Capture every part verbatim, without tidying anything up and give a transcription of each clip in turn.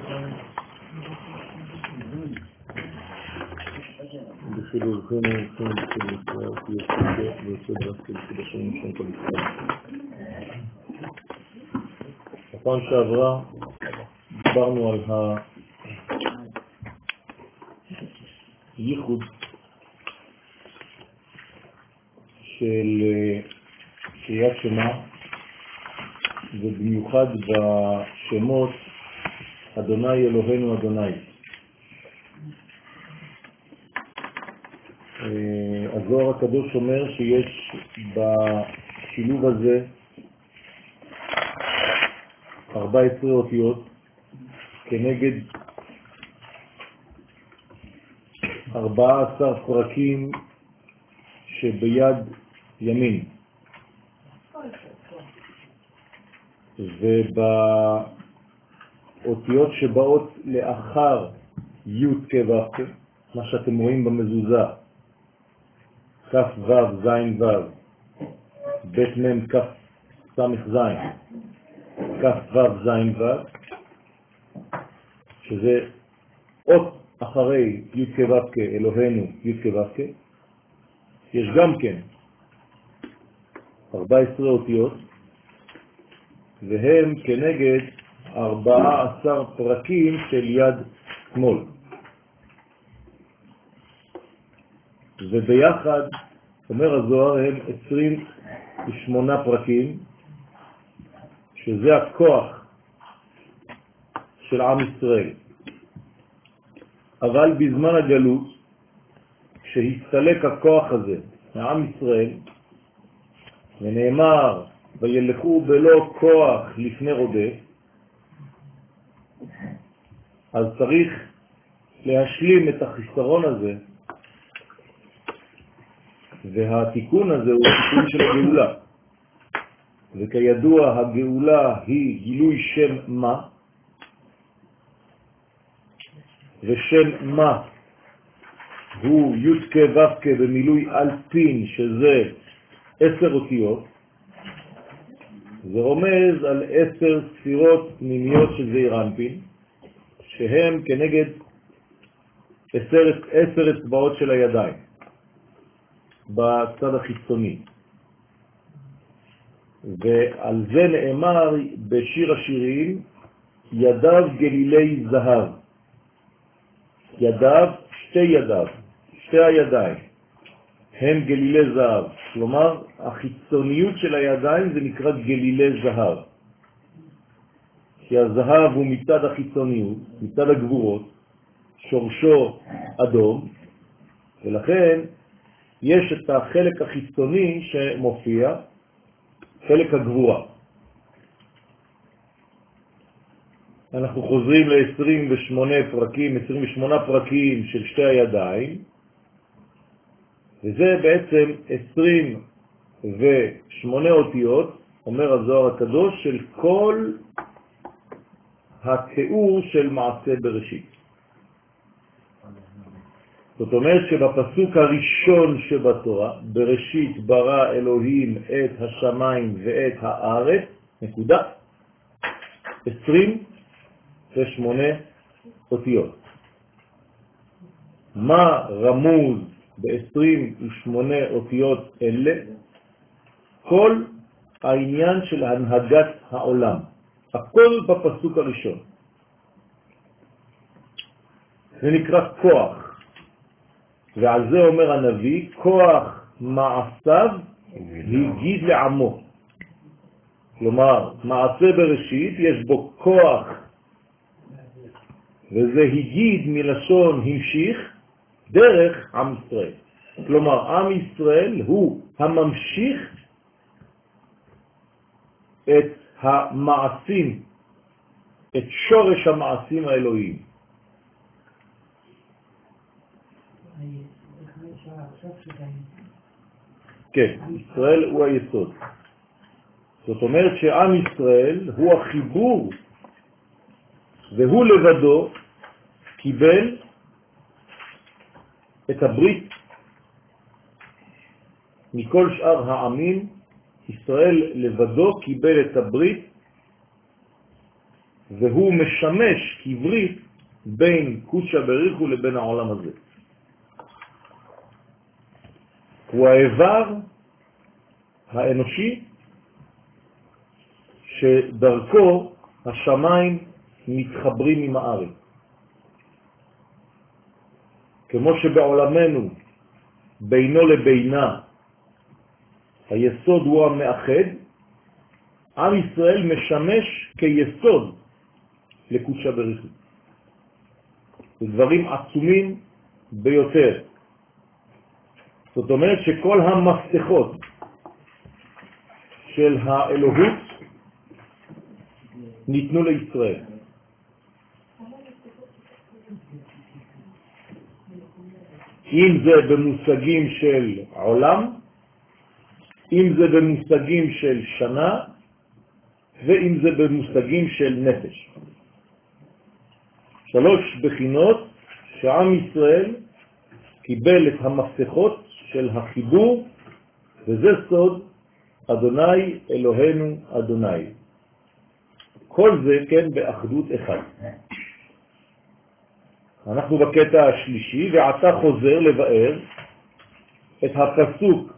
בחילולכם הולכים בשביל ישראל, כי יש כזה ויוצא דווקא בשביל השם שם כל ישראל. בפעם שעברה דיברנו על הייחוד של קריאת שמע, ובמיוחד בשמות אדוני אלוהינו אדוני. הזוהר הקדוש אומר שיש בשילוב הזה ארבע עשרה אותיות כנגד ארבעה עשר פרקים שביד ימין, ובאותיות שבאות לאחר י' כו' מה שאתם רואים במזוזה, כף ו' זין ו', בית מם כף סמך זין, כף ו' זין ו', שזה אות אחרי י' כו' אלוהינו י' כו', יש גם כן ארבע עשרה אותיות, והם כנגד ארבעה עשר פרקים של יד שמאל. וביחד, אומר הזוהר, הם עשרים ושמונה פרקים, שזה הכוח של עם ישראל. אבל בזמן הגלות, כשהסתלק הכוח הזה מעם ישראל, ונאמר, וילכו בלא כוח לפני רודף, אז צריך להשלים את החיסרון הזה, והתיקון הזה הוא תיקון של הגאולה. וכידוע הגאולה היא גילוי שם מה, ושם מה הוא י' כ' ו' כ' במילוי אלפין, שזה עשר אותיות. זה רומז על עשר ספירות פנימיות של זעיר אנפין, שהם כנגד עשר, עשר אצבעות של הידיים בצד החיצוני. ועל זה נאמר בשיר השירים, ידיו גלילי זהב. ידיו, שתי ידיו, שתי הידיים, הם גלילי זהב. כלומר, החיצוניות של הידיים זה נקרא גלילי זהב. כי הזהב הוא מצד החיצוניות, מצד הגבורות, שורשו אדום, ולכן יש את החלק החיצוני שמופיע, חלק הגבורה. אנחנו חוזרים ל-עשרים ושמונה פרקים, עשרים ושמונה פרקים של שתי הידיים, וזה בעצם עשרים ושמונה אותיות, אומר הזוהר הקדוש, של כל התיאור של מעשה בראשית. זאת אומרת שבפסוק הראשון שבתורה, בראשית ברא אלוהים את השמיים ואת הארץ, נקודה, עשרים ושמונה אותיות. מה רמוז ב-עשרים ושמונה אותיות אלה? כל העניין של הנהגת העולם. הכל בפסוק הראשון. זה נקרא כוח. ועל זה אומר הנביא, כוח מעשיו הגיד לעמו. כלומר, מעשה בראשית יש בו כוח, וזה הגיד מלשון המשיך דרך עם ישראל. כלומר, עם ישראל הוא הממשיך את המעשים, את שורש המעשים האלוהיים. כן, ישראל הוא היסוד. זאת אומרת שעם ישראל הוא החיבור, והוא לבדו קיבל את הברית מכל שאר העמים. ישראל לבדו קיבל את הברית והוא משמש כברית בין קודשא בריך הוא לבין העולם הזה. הוא האיבר האנושי שדרכו השמיים מתחברים עם הארץ. כמו שבעולמנו בינו לבינה היסוד הוא המאחד, עם ישראל משמש כיסוד לקודשא בריך הוא. זה דברים עצומים ביותר. זאת אומרת שכל המפתחות של האלוהות ניתנו לישראל. אם זה במושגים של עולם, אם זה במושגים של שנה, ואם זה במושגים של נפש. שלוש בחינות שעם ישראל קיבל את המפתחות של החיבור, וזה סוד אדוני אלוהינו אדוני. כל זה כן באחדות אחד. אנחנו בקטע השלישי, ועתה חוזר לבאר את הפסוק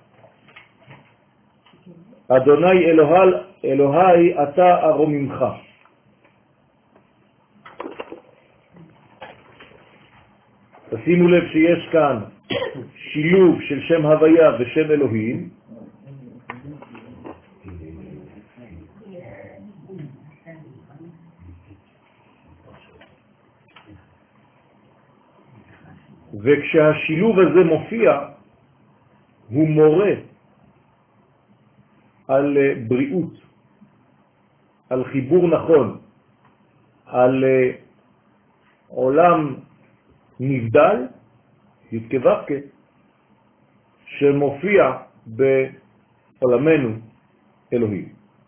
אדוני אלוהי, אלוהי אתה ארוממך. תשימו לב שיש כאן שילוב של שם הוויה ושם אלוהים, וכשהשילוב הזה מופיע הוא מורה על בריאות, על חיבור נכון, על עולם נבדל, יתקבקה, שמופיע בעולמנו אלוהים.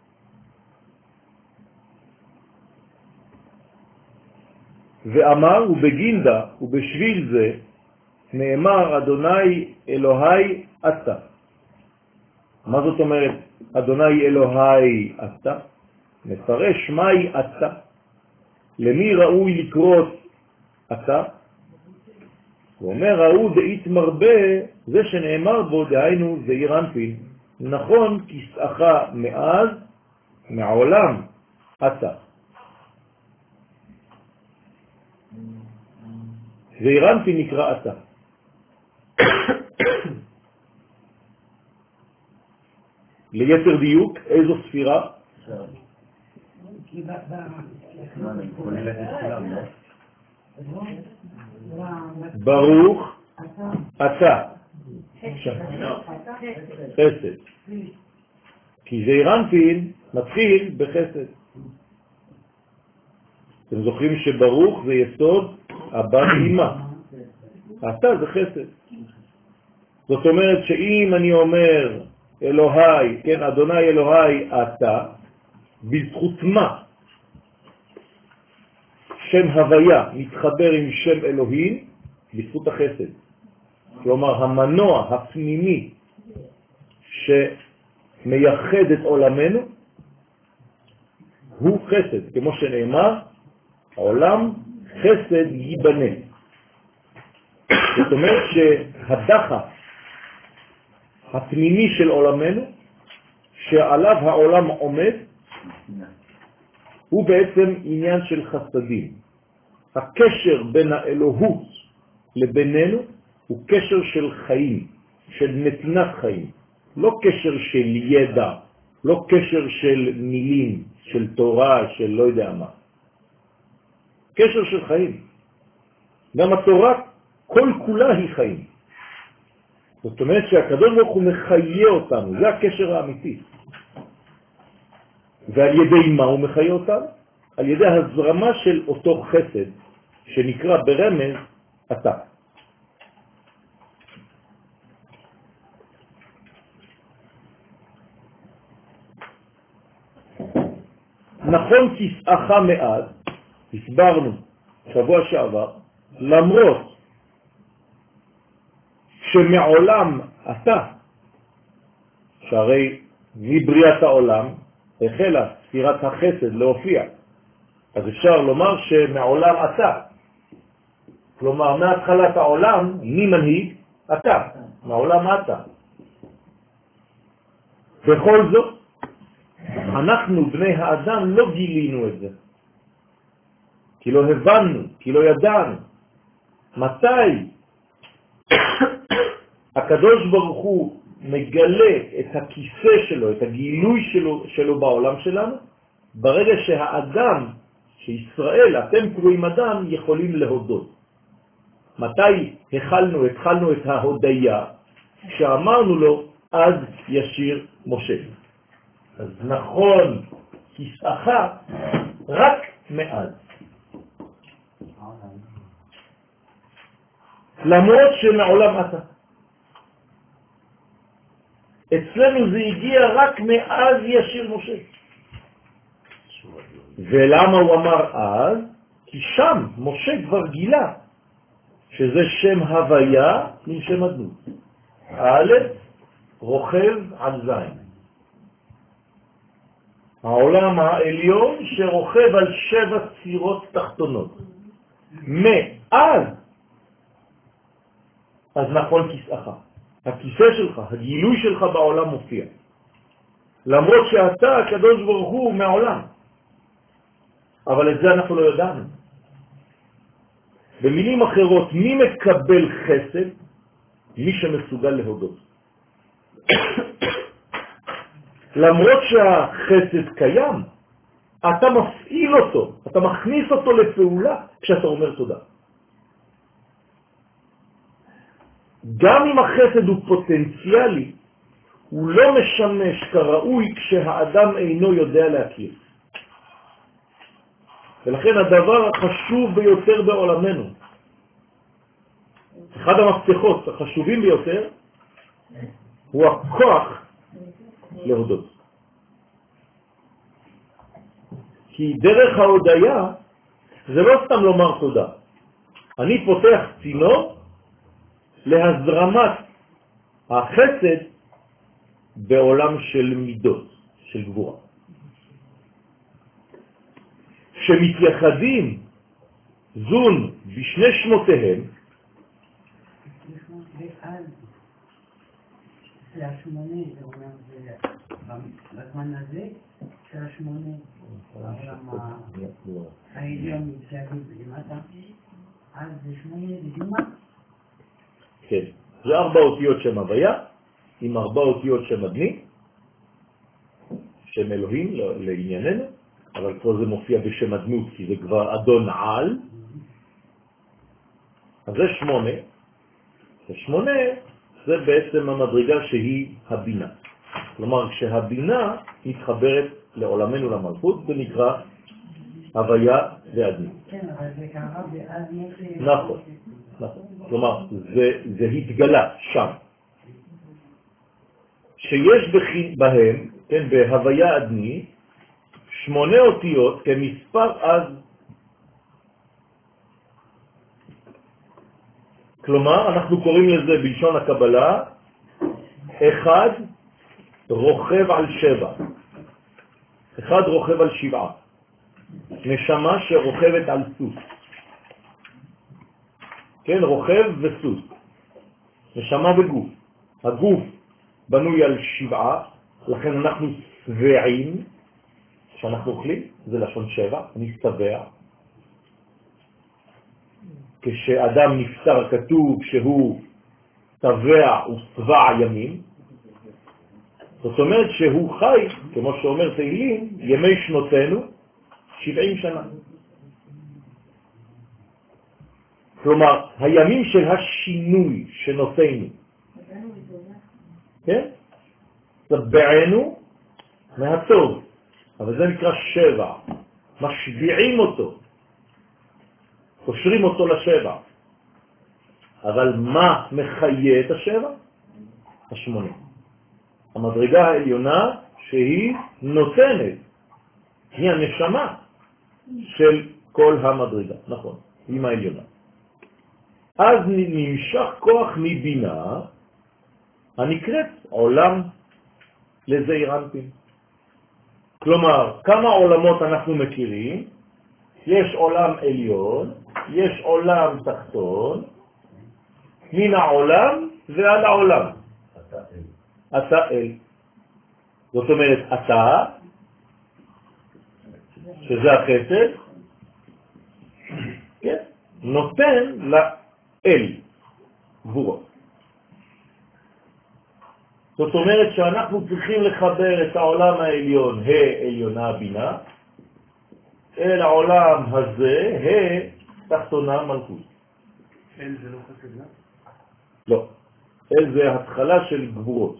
ואמר ובגינדה ובשביל זה נאמר אדוני אלוהי אתה. מה זאת אומרת אדוני אלוהי אתה? מפרש מהי אתה. למי ראוי לקרות אתה? הוא אומר ראו דאית מרבה, זה שנאמר בו דהיינו זעיר אנפין, נכון כסאך מאז מעולם אתה. זעיר אנפין נקרא אתה. ליתר דיוק, איזו ספירה? ברוך אתה. חסד. כי זעיר אנפין מתחיל בחסד. אתם זוכרים שברוך זה יסוד הבא אימה. אתה זה חסד. זאת אומרת שאם אני אומר אלוהי, כן, אדוני אלוהי אתה, בזכות מה שם הוויה מתחבר עם שם אלוהים? בזכות החסד. כלומר המנוע הפנימי שמייחד את עולמנו הוא חסד, כמו שנאמר עולם חסד ייבנה. זאת אומרת שהדחף הפנימי של עולמנו שעליו העולם עומד הוא בעצם עניין של חסדים. הקשר בין האלוהות לבינינו הוא קשר של חיים, של נתינת חיים, לא קשר של ידע, לא קשר של מילים, של תורה, של לא יודע מה. קשר של חיים. גם התורה כל כולה היא חיים. זאת אומרת שהקדוש ברוך הוא מחיה אותנו, זה הקשר האמיתי. ועל ידי מה הוא מחיה אותנו? על ידי הזרמה של אותו חסד שנקרא ברמז אתה. נכון כסאך מאז, הסברנו שבוע שעבר, למרות שמעולם אתה, שהרי מבריאת העולם החלה ספירת החסד להופיע, אז אפשר לומר שמעולם אתה. כלומר, מהתחלת העולם, מי מנהיג? אתה. מעולם אתה. בכל זאת, אנחנו בני האדם לא גילינו את זה. כי לא הבנו, כי לא ידענו. מתי הקדוש ברוך הוא מגלה את הכיסא שלו, את הגילוי שלו, שלו בעולם שלנו? ברגע שהאדם, שישראל, אתם קרואים אדם, יכולים להודות. מתי החלנו, התחלנו את ההודיה? כשאמרנו לו, אז ישיר משה. אז נכון, כיסאך רק מאז. למרות שמעולם אתה. אצלנו זה הגיע רק מאז ישיר משה. ולמה הוא אמר אז? כי שם משה כבר גילה שזה שם הוויה עם שם הדמות. א' רוכב על זין. העולם העליון שרוכב על שבע צירות תחתונות. מאז, אז נכון כיסאך. הכיסא שלך, הגילוי שלך בעולם מופיע. למרות שאתה, הקדוש ברוך הוא, מעולם. אבל את זה אנחנו לא ידענו. במילים אחרות, מי מקבל חסד? מי שמסוגל להודות. למרות שהחסד קיים, אתה מפעיל אותו, אתה מכניס אותו לפעולה כשאתה אומר תודה. גם אם החסד הוא פוטנציאלי, הוא לא משמש כראוי כשהאדם אינו יודע להכיר. ולכן הדבר החשוב ביותר בעולמנו, אחד המפתחות החשובים ביותר, הוא הכוח להודות. כי דרך ההודיה זה לא סתם לומר תודה. אני פותח צינור להזרמת החסד בעולם של מידות, של גבורה. שמתייחדים זון בשני שמותיהם, זה השמונה, זה אומר, בזמן הזה, של השמונה, העולם העליון מתייחד למטה, אז זה שמונה בדימה? כן, זה ארבע אותיות שם הוויה, עם ארבע אותיות שם אדמי, שם אלוהים לענייננו, אבל פה זה מופיע בשם הדמות, כי זה כבר אדון על. אז זה שמונה. ושמונה זה בעצם המדרגה שהיא הבינה. כלומר, כשהבינה מתחברת לעולמנו למלכות, זה נקרא הוויה ואדמי. כן, אבל זה קרה ואז יש... נכון, נכון. כלומר, זה, זה התגלה שם. שיש בהם, כן, בהוויה אדמי, שמונה אותיות כמספר אז. כלומר, אנחנו קוראים לזה בלשון הקבלה, אחד רוכב על שבע. אחד רוכב על שבעה. נשמה שרוכבת על סוס. כן, רוכב וסוס. נשמה וגוף. הגוף בנוי על שבעה, לכן אנחנו שבעים, שאנחנו אוכלים, זה לשון שבע, אני שבע. כשאדם נפטר כתוב שהוא שבע ושבע ימים, זאת אומרת שהוא חי, כמו שאומר תהילים, ימי שנותינו, שבעים שנה. כלומר, הימים של השינוי שנותינו. כן? שבענו מהטוב, אבל זה נקרא שבע. משביעים אותו. קושרים אותו לשבע. אבל מה מחיה את השבע? השמונה. המדרגה העליונה שהיא נותנת, היא הנשמה של כל המדרגה. נכון, היא העליונה. אז נמשך כוח מבינה הנקראת עולם לזעיר אנפין. כלומר, כמה עולמות אנחנו מכירים? יש עולם עליון, יש עולם תחתון, מן העולם ועד העולם. אתה אל. אתה אל. זאת אומרת, אתה, שזה החסד, כן, נותן לאל גבורות. זאת אומרת שאנחנו צריכים לחבר את העולם העליון, העליונה בינה, אל העולם הזה, תחתונה מלכות. אל זה לא חסד, לא? לא. אל זה התחלה של גבורות.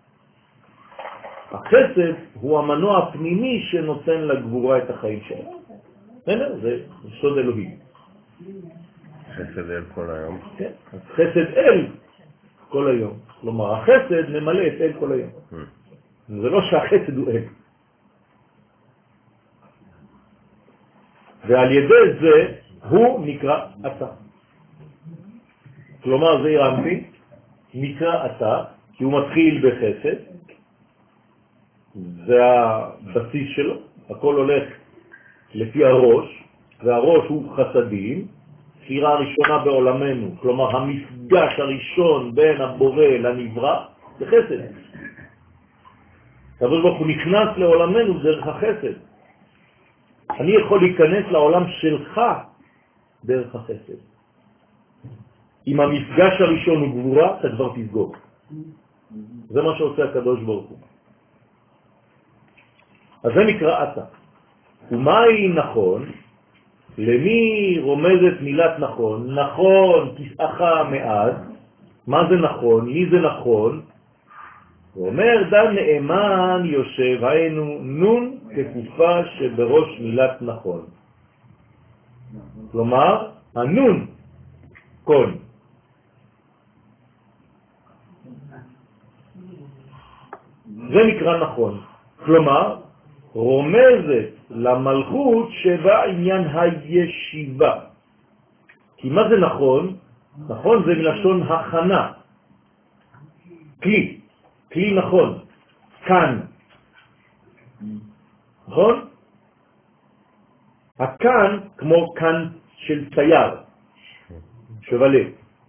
החסד הוא המנוע הפנימי שנותן לגבורה את החיים שלה. זה סוד אלוהים. חסד אל כל היום. כן, חסד אל כל היום. כלומר, החסד ממלא את אל כל היום. זה לא שהחסד הוא אל. ועל ידי זה הוא נקרא אתה. כלומר, זה ירמתי, נקרא אתה, כי הוא מתחיל בחסד, זה הבסיס שלו, הכל הולך לפי הראש, והראש הוא חסדים, ספירה הראשונה בעולמנו, כלומר המפגש הראשון בין הבורא לנברא, זה חסד. הקדוש ברוך הוא נכנס לעולמנו דרך החסד. אני יכול להיכנס לעולם שלך דרך החסד. אם המפגש הראשון הוא גבורה, אתה כבר תסגור. זה מה שעושה הקדוש ברוך הוא. אז זה נקרא אתה. ומהי נכון? למי רומזת מילת נכון? נכון, כסאך מעד. מה זה נכון? מי זה נכון? הוא אומר, דן נאמן יושב, היינו נון כקופה שבראש מילת נכון. כלומר, הנון, קון. זה נקרא נכון. כלומר, רומזת למלכות שבה עניין הישיבה. כי מה זה נכון? נכון זה מלשון הכנה. כלי. כלי נכון. כאן. נכון? הכאן כמו כאן של צייר. שווה.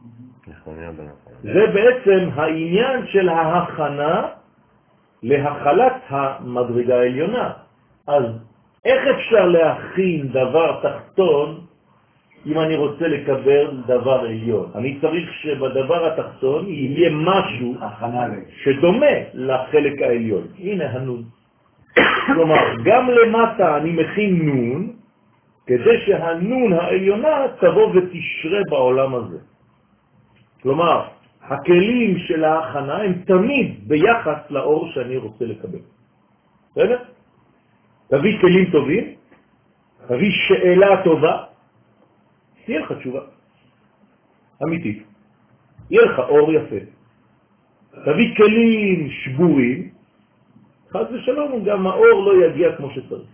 זה בעצם העניין של ההכנה להחלת המדרגה העליונה. אז איך אפשר להכין דבר תחתון אם אני רוצה לקבל דבר עליון? אני צריך שבדבר התחתון יהיה משהו שדומה לחלק העליון. הנה הנון. כלומר, גם למטה אני מכין נון, כדי שהנון העליונה תבוא ותשרה בעולם הזה. כלומר, הכלים של ההכנה הם תמיד ביחס לאור שאני רוצה לקבל. בסדר? תביא כלים טובים, תביא שאלה טובה, תהיה לך תשובה אמיתית. יהיה לך אור יפה. תביא כלים שבורים, חס ושלום, גם האור לא יגיע כמו שצריך.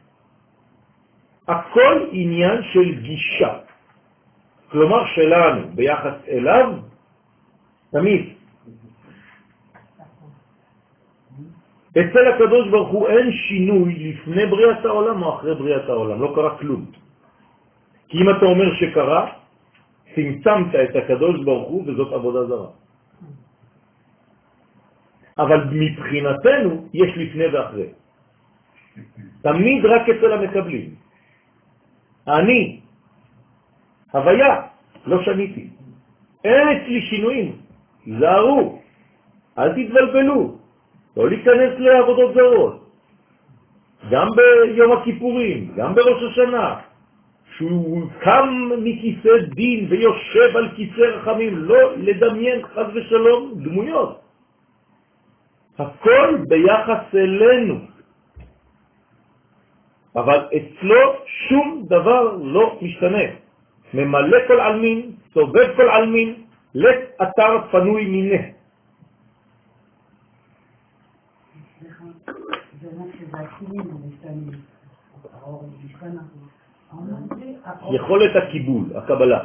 הכל עניין של גישה. כלומר שלנו ביחס אליו, תמיד. אצל הקדוש ברוך הוא אין שינוי לפני בריאת העולם או אחרי בריאת העולם, לא קרה כלום. כי אם אתה אומר שקרה, צמצמת את הקדוש ברוך הוא וזאת עבודה זרה. אבל מבחינתנו יש לפני ואחרי. תמיד רק אצל המקבלים. אני, הוויה, לא שניתי. אין אצלי שינויים. זהרו, אל תתבלבלו, לא להיכנס לעבודות זרות. גם ביום הכיפורים, גם בראש השנה, שהוא קם מכיסא דין ויושב על כיסא רחמים, לא לדמיין חס ושלום דמויות. הכל ביחס אלינו. אבל אצלו שום דבר לא משתנה. ממלא כל עלמין, סובב כל עלמין, לת אתר פנוי מיני. זה מה שבעצמים משתנים. יכולת הקיבול, הקבלה.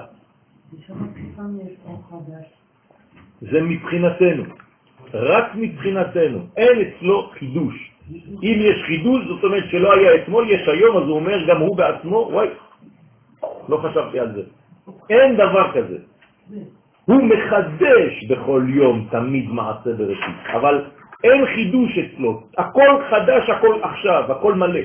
זה מבחינתנו. רק מבחינתנו. אין אצלו חידוש. אם יש חידוש, זאת אומרת שלא היה אתמול, יש היום, אז הוא אומר גם הוא בעצמו, וואי, לא חשבתי על זה. אין דבר כזה. הוא מחדש בכל יום תמיד מעשה בראשית, אבל אין חידוש אצלו. הכל חדש, הכל עכשיו, הכל מלא.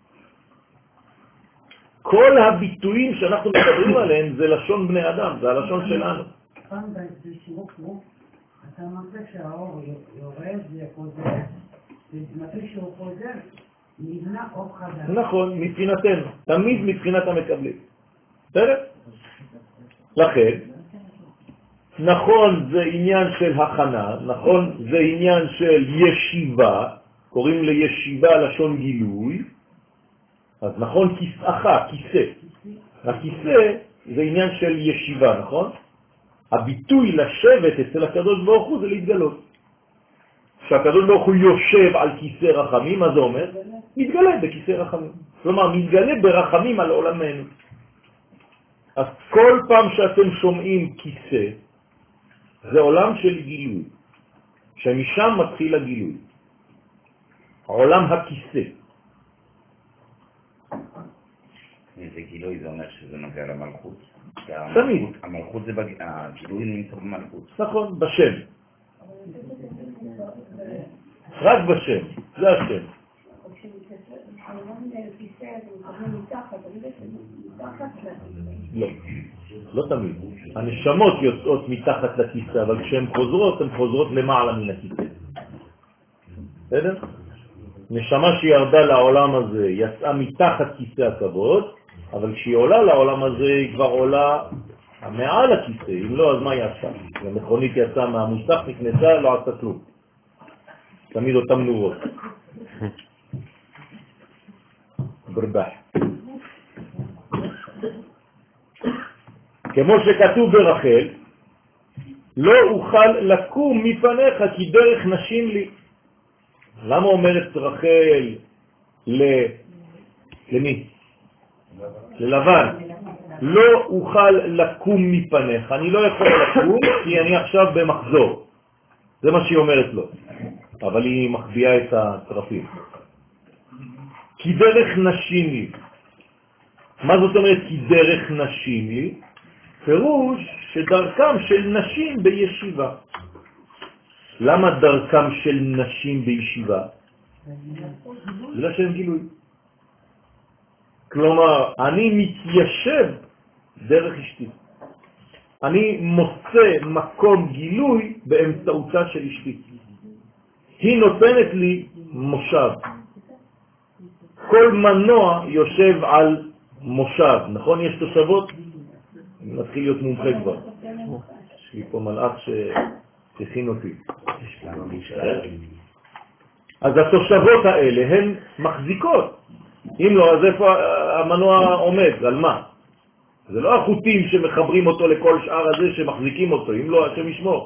כל הביטויים שאנחנו מדברים עליהם זה לשון בני אדם, זה הלשון שלנו. פעם בשיעור פה, אתה אמרת שהאור יורד וחוזר, ומתי שהוא חוזר, נבנה אור חדש. נכון, מבחינתנו, תמיד מבחינת המקבלים. בסדר? לכן, נכון זה עניין של הכנה, נכון זה עניין של ישיבה, קוראים לישיבה לשון גילוי, אז נכון כיסאך, כיסא. הכיסא זה עניין של ישיבה, נכון? הביטוי לשבת אצל הקדוש ברוך הוא זה להתגלות. כשהקדוש ברוך הוא יושב על כיסא רחמים, מה זה אומר? מתגלה בכיסא רחמים. כלומר, מתגלה ברחמים על עולמנו. אז כל פעם שאתם שומעים כיסא, זה עולם של גילוי, שמשם מתחיל הגילוי. עולם הכיסא. זה גילוי, זה אומר שזה נוגע למלכות. תמיד. המלכות זה, הגילוי נמצא במלכות. נכון, בשם. רק בשם, זה השם. לא, לא תמיד. הנשמות יוצאות מתחת לכיסא, אבל כשהן חוזרות, הן חוזרות למעלה מן הכיסא. בסדר? נשמה שירדה לעולם הזה יצאה מתחת כיסא הכבוד, אבל כשהיא עולה לעולם הזה היא כבר עולה מעל הכיסא, אם לא אז מה היא עשה? המכונית יצאה מהמוסך, נכנסה, לא עשה כלום. תמיד אותם נורות. ברבח. כמו שכתוב ברחל, לא אוכל לקום מפניך כי דרך נשים לי. למה אומרת רחל ל... למי? ללבן. לא אוכל לקום מפניך, אני לא יכול לקום כי אני עכשיו במחזור. זה מה שהיא אומרת לו. אבל היא מחביאה את הטרפים. כי דרך נשים לי. מה זאת אומרת כי דרך נשים לי? פירוש שדרכם של נשים בישיבה. למה דרכם של נשים בישיבה? זה לשם גילוי. כלומר, אני מתיישב דרך אשתי. אני מוצא מקום גילוי באמצעותה של אשתי. היא נותנת לי מושב. כל מנוע יושב על מושב, נכון? יש תושבות? מתחיל להיות מומחה כבר. יש לי פה מלאך שתכין אותי. אז התושבות האלה הן מחזיקות. אם לא, אז איפה המנוע עומד? על מה? זה לא החוטים שמחברים אותו לכל שאר הזה שמחזיקים אותו. אם לא, השם ישמור.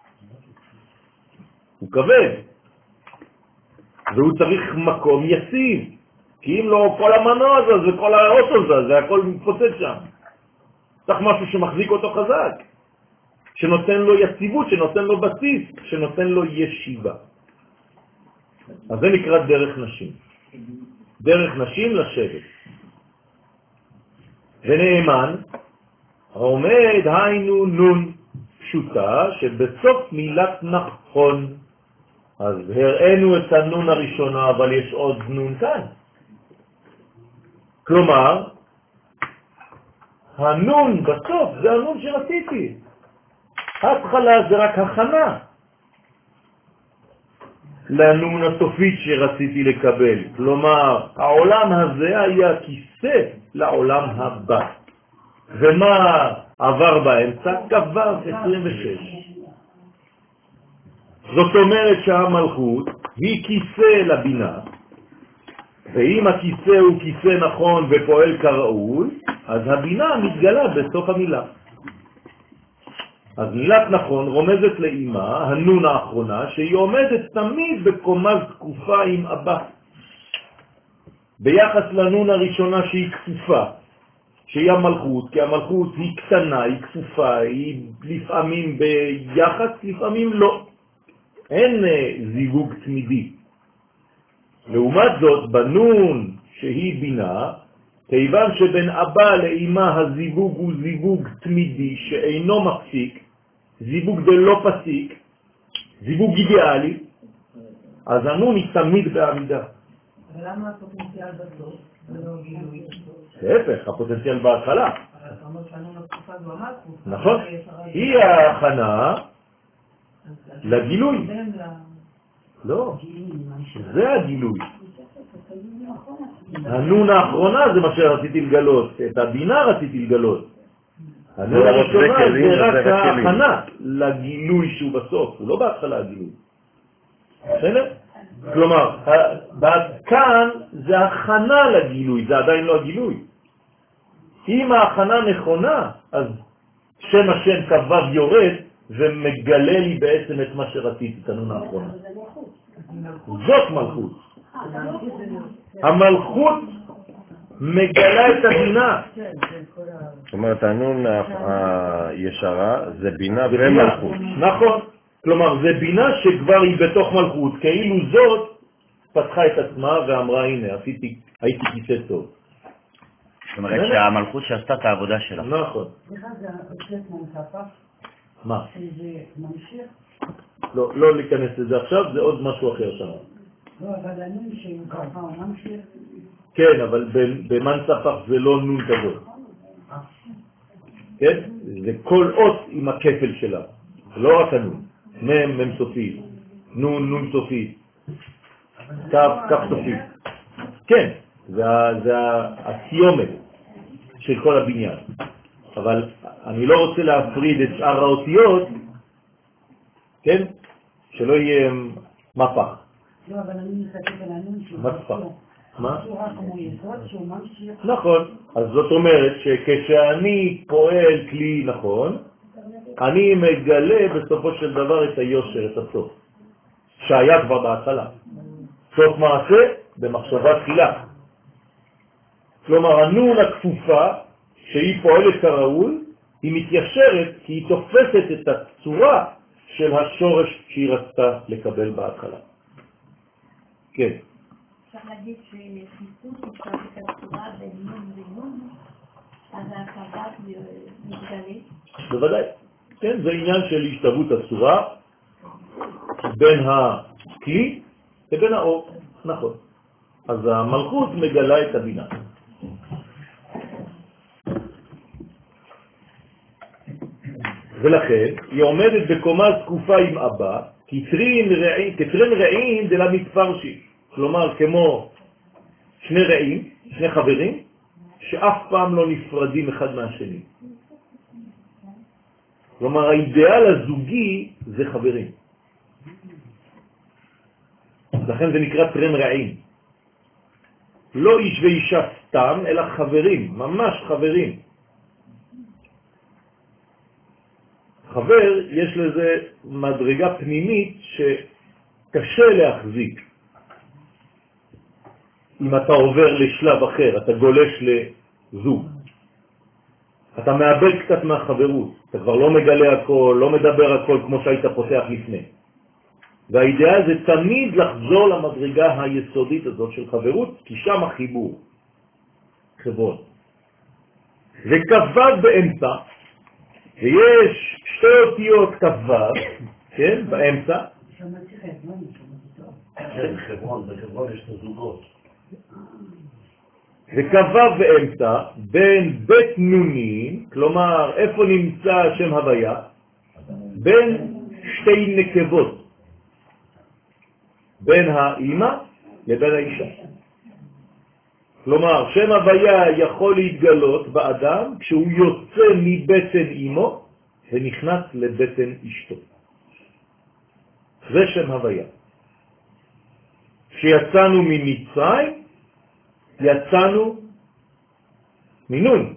הוא כבד. והוא צריך מקום יציב. כי אם לא, כל המנוע הזה וכל האוטו הזה, זה הכל מתפוצץ שם. צריך משהו שמחזיק אותו חזק. שנותן לו יציבות, שנותן לו בסיס, שנותן לו ישיבה. אז זה נקרא דרך נשים. דרך נשים לשבת. ונאמן, עומד היינו נון פשוטה, שבסוף מילת נכון. אז הראינו את הנון הראשונה, אבל יש עוד נון כאן. כלומר, הנון בסוף זה הנון שרציתי. ההתחלה זה רק הכנה לנון הסופית שרציתי לקבל. כלומר, העולם הזה היה כיסא לעולם הבא. ומה עבר באמצע? כ"ו עשרים ושש. זאת אומרת שהמלכות היא כיסא לבינה, ואם הכיסא הוא כיסא נכון ופועל כראוי, אז הבינה מתגלה בסוף המילה. אז מילת נכון רומזת לאמא, הנון האחרונה, שהיא עומדת תמיד בקומה זקופה עם אבא. ביחס לנון הראשונה שהיא כפופה, שהיא המלכות, כי המלכות היא קטנה, היא כפופה, היא לפעמים ביחס, לפעמים לא. אין זיווג תמידי. לעומת זאת, בנון שהיא בינה, כיוון שבין אבא לאמא הזיווג הוא זיווג תמידי שאינו מפסיק, זיווג דלא פסיק, זיווג אידיאלי, אז הנון היא תמיד בעמידה. ולמה הפוטנציאל בסוף? ולא גילוי? להפך, הפוטנציאל בהתחלה. אתה אומר שהנון התקופה זו המלכות. נכון. היא ההכנה לגילוי. לא, זה הגילוי. הנון האחרונה זה מה שרציתי לגלות, את הבינה רציתי לגלות. הנון הראשונה זה רק ההכנה לגילוי שהוא בסוף, הוא לא בהתחלה הגילוי. בסדר? כלומר, כאן זה הכנה לגילוי, זה עדיין לא הגילוי. אם ההכנה נכונה, אז שם השם כבב יורד ומגלה לי בעצם את מה שרציתי, את הנון האחרונה. זאת מלכות. המלכות מגלה את הבינה. זאת אומרת, הנון הישרה זה בינה ומלכות. נכון. כלומר, זה בינה שכבר היא בתוך מלכות, כאילו זאת פתחה את עצמה ואמרה, הנה, עשיתי, הייתי כיסא טוב. זאת אומרת שהמלכות שעשתה את העבודה שלה. נכון. סליחה, זה עושה כמו ספה? מה? שזה ממשיך? לא, לא להיכנס לזה עכשיו, זה עוד משהו אחר שם. לא, אבל הנון שהוא ככה הוא ממשיך? כן, אבל במן ספח זה לא נון כזאת. כן? זה כל אות עם הכפל שלה. לא רק הנון. מם, מם סופי. נון, נון סופי. כף, כף סופי. כן, זה הסיומת של כל הבניין. אבל אני לא רוצה להפריד את שאר האותיות, כן? שלא יהיה מפח. לא, אבל אני מסתכל על הנון שהוא מפח. מה? שהוא רק כמו יסוד, שהוא ממשיך. נכון. אז זאת אומרת שכשאני פועל כלי נכון, אני מגלה בסופו של דבר את היושר, את הסוף, שהיה כבר בהתחלה. סוף מעשה במחשבה תחילה. כלומר, הנון הכפופה, שהיא פועלת כראוי, היא מתיישרת כי היא תופסת את הצורה של השורש שהיא רצתה לקבל בהתחלה. כן. אפשר להגיד שחיסות אפשר את הצורה בין נון ונון, אז ההקבה מתגלה. בוודאי. כן, זה עניין של השתוות הצורה בין הכלי לבין האור. נכון. אז המלכות מגלה את הבינה. ולכן היא עומדת בקומה זקופה עם אבא, כתרין רעים, כתרין רעים דלה מתפרשי. כלומר, כמו שני רעים, שני חברים, שאף פעם לא נפרדים אחד מהשני. כלומר, האידאל הזוגי זה חברים. לכן זה נקרא טרן רעים. לא איש ואישה סתם, אלא חברים, ממש חברים. חבר, יש לזה מדרגה פנימית שקשה להחזיק. אם אתה עובר לשלב אחר, אתה גולש לזוג. אתה מאבד קצת מהחברות. אתה כבר לא מגלה הכל, לא מדבר הכל כמו שהיית פותח לפני. והאידאל זה תמיד לחזור למדרגה היסודית הזאת של חברות, כי שם החיבור. חברון. וכבב באמצע, ויש שתי אותיות כבב, כן, באמצע. שמעתי חברון, כן, חברון, בחברון יש את הזוגות. וכבב באמצע, בין בית נונים, כלומר, איפה נמצא שם הוויה? בין שתי נקבות. בין האמא לבין האישה. כלומר, שם הוויה יכול להתגלות באדם כשהוא יוצא מבטן אמו ונכנס לבטן אשתו. זה שם הוויה. כשיצאנו ממצרים, יצאנו מנון.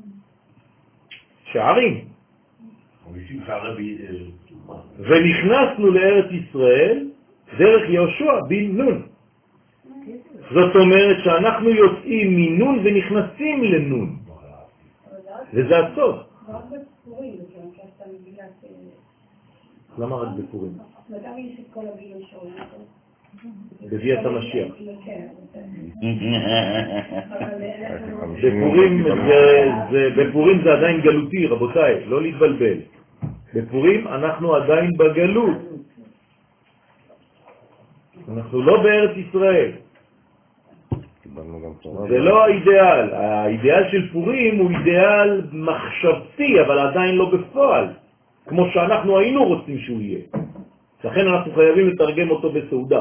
שערים. חמישים שערי ונכנסנו לארץ ישראל דרך יהושע בן נון. זאת אומרת שאנחנו יוצאים מנון ונכנסים לנון. וזה הסוף. רק בפורים, כשאתה מגילה ש... למה רק בפורים? וגם יש את כל הגיל השעון. בביאת המשיח. אבל בפורים זה, זה, בפורים זה עדיין גלותי, רבותיי, לא להתבלבל. בפורים אנחנו עדיין בגלות. אנחנו לא בארץ ישראל. זה לא האידאל. האידאל של פורים הוא אידאל מחשבתי, אבל עדיין לא בפועל, כמו שאנחנו היינו רוצים שהוא יהיה. לכן אנחנו חייבים לתרגם אותו בסעודה.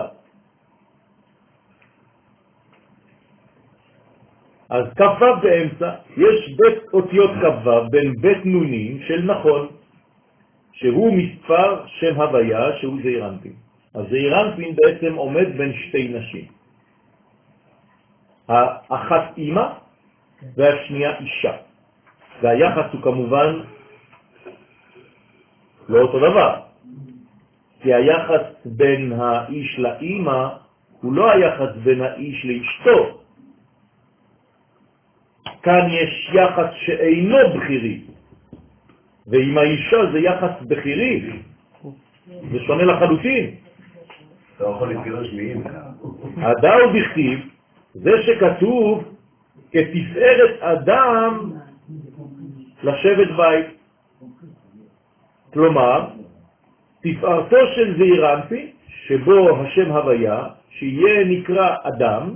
אז כ"ו באמצע, יש בית אותיות כ"ו בין בית נונים של נכון, שהוא מספר שם הוויה, שהוא זעיר אנפין. אז זעיר אנפין בעצם עומד בין שתי נשים. האחת אימא והשנייה אישה. והיחס הוא כמובן לא אותו דבר. כי היחס בין האיש לאימא הוא לא היחס בין האיש לאשתו. כאן יש יחס שאינו בחירי, ועם האישה זה יחס בחירי. זה שונה לחלוטין. אתה יכול להתגרש מאמא. הדאו בכתיב, זה שכתוב כתפארת אדם לשבת בית. כלומר, תפארתו של זעיר אנפין, שבו השם הוויה, שיהיה נקרא אדם.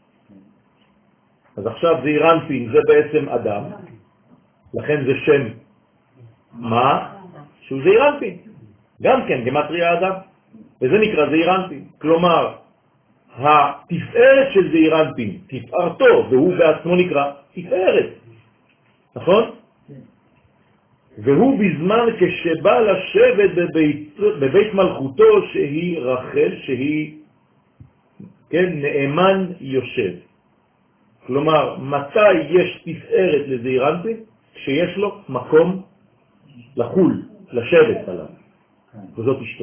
אז עכשיו זעיר אנפין זה בעצם אדם, לכן זה שם מה? שהוא זעיר אנפין. גם כן, גמטריה אדם. וזה נקרא זעיר אנפין. כלומר, התפארת של זעיר אנפין, תפארתו, והוא בעצמו נקרא תפארת. נכון? והוא בזמן כשבא לשבת בבית, בבית מלכותו שהיא רחל, שהיא כן, נאמן יושב. כלומר, מתי יש תפארת לזעיר אנפין? כשיש לו מקום לחול, לשבת עליו. וזאת אשתו.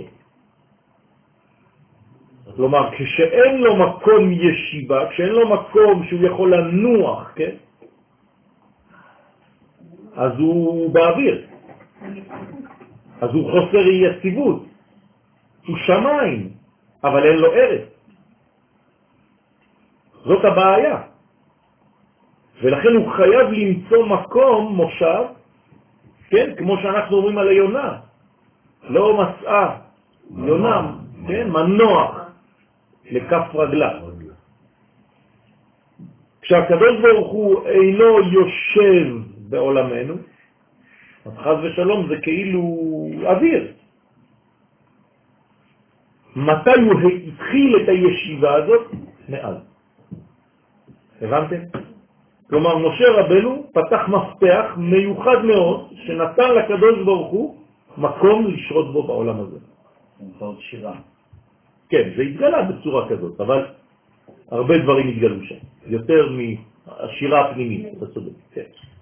כלומר, כשאין לו מקום ישיבה, כשאין לו מקום שהוא יכול לנוח, כן? אז הוא באוויר. אז הוא חוסר יציבות. הוא שמיים, אבל אין לו ארץ. זאת הבעיה. ולכן הוא חייב למצוא מקום, מושב, כן? כמו שאנחנו אומרים על היונה. לא מסעה, יונה, כן? מנוח לכף רגלה. כשהקדוש ברוך הוא אינו יושב בעולמנו, אז חס ושלום זה כאילו אוויר. מתי הוא התחיל את הישיבה הזאת? מאז. הבנתם? כלומר, משה רבנו פתח מפתח מיוחד מאוד שנתן לקדוש ברוך הוא מקום לשרות בו בעולם הזה. באמצעות שירה. כן, זה התגלה בצורה כזאת, אבל הרבה דברים התגלו שם. יותר מהשירה הפנימית, אתה צודק. כן.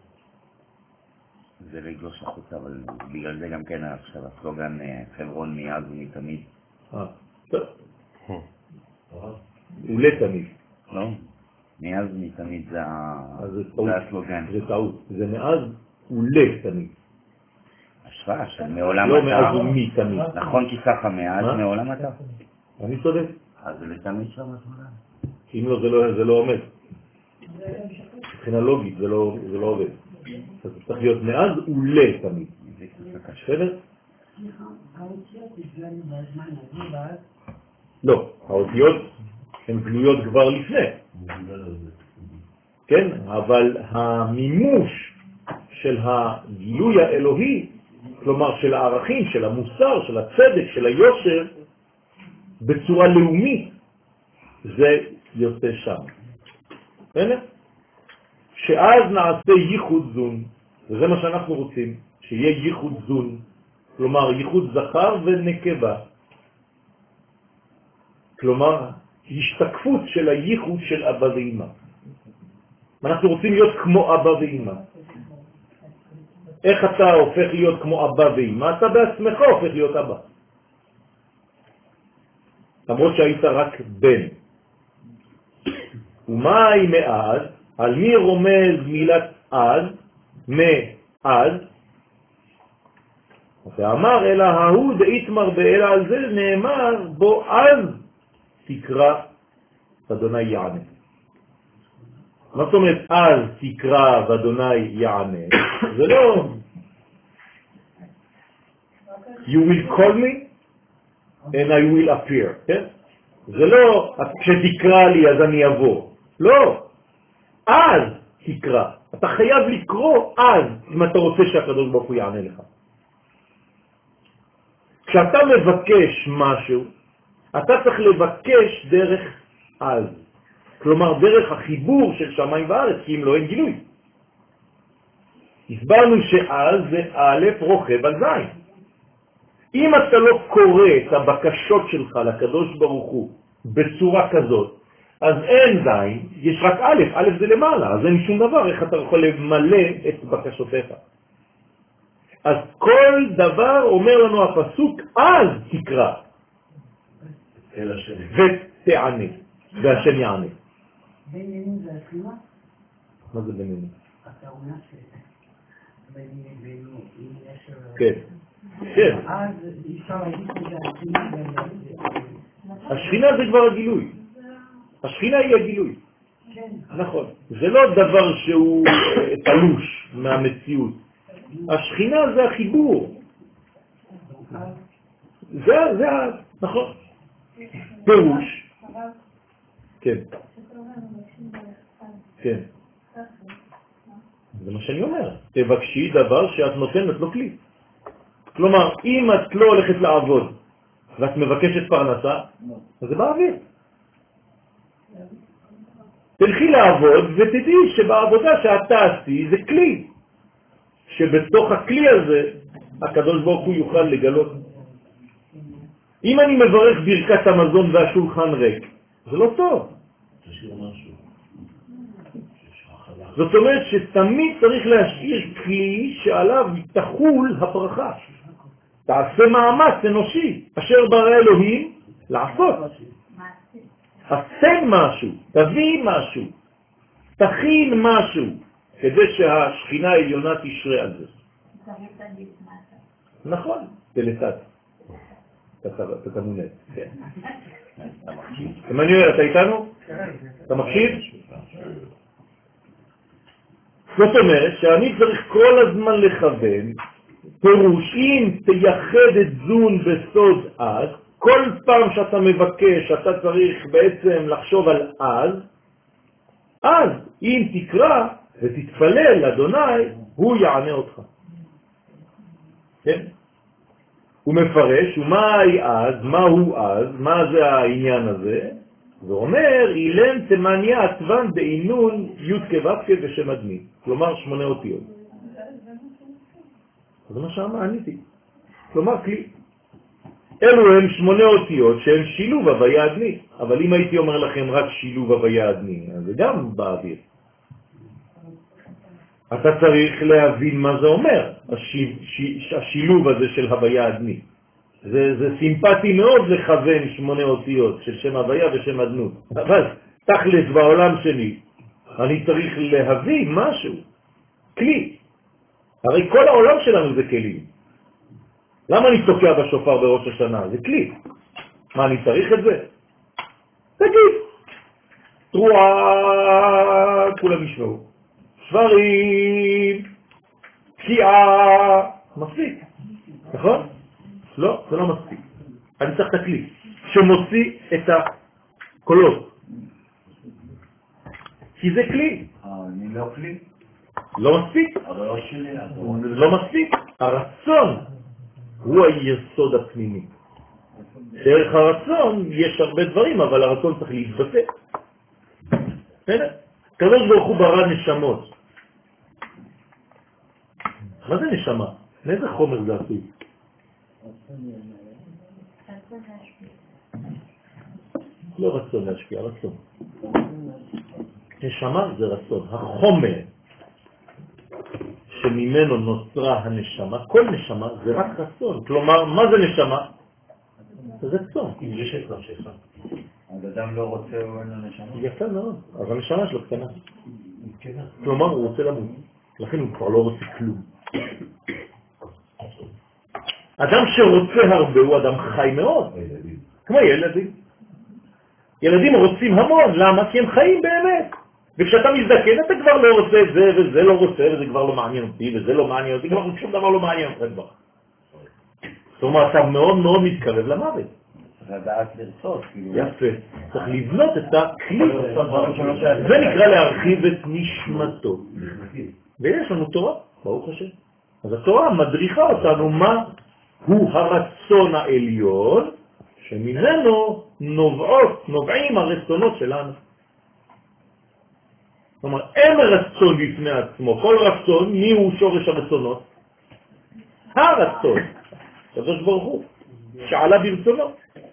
זה לגלוש החוצה, אבל בגלל זה גם כן עכשיו הסלוגן חברון מאז ומתמיד. אה, טוב. אולי תמיד. לא? מאז ומתמיד זה הסלוגן. זה טעות. זה מאז אולי תמיד. השוואה של מעולם לא אתה. מאז ומתמיד. נכון כי ככה מאז מעולם אתה. אני צודק. אז זה לתמיד שם הסלוגן. אם לא, זה לא, זה לא עומד. מבחינה לוגית, זה לא, זה לא עובד. אז זה צריך להיות מאז אולי תמיד. בסדר? האותיות התגלו בזמן הזה, ואז לא, האותיות הן גלויות כבר לפני. כן? אבל המימוש של הגילוי האלוהי, כלומר של הערכים, של המוסר, של הצדק, של היושר, בצורה לאומית, זה יוצא שם. בסדר? שאז נעשה ייחוד זון, וזה מה שאנחנו רוצים, שיהיה ייחוד זון, כלומר ייחוד זכר ונקבה. כלומר, השתקפות של הייחוד של אבא ואמא. אנחנו רוצים להיות כמו אבא ואמא. איך אתה הופך להיות כמו אבא ואמא? אתה בעצמך הופך להיות אבא. למרות שהיית רק בן. ומה היא מאז? על מי רומז מילת אז? מאז? ואמר אלא ההוא דאיתמר באלה, על זה נאמר בו אז תקרא ואדוני יענה. מה זאת אומרת אז תקרא ואדוני יענה? זה לא you will call me and I will appear, כן? זה לא כשתקרא לי אז אני אבוא, לא, אז תקרא, אתה חייב לקרוא אז אם אתה רוצה שהקדוש ברוך הוא יענה לך. כשאתה מבקש משהו אתה צריך לבקש דרך אז, כלומר דרך החיבור של שמיים וארץ, כי אם לא אין גילוי. הסברנו שאז זה א' רוכב על זין. אם אתה לא קורא את הבקשות שלך לקדוש ברוך הוא בצורה כזאת, אז אין זין, יש רק א', א' זה למעלה, אז אין שום דבר, איך אתה יכול למלא את בקשותיך. אז כל דבר אומר לנו הפסוק, אז תקרא ותענה, והשם יענה. בינינו זה התחילה? מה זה בינינו? התאונה שבינינו, אם יש... כן, כן. אז אפשר להגיד שזה התחילה. השכינה זה כבר הגילוי. השכינה היא הגילוי. כן. נכון. זה לא דבר שהוא תלוש מהמציאות. השכינה זה החיבור. זה, זה, נכון. פירוש. כן. כן. זה מה שאני אומר. תבקשי דבר שאת נותנת לו כלי. כלומר, אם את לא הולכת לעבוד ואת מבקשת פרנסה, אז זה באוויר. תלכי לעבוד ותדעי שבעבודה שאתה עשי זה כלי. שבתוך הכלי הזה הקדוש ברוך הוא יוכל לגלות. אם אני מברך ברכת המזון והשולחן ריק, זה לא טוב. זאת אומרת שתמיד צריך להשאיר כלי שעליו תחול הברכה. תעשה מאמץ אנושי, אשר ברא אלוהים לעשות. עשה משהו, תביא משהו, תכין משהו, כדי שהשכינה העליונה תשרה על זה. נכון, תלתת. אתה תמונת, כן. אמנואל, אתה איתנו? אתה מקשיב? זאת אומרת שאני צריך כל הזמן לכוון, פירוש אם תייחד את זון בסוד אז, כל פעם שאתה מבקש, אתה צריך בעצם לחשוב על אז, אז אם תקרא ותתפלל אדוני, הוא יענה אותך. כן? הוא מפרש, ומהי אז, מהו אז, מה זה העניין הזה? זה אומר, אילן תמניה עטוון דאינון י' כו' ושם אדמי, כלומר שמונה אותיות. זה מה שעניתי. כלומר כלי. אלו הם שמונה אותיות שהם שילוב הוויה אדמי, אבל אם הייתי אומר לכם רק שילוב הוויה אדמי, אז זה גם באוויר. אתה צריך להבין מה זה אומר, השיל, ש, השילוב הזה של הוויה אדמי. זה, זה סימפטי מאוד לכוון שמונה אותיות של שם הוויה ושם אדנות. אבל תכלס בעולם שלי, אני צריך להבין משהו, כלי. הרי כל העולם שלנו זה כלים. למה אני תוקע בשופר בראש השנה? זה כלי. מה, אני צריך את זה? תגיד. תרועה, כולם ישמעו. שברים, תקיעה, מספיק. נכון? לא, זה לא מספיק. אני צריך את הכלי שמוציא את הקולות. כי זה כלי. אני לא כלי. לא מספיק. אבל לא שלי. לא מספיק. הרצון הוא היסוד הפנימי. דרך הרצון יש הרבה דברים, אבל הרצון צריך להתבטא. קדוש ברוך הוא ברא נשמות. מה זה נשמה? מאיזה חומר זה עשוי? לא רצון להשפיע, רצון. נשמה זה רצון. החומר שממנו נוצרה הנשמה, כל נשמה זה רק רצון. כלומר, מה זה נשמה? זה רצון. יש את רשך. האדם לא רוצה או אין לו נשמה? יפה מאוד. אז הנשמה שלו קטנה. כלומר, הוא רוצה למות. לכן הוא כבר לא רוצה כלום. אדם שרוצה הרבה הוא אדם חי מאוד. כמו ילדים. ילדים רוצים המון, למה? כי הם חיים באמת. וכשאתה מזדקן אתה כבר לא רוצה את זה, וזה לא רוצה, וזה כבר לא מעניין אותי, וזה לא מעניין אותי, כבר שום דבר לא מעניין אותך כבר. זאת אומרת, אתה מאוד מאוד מתקרב למוות. זה דעת לרצות. יפה. צריך לבנות את הכלי. זה נקרא להרחיב את נשמתו. ויש לנו תורה, ברוך השם. אז התורה מדריכה אותנו מה הוא הרצון העליון, שממנו נובעות, נובעים הרצונות שלנו. זאת אומרת, אין רצון בפני עצמו. כל רצון, מי הוא שורש הרצונות? הרצון. הקדוש ברוך הוא, שעלה ברצונו.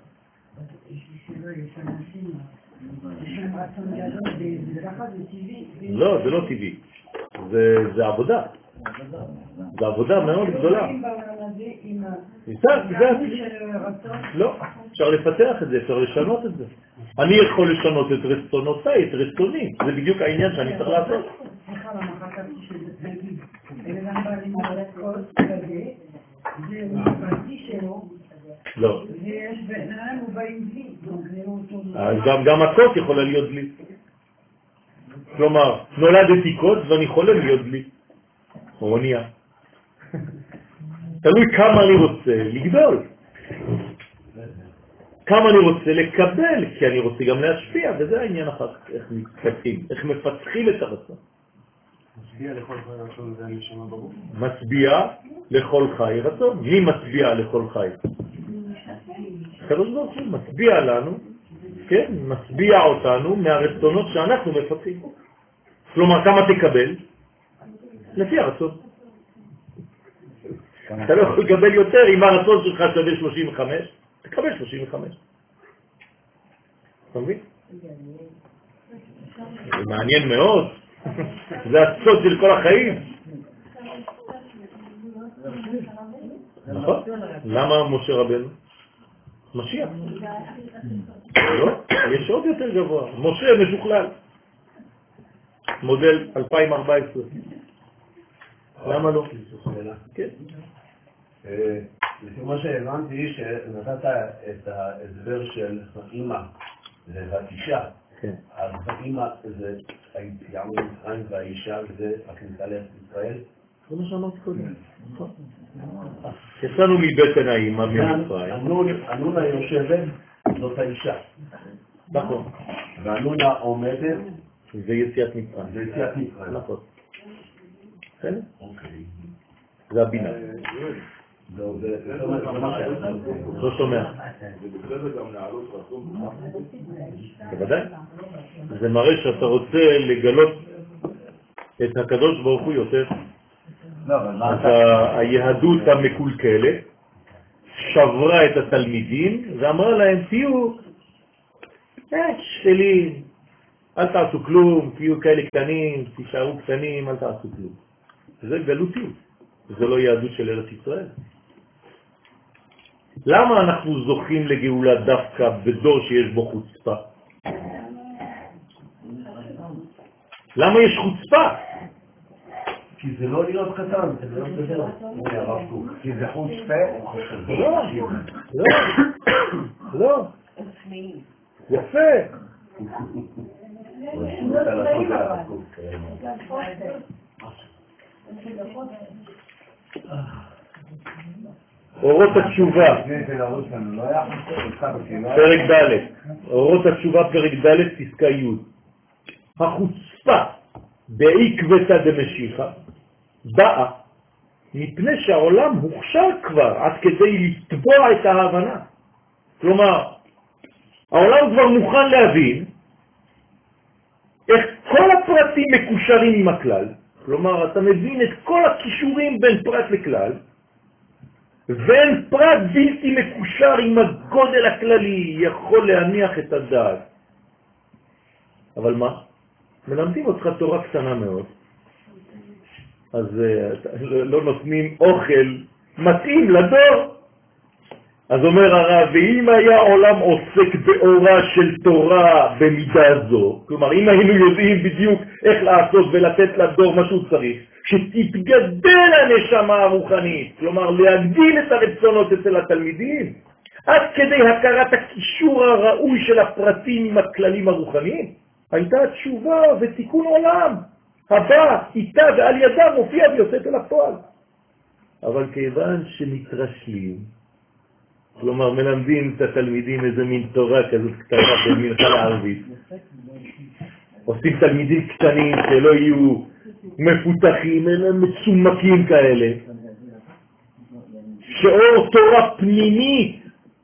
לא, זה לא טבעי. זה עבודה. זה עבודה מאוד גדולה. לא, אפשר לפתח את זה, אפשר לשנות את זה. אני יכול לשנות את רצונותיי, את רצוני. זה בדיוק העניין שאני צריך לעשות. לא. גם הקוט יכולה להיות דלי. כלומר, נולדתי קוט ואני חולם להיות דלי. או אונייה. תלוי כמה אני רוצה לגדול. כמה אני רוצה לקבל, כי אני רוצה גם להשפיע, וזה העניין אחר כך, איך מתפתחים, איך מפתחים את הרצון. מצביע לכל חי רצון זה הנשמה בגוף? מצביע לכל חי רצון. מי מצביע לכל חי? הקדוש ברוך הוא מצביע לנו, כן, מצביע אותנו מהרצונות שאנחנו מפתחים. כלומר, כמה תקבל? לפי הרצון. אתה לא יכול לקבל יותר, אם הרצון שלך שווה שלושים וחמש, תקבל שלושים וחמש. אתה מבין? זה מעניין מאוד. זה הסוד של כל החיים. נכון? למה משה רבנו? משיח. לא, יש עוד יותר גבוה. משה משוכלל. מודל אלפיים וארבע עשרה. למה לא? כן. לפי מה שהבנתי, שנתת את ההסבר של אמא והאישה. אז האמא זה היציאה ממצרים והאישה זה הכניסה לארץ ישראל. זה מה שאמרתי קודם. יצאנו מבטן האמא ממצרים. הנונה יושבת זאת האישה. נכון. והנונה עומדת זה יציאת מצרים. זה יציאת מצרים. נכון. כן? אוקיי. זה הבינה. לא שומע. בוודאי. זה מראה שאתה רוצה לגלות את הקדוש ברוך הוא יותר. אז היהדות המקולקלת שברה את התלמידים ואמרה להם, תהיו שלי, אל תעשו כלום, תהיו כאלה קטנים, תישארו קטנים, אל תעשו כלום. זה גלותיות, זה לא יהדות של ארץ ישראל. למה אנחנו זוכים לגאולה דווקא בדור שיש בו חוצפה? למה יש חוצפה? כי זה לא להיות קטן, זה לא גדול. כי זה חוצפה. לא, לא, לא. יפה. אורות התשובה, פרק ד', אורות התשובה פרק ד' פסקה י'. החוצפה בעקבתא דמשיחא באה מפני שהעולם הוכשר כבר עד כדי לתבוע את ההבנה. כלומר, העולם כבר מוכן להבין איך כל הפרטים מקושרים עם הכלל. כלומר, אתה מבין את כל הקישורים בין פרט לכלל, ואין פרט בלתי מקושר עם הגודל הכללי יכול להניח את הדעת. אבל מה? מלמדים אותך תורה קטנה מאוד, אז uh, לא נותנים אוכל מתאים לדור. אז אומר הרב, ואם היה עולם עוסק באורה של תורה במידה זו, כלומר אם היינו יודעים בדיוק איך לעשות ולתת לדור מה שהוא צריך, שתתגדל הנשמה הרוחנית, כלומר להגדיל את הרצונות אצל התלמידים, עד כדי הכרת הקישור הראוי של הפרטים עם הכללים הרוחניים, הייתה תשובה ותיקון עולם הבא איתה ועל ידה מופיע ויוצאת אל הפועל. אבל כיוון שמתרשלים, כלומר מלמדים את התלמידים איזה מין תורה כזאת קטנה במנחה לערבית, עושים תלמידים קטנים שלא יהיו מפותחים, אלא מצומקים כאלה, שאור תורה פנימית,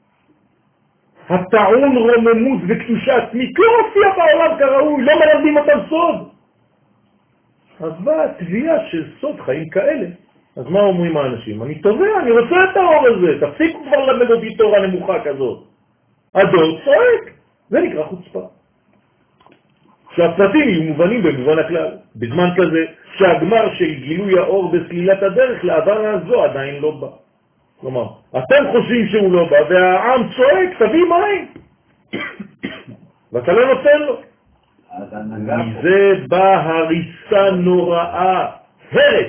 הטעון רוממות וקדושה עצמית, לא הופיע בעולם כראוי, לא מלמדים אותם סוד. אז באה התביעה של סוד חיים כאלה. אז מה אומרים האנשים? אני תובע, אני רוצה את האור הזה, תפסיקו כבר למד אותי תורה נמוכה כזאת. הדור צועק, זה נקרא חוצפה. שהפרטים יהיו מובנים במובן הכלל. בזמן כזה שהגמר של גילוי האור בסלילת הדרך לעבר הזו עדיין לא בא. כלומר, אתם חושבים שהוא לא בא, והעם צועק, תביא מים. ואתה לא נותן לו. מזה בא הריסה נוראה, הרס.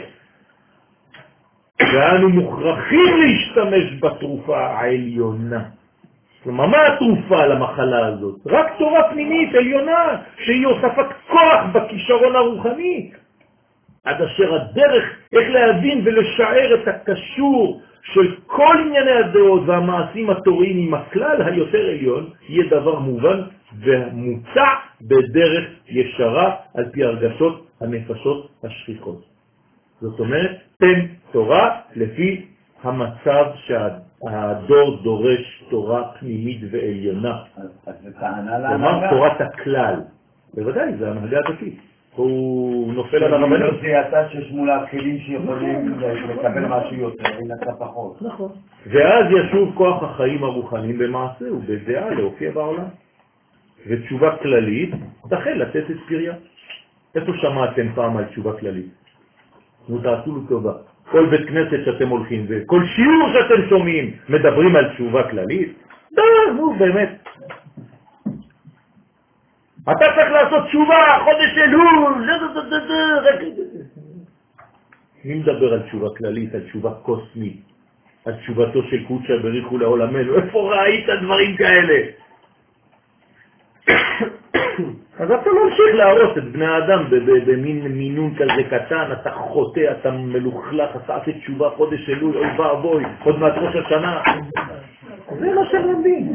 ואנו מוכרחים להשתמש בתרופה העליונה. כלומר, מה התרופה למחלה הזאת? רק תורה פנימית עליונה, שהיא הוספת כוח בכישרון הרוחני. עד אשר הדרך איך להבין ולשער את הקשור של כל ענייני הדעות והמעשים התוריים עם הכלל היותר עליון, יהיה דבר מובן ומוצע בדרך ישרה על פי הרגשות הנפשות השכיחות. זאת אומרת, תן תורה לפי המצב שהדור דורש תורה פנימית ועליונה. אז זה טענה כלומר, להנהגה. תורת הכלל. בוודאי, זה ההנהגה הדתית. הוא נופל על הרבנות. הרבנות. זה יצא שיש מולה כלים שיכולים לקבל משהו יותר, ונצא פחות. נכון. ואז ישוב כוח החיים הרוחניים במעשה ובדעה להופיע בעולם. ותשובה כללית תחל לתת את פריה. איפה שמעתם פעם על תשובה כללית? נו, תעשו לו טובה. כל בית כנסת שאתם הולכים וכל שיעור שאתם שומעים מדברים על תשובה כללית. די, נו, באמת. אתה צריך לעשות תשובה, חודש אלול, מי מדבר על תשובה כללית, על תשובה קוסמית, על תשובתו של קודשא בריחו לעולמנו? איפה ראית דברים כאלה? אז אתה ממשיך להרוס את בני האדם במין מינון כזה קטן, אתה חוטא, אתה מלוכלך, אתה עושה תשובה חודש אלול, אוי ואבוי, עוד מעט ראש השנה. זה מה שלמדים.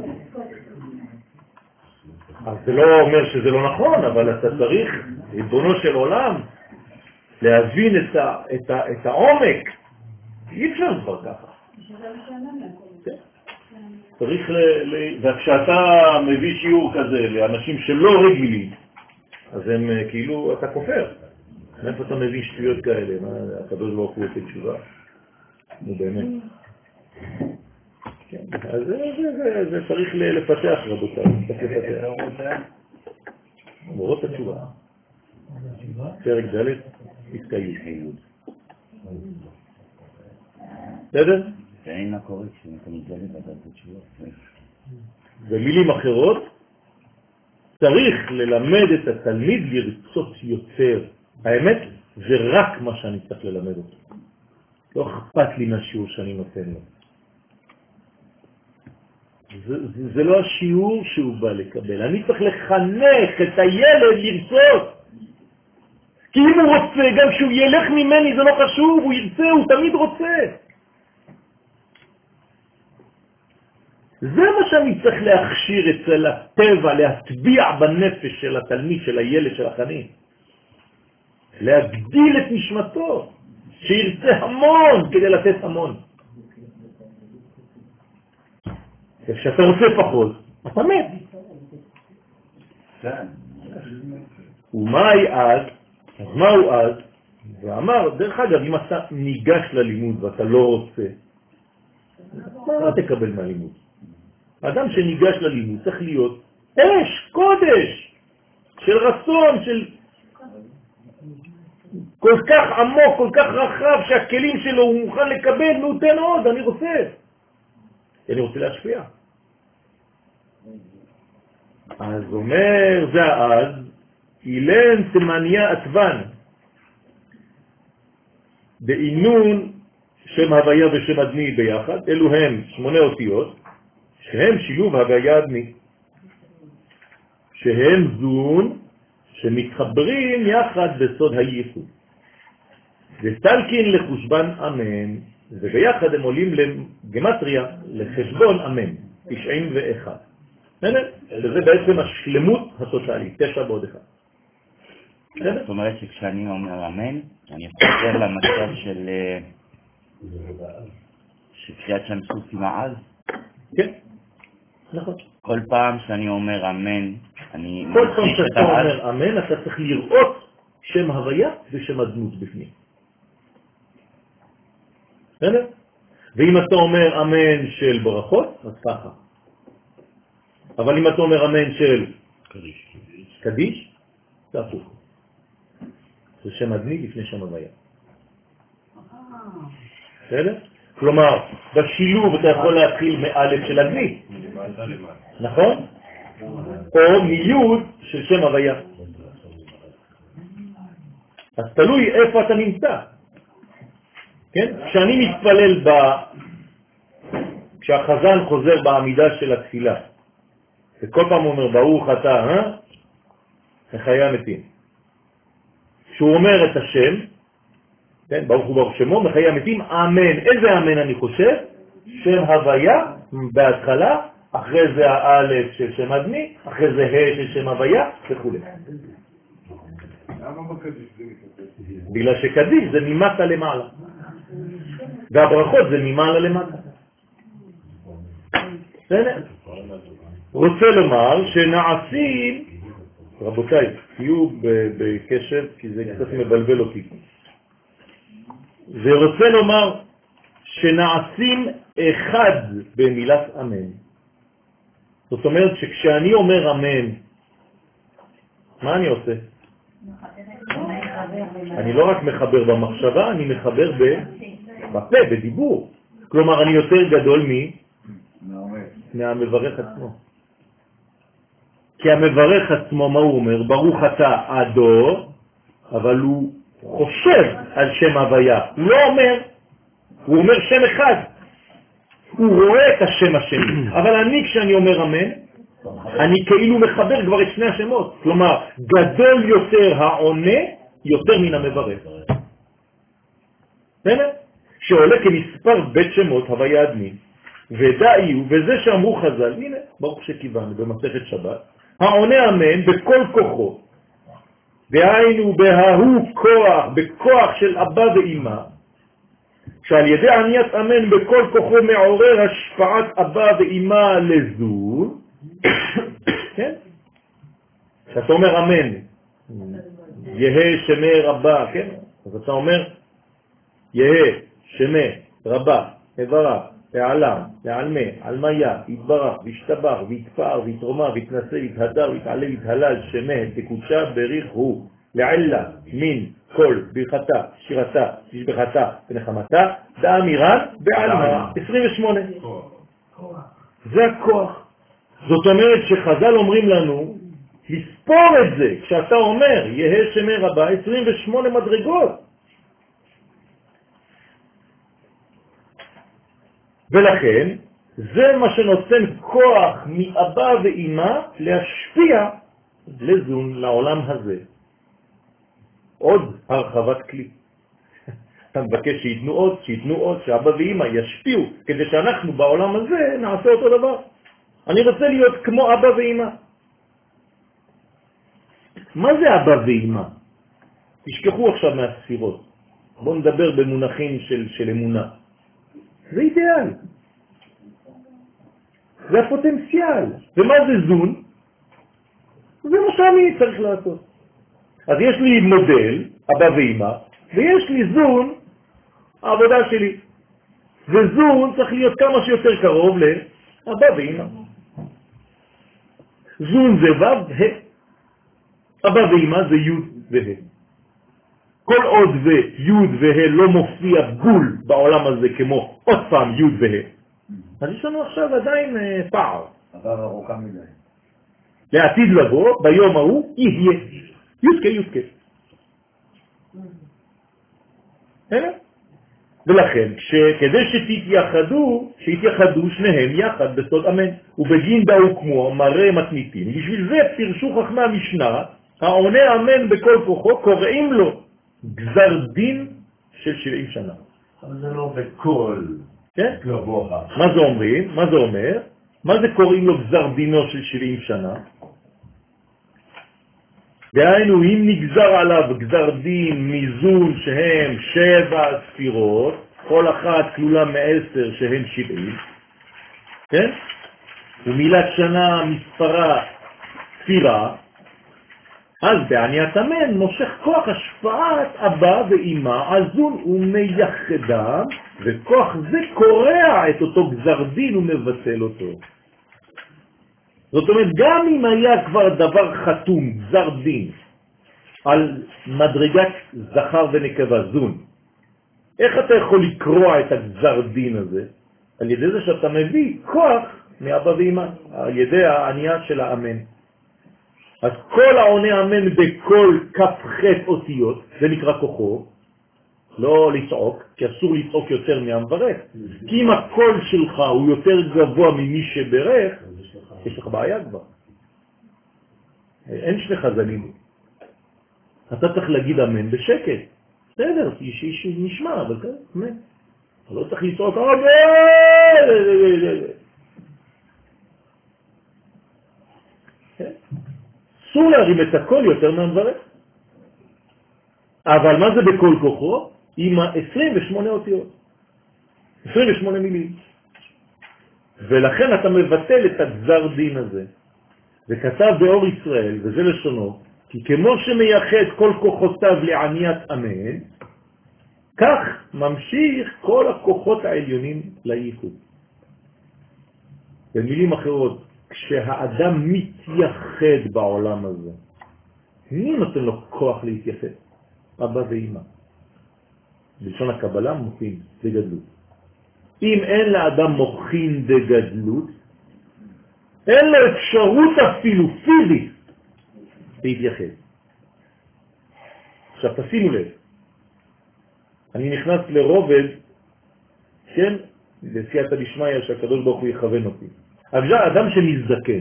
אז זה לא אומר שזה לא נכון, אבל אתה צריך, ריבונו של עולם, להבין את, ה, את, ה, את העומק. אי אפשר כבר ככה. צריך ל... ל... וכשאתה מביא שיעור כזה לאנשים שלא רגילים, אז הם כאילו, אתה כופר. מאיפה אתה מביא שטויות כאלה? מה, הקדוש ברוך הוא עושה תשובה? נו באמת. כן, אז זה, זה, זה, זה צריך לפתח, רבותיי. צריך לפתח. מורות התשובה. פרק ד' פסקה י'. בסדר? ואין מה קורה כשאתה מתגלה לדעת התשובה. במילים אחרות, צריך ללמד את התלמיד לרצות יותר. האמת, זה רק מה שאני צריך ללמד אותו. לא אכפת לי מהשיעור שאני נותן לו. זה, זה, זה לא השיעור שהוא בא לקבל. אני צריך לחנך את הילד לרצות. כי אם הוא רוצה, גם כשהוא ילך ממני זה לא חשוב, הוא ירצה, הוא תמיד רוצה. זה מה שאני צריך להכשיר אצל הטבע, להטביע בנפש של התלמיד, של הילד, של החנין. להגדיל את נשמתו, שירצה המון כדי לתת המון. כשאתה רוצה פחות, אתה מת. ומה היא אז? אז מה הוא אז? ואמר, דרך אגב, אם אתה ניגש ללימוד ואתה לא רוצה, מה תקבל מהלימוד? האדם שניגש ללימוד צריך להיות אש, קודש, של רצון, של כל כך עמוק, כל כך רחב, שהכלים שלו הוא מוכן לקבל, נותן עוד, אני רוצה. אני רוצה להשפיע. אז אומר זה אז, אילן תמניה עטבן, בעינון שם הוויה ושם אדמי ביחד, אלו הם שמונה אותיות, שהם שילוב הוויה אדמי, שהם זון שמתחברים יחד בסוד הייחוד. וסלקין לחושבן אמן, וביחד הם עולים לגמטריה, לחשבון אמן, תשעים ואחד. וזה בעצם השלמות הטוטלית, תשע בעוד אחד. זאת אומרת שכשאני אומר אמן, אני חוזר למצב של שקריאת שם סוף עם העז? כן, נכון. כל פעם שאני אומר אמן, אני... כל פעם שאתה אומר אמן, אתה צריך לראות שם הוויה ושם הדמות בפנים. בסדר? ואם אתה אומר אמן של ברכות, אז ככה. אבל אם אתה אומר אמן של קדיש, קדיש, זה הפוך. זה שם אדמי לפני שם הוויה. בסדר? כלומר, בשילוב אתה יכול להתחיל מאלף של אדמי. נכון? או מיוד של שם הוויה. אז תלוי איפה אתה נמצא. כן? כשאני מתפלל ב... כשהחזן חוזר בעמידה של התפילה, וכל פעם הוא אומר, ברוך אתה, אה? מחיי המתים. כשהוא אומר את השם, כן? ברוך הוא ברוך שמו, מחיי המתים, אמן. איזה אמן אני חושב? שם הוויה, בהתחלה, אחרי זה האלף של שם אדמי, אחרי זה ה' של שם הוויה, וכו'. למה בקדיש זה מתקדש? בגלל שקדיש זה ממטה למעלה. והברכות זה ממעלה למטה. רוצה לומר שנעשים, רבותיי, תהיו בקשב כי זה קצת מבלבל אותי. ורוצה לומר שנעשים אחד במילת אמן. זאת אומרת שכשאני אומר אמן, מה אני עושה? אני לא רק מחבר במחשבה, אני מחבר בפה, בדיבור. כלומר, אני יותר גדול מי? מהמברך עצמו. כי המברך עצמו, מה הוא אומר? ברוך אתה הדור, אבל הוא חושב על שם הוויה. הוא לא אומר, הוא אומר שם אחד. הוא רואה את השם השני. אבל אני, כשאני אומר אמן, אני כאילו מחבר כבר את שני השמות. כלומר, גדול יותר העונה, יותר מן המברך. בסדר? שעולה כמספר בית שמות הוויה אדמי. ודאי הוא, וזה שאמרו חז"ל, הנה, ברוך שכיוון במסכת שבת, העונה אמן בכל כוחו, דהיינו בהוא כוח, בכוח של אבא ואמא, שעל ידי עניית אמן בכל כוחו מעורר השפעת אבא ואמא לזון, כן? כשאתה אומר אמן, יהא שמי רבה, כן? אז אתה אומר, יהא שמי רבה, הברה, העלם, העלמה, עלמיה, יתברך, וישתבח, ויתפאר, ויתרומה, ויתנסה, ויתהדר, ויתעלה, ויתהלל, שמה, תקודשה, בריך הוא, לעלה, מין, כל, ברכתה, שירתה, תשבחתה, ונחמתה, דאמירן, בעלמה, עשרים ושמונה. זה הכוח. זאת אומרת שחז"ל אומרים לנו, לספור את זה, כשאתה אומר, יהא שמי רבה, עשרים ושמונה מדרגות. ולכן, זה מה שנותן כוח מאבא ואמא להשפיע לזון לעולם הזה. עוד הרחבת כלי. אתה מבקש שיתנו עוד, שיתנו עוד, שאבא ואמא ישפיעו, כדי שאנחנו בעולם הזה נעשה אותו דבר. אני רוצה להיות כמו אבא ואמא. מה זה אבא ואמא? תשכחו עכשיו מהספירות. בואו נדבר במונחים של, של אמונה. זה אידיאל. זה הפוטנציאל. ומה זה זון? זה מה שאני צריך לעשות. אז יש לי מודל, אבא ואמא, ויש לי זון, העבודה שלי. וזון צריך להיות כמה שיותר קרוב לאבא ואמא. זון זה ו' ה'. אבא ואמא זה י' וה'. כל עוד וי' וה' לא מופיע בול בעולם הזה כמו עוד פעם י' וה'. אז יש לנו עכשיו עדיין פער. עבר ארוכה מדי. לעתיד לבוא, ביום ההוא, יהיה. יודקה, יודקה. הנה? ולכן, כדי שתתייחדו, שיתייחדו שניהם יחד בסוד אמן, ובגין דאו כמו מראה מתניתים. בשביל זה פירשו חכמי המשנה, העונה אמן בכל כוחו, קוראים לו גזר דין של שבעים שנה. אבל זה לא בכל כן? גבוה. מה זה אומרים? מה זה אומר? מה זה קוראים לו גזר דינו של שבעים שנה? דהיינו, אם נגזר עליו גזר דין מיזון שהם שבע ספירות, כל אחת כלולה מעשר שהן שבעים, כן? ומילת שנה מספרה ספירה, אז בעניית אמן מושך כוח השפעת אבא ואמא עזון ומייחדם, וכוח זה קורע את אותו גזר דין ומבטל אותו. זאת אומרת, גם אם היה כבר דבר חתום, גזר דין, על מדרגת זכר ונקבה, זון, איך אתה יכול לקרוע את הגזר דין הזה? על ידי זה שאתה מביא כוח מאבא ואמא, על ידי הענייה של האמן. אז כל העונה אמן בכל כף ח' אותיות, זה נקרא כוחו, לא לצעוק, כי אסור לצעוק יותר מהמברך. כי אם הקול שלך הוא יותר גבוה ממי שברך, יש לך בעיה כבר. אין שני חזנים. אתה צריך להגיד אמן בשקט. בסדר, נשמע, אבל כן, אמן. אתה לא צריך לצעוק, אמן! אסור להרים את הקול יותר מהמברך. אבל מה זה בכל כוחו? עם ה-עשרים ושמונה אותיות. עשרים ושמונה מילים. ולכן אתה מבטל את הגזר דין הזה. וכתב באור ישראל, וזה לשונו, כי כמו שמייחד כל כוחותיו לעניית אמן, כך ממשיך כל הכוחות העליונים לייחוד. במילים אחרות, כשהאדם מתייחד בעולם הזה, מי נותן לו כוח להתייחד? אבא ואמא. בלשון הקבלה מוחין דגדלות. אם אין לאדם מוחין דגדלות, אין לו אפשרות אפילו פיזית להתייחד. עכשיו תשימו לב, אני נכנס לרובד, כן, בסייעתא דשמיא שהקדוש ברוך הוא יכוון אותי. אבל אדם שמזדקן,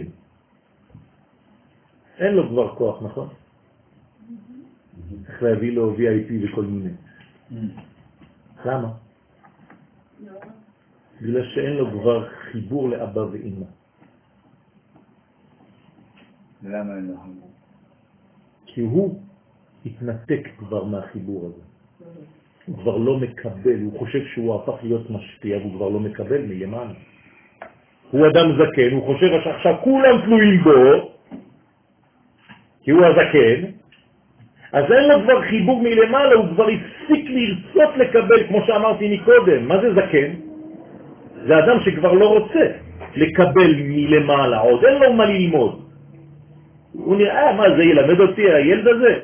אין לו כבר כוח, נכון? צריך להביא לו וי איי פי וכל מיני. למה? בגלל שאין לו כבר חיבור לאבא ואמא. למה אין לו חיבור? כי הוא התנתק כבר מהחיבור הזה. הוא כבר לא מקבל, הוא חושב שהוא הפך להיות משפיע, והוא כבר לא מקבל מלמעלה. הוא אדם זקן, הוא חושב שעכשיו כולם תלויים בו, כי הוא הזקן, אז אין לו כבר חיבור מלמעלה, הוא כבר הפסיק לרצות לקבל, כמו שאמרתי מקודם. מה זה זקן? זה אדם שכבר לא רוצה לקבל מלמעלה, עוד אין לו מה ללמוד. הוא נראה, מה זה ילמד אותי, הילד הזה?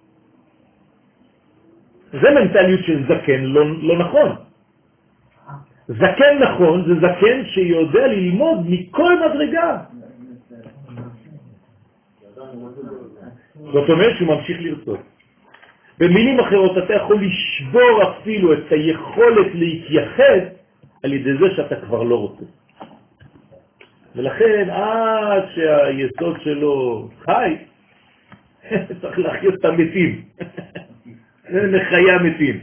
זה מנטליות של זקן לא, לא נכון. זקן נכון זה זקן שיודע ללמוד מכל מדרגה. זאת אומרת שהוא ממשיך לרצות. במילים אחרות אתה יכול לשבור אפילו את היכולת להתייחד על ידי זה שאתה כבר לא רוצה. ולכן עד שהיסוד שלו חי, צריך להחיות את המתים. לחיי המתים.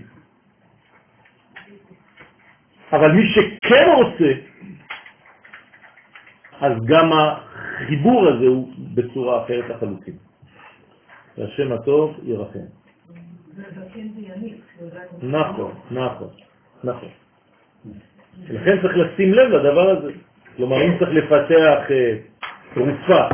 אבל מי שכן רוצה, אז גם החיבור הזה הוא בצורה אחרת לחלוטין. והשם הטוב ירחם. נכון, נכון, נכון. לכן צריך לשים לב לדבר הזה. כלומר, אם צריך לפתח תרופה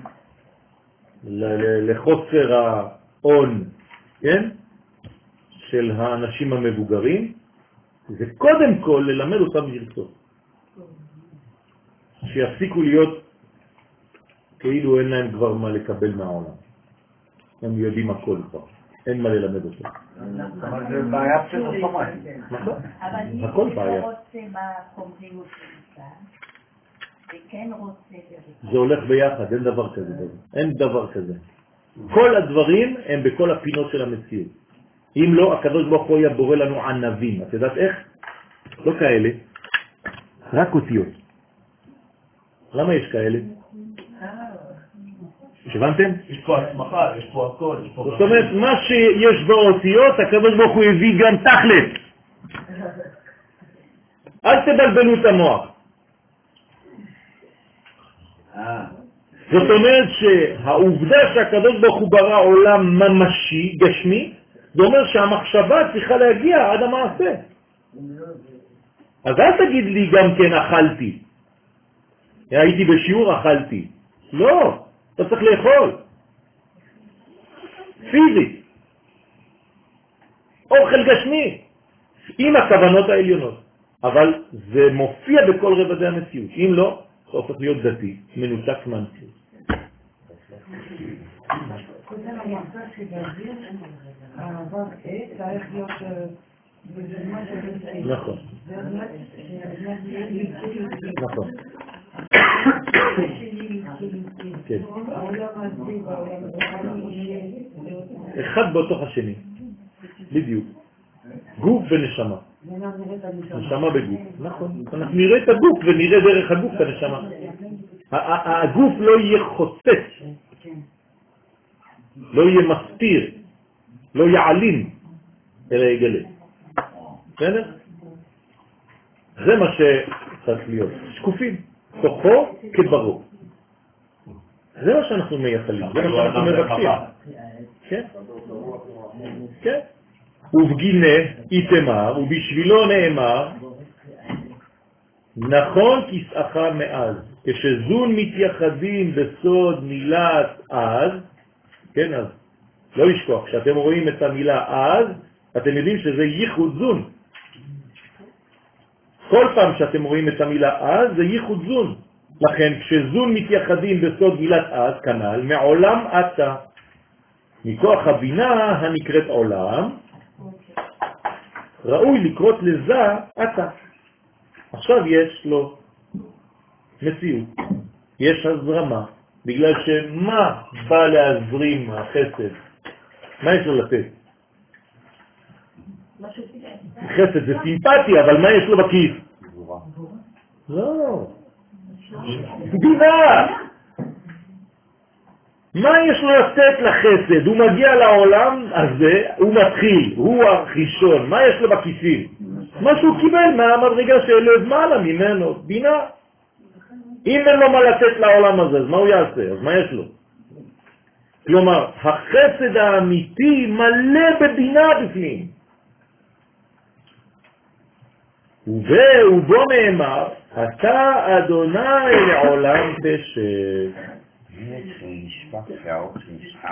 לחוסר ההון, כן? של האנשים המבוגרים, זה קודם כל ללמד אותם לרצות. שיפסיקו להיות כאילו אין להם כבר מה לקבל מהעולם. הם יודעים הכל כבר. אין מה ללמד אותם. אבל זה בעיה פסיכוסומטית. נכון. אבל אם הכל הוא בעיה. לא רוצה בקומפליות שלך, וכן רוצה... זה הולך ביחד, אין דבר כזה. אין דבר כזה. כל הדברים הם בכל הפינות של המציאות. אם לא, הקדוש ברוך הוא היה בורא לנו ענבים. את יודעת איך? לא כאלה, רק אותיות. למה יש כאלה? הבנתם? יש פה הסמכה, יש פה הכל, יש פה... זאת אומרת, מה שיש באותיות, הקדוש ברוך הוא הביא גם תכלת. אל תבלבלו את המוח. זאת אומרת שהעובדה שהקדוש ברוך הוא ברא עולם ממשי, גשמי, זה אומר שהמחשבה צריכה להגיע עד המעשה. אז אל תגיד לי גם כן אכלתי. הייתי בשיעור אכלתי. לא, אתה צריך לאכול. פיזית. אוכל גשמי. עם הכוונות העליונות. אבל זה מופיע בכל רבדי המציאות. אם לא, זה הופך להיות דתי, מנותק מהמציאות. קודם המחקר שבאוויר, העבר עת צריך להיות בזמן של... נכון. נכון. כן. אחד באותוך השני. בדיוק. גוף ונשמה. נשמה בגוף. נכון. אנחנו נראה את הגוף ונראה דרך הגוף את הנשמה. הגוף לא יהיה חוצץ. לא יהיה מסתיר. לא יעלים. אלא יגלה. בסדר? זה מה שצריך להיות. שקופים. תוכו כברו. זה מה שאנחנו מייחלים. זה מה שאנחנו מבקשים. כן? כן. ובגינה איתמר, ובשבילו נאמר, נכון כסאך מאז. כשזון מתייחדים בסוד מילת אז, כן, אז לא לשכוח, כשאתם רואים את המילה אז, אתם יודעים שזה ייחוד זון. כל פעם שאתם רואים את המילה אז, זה ייחוד זון. לכן, כשזון מתייחדים בסוד מילת אז, כנ"ל, מעולם אתה, מכוח הבינה הנקראת עולם, ראוי לקרות לזה אתה. עכשיו יש לו מציאות, יש הזרמה, בגלל שמה בא להזרים החסד? מה יש לו לתת? חסד זה סימפטי, אבל מה יש לו בכיס? לא. בינה. מה יש לו לתת לחסד? הוא מגיע לעולם הזה, הוא מתחיל, הוא הראשון. מה יש לו בכיסים? מה שהוא קיבל מהמדרגה של מעלה ממנו, בינה. אם אין לו מה לתת לעולם הזה, אז מה הוא יעשה? אז מה יש לו? כלומר, החסד האמיתי מלא בבינה בפנים. ובו נאמר, אתה אדוני לעולם תשב. שנשפע שעור שנשפע.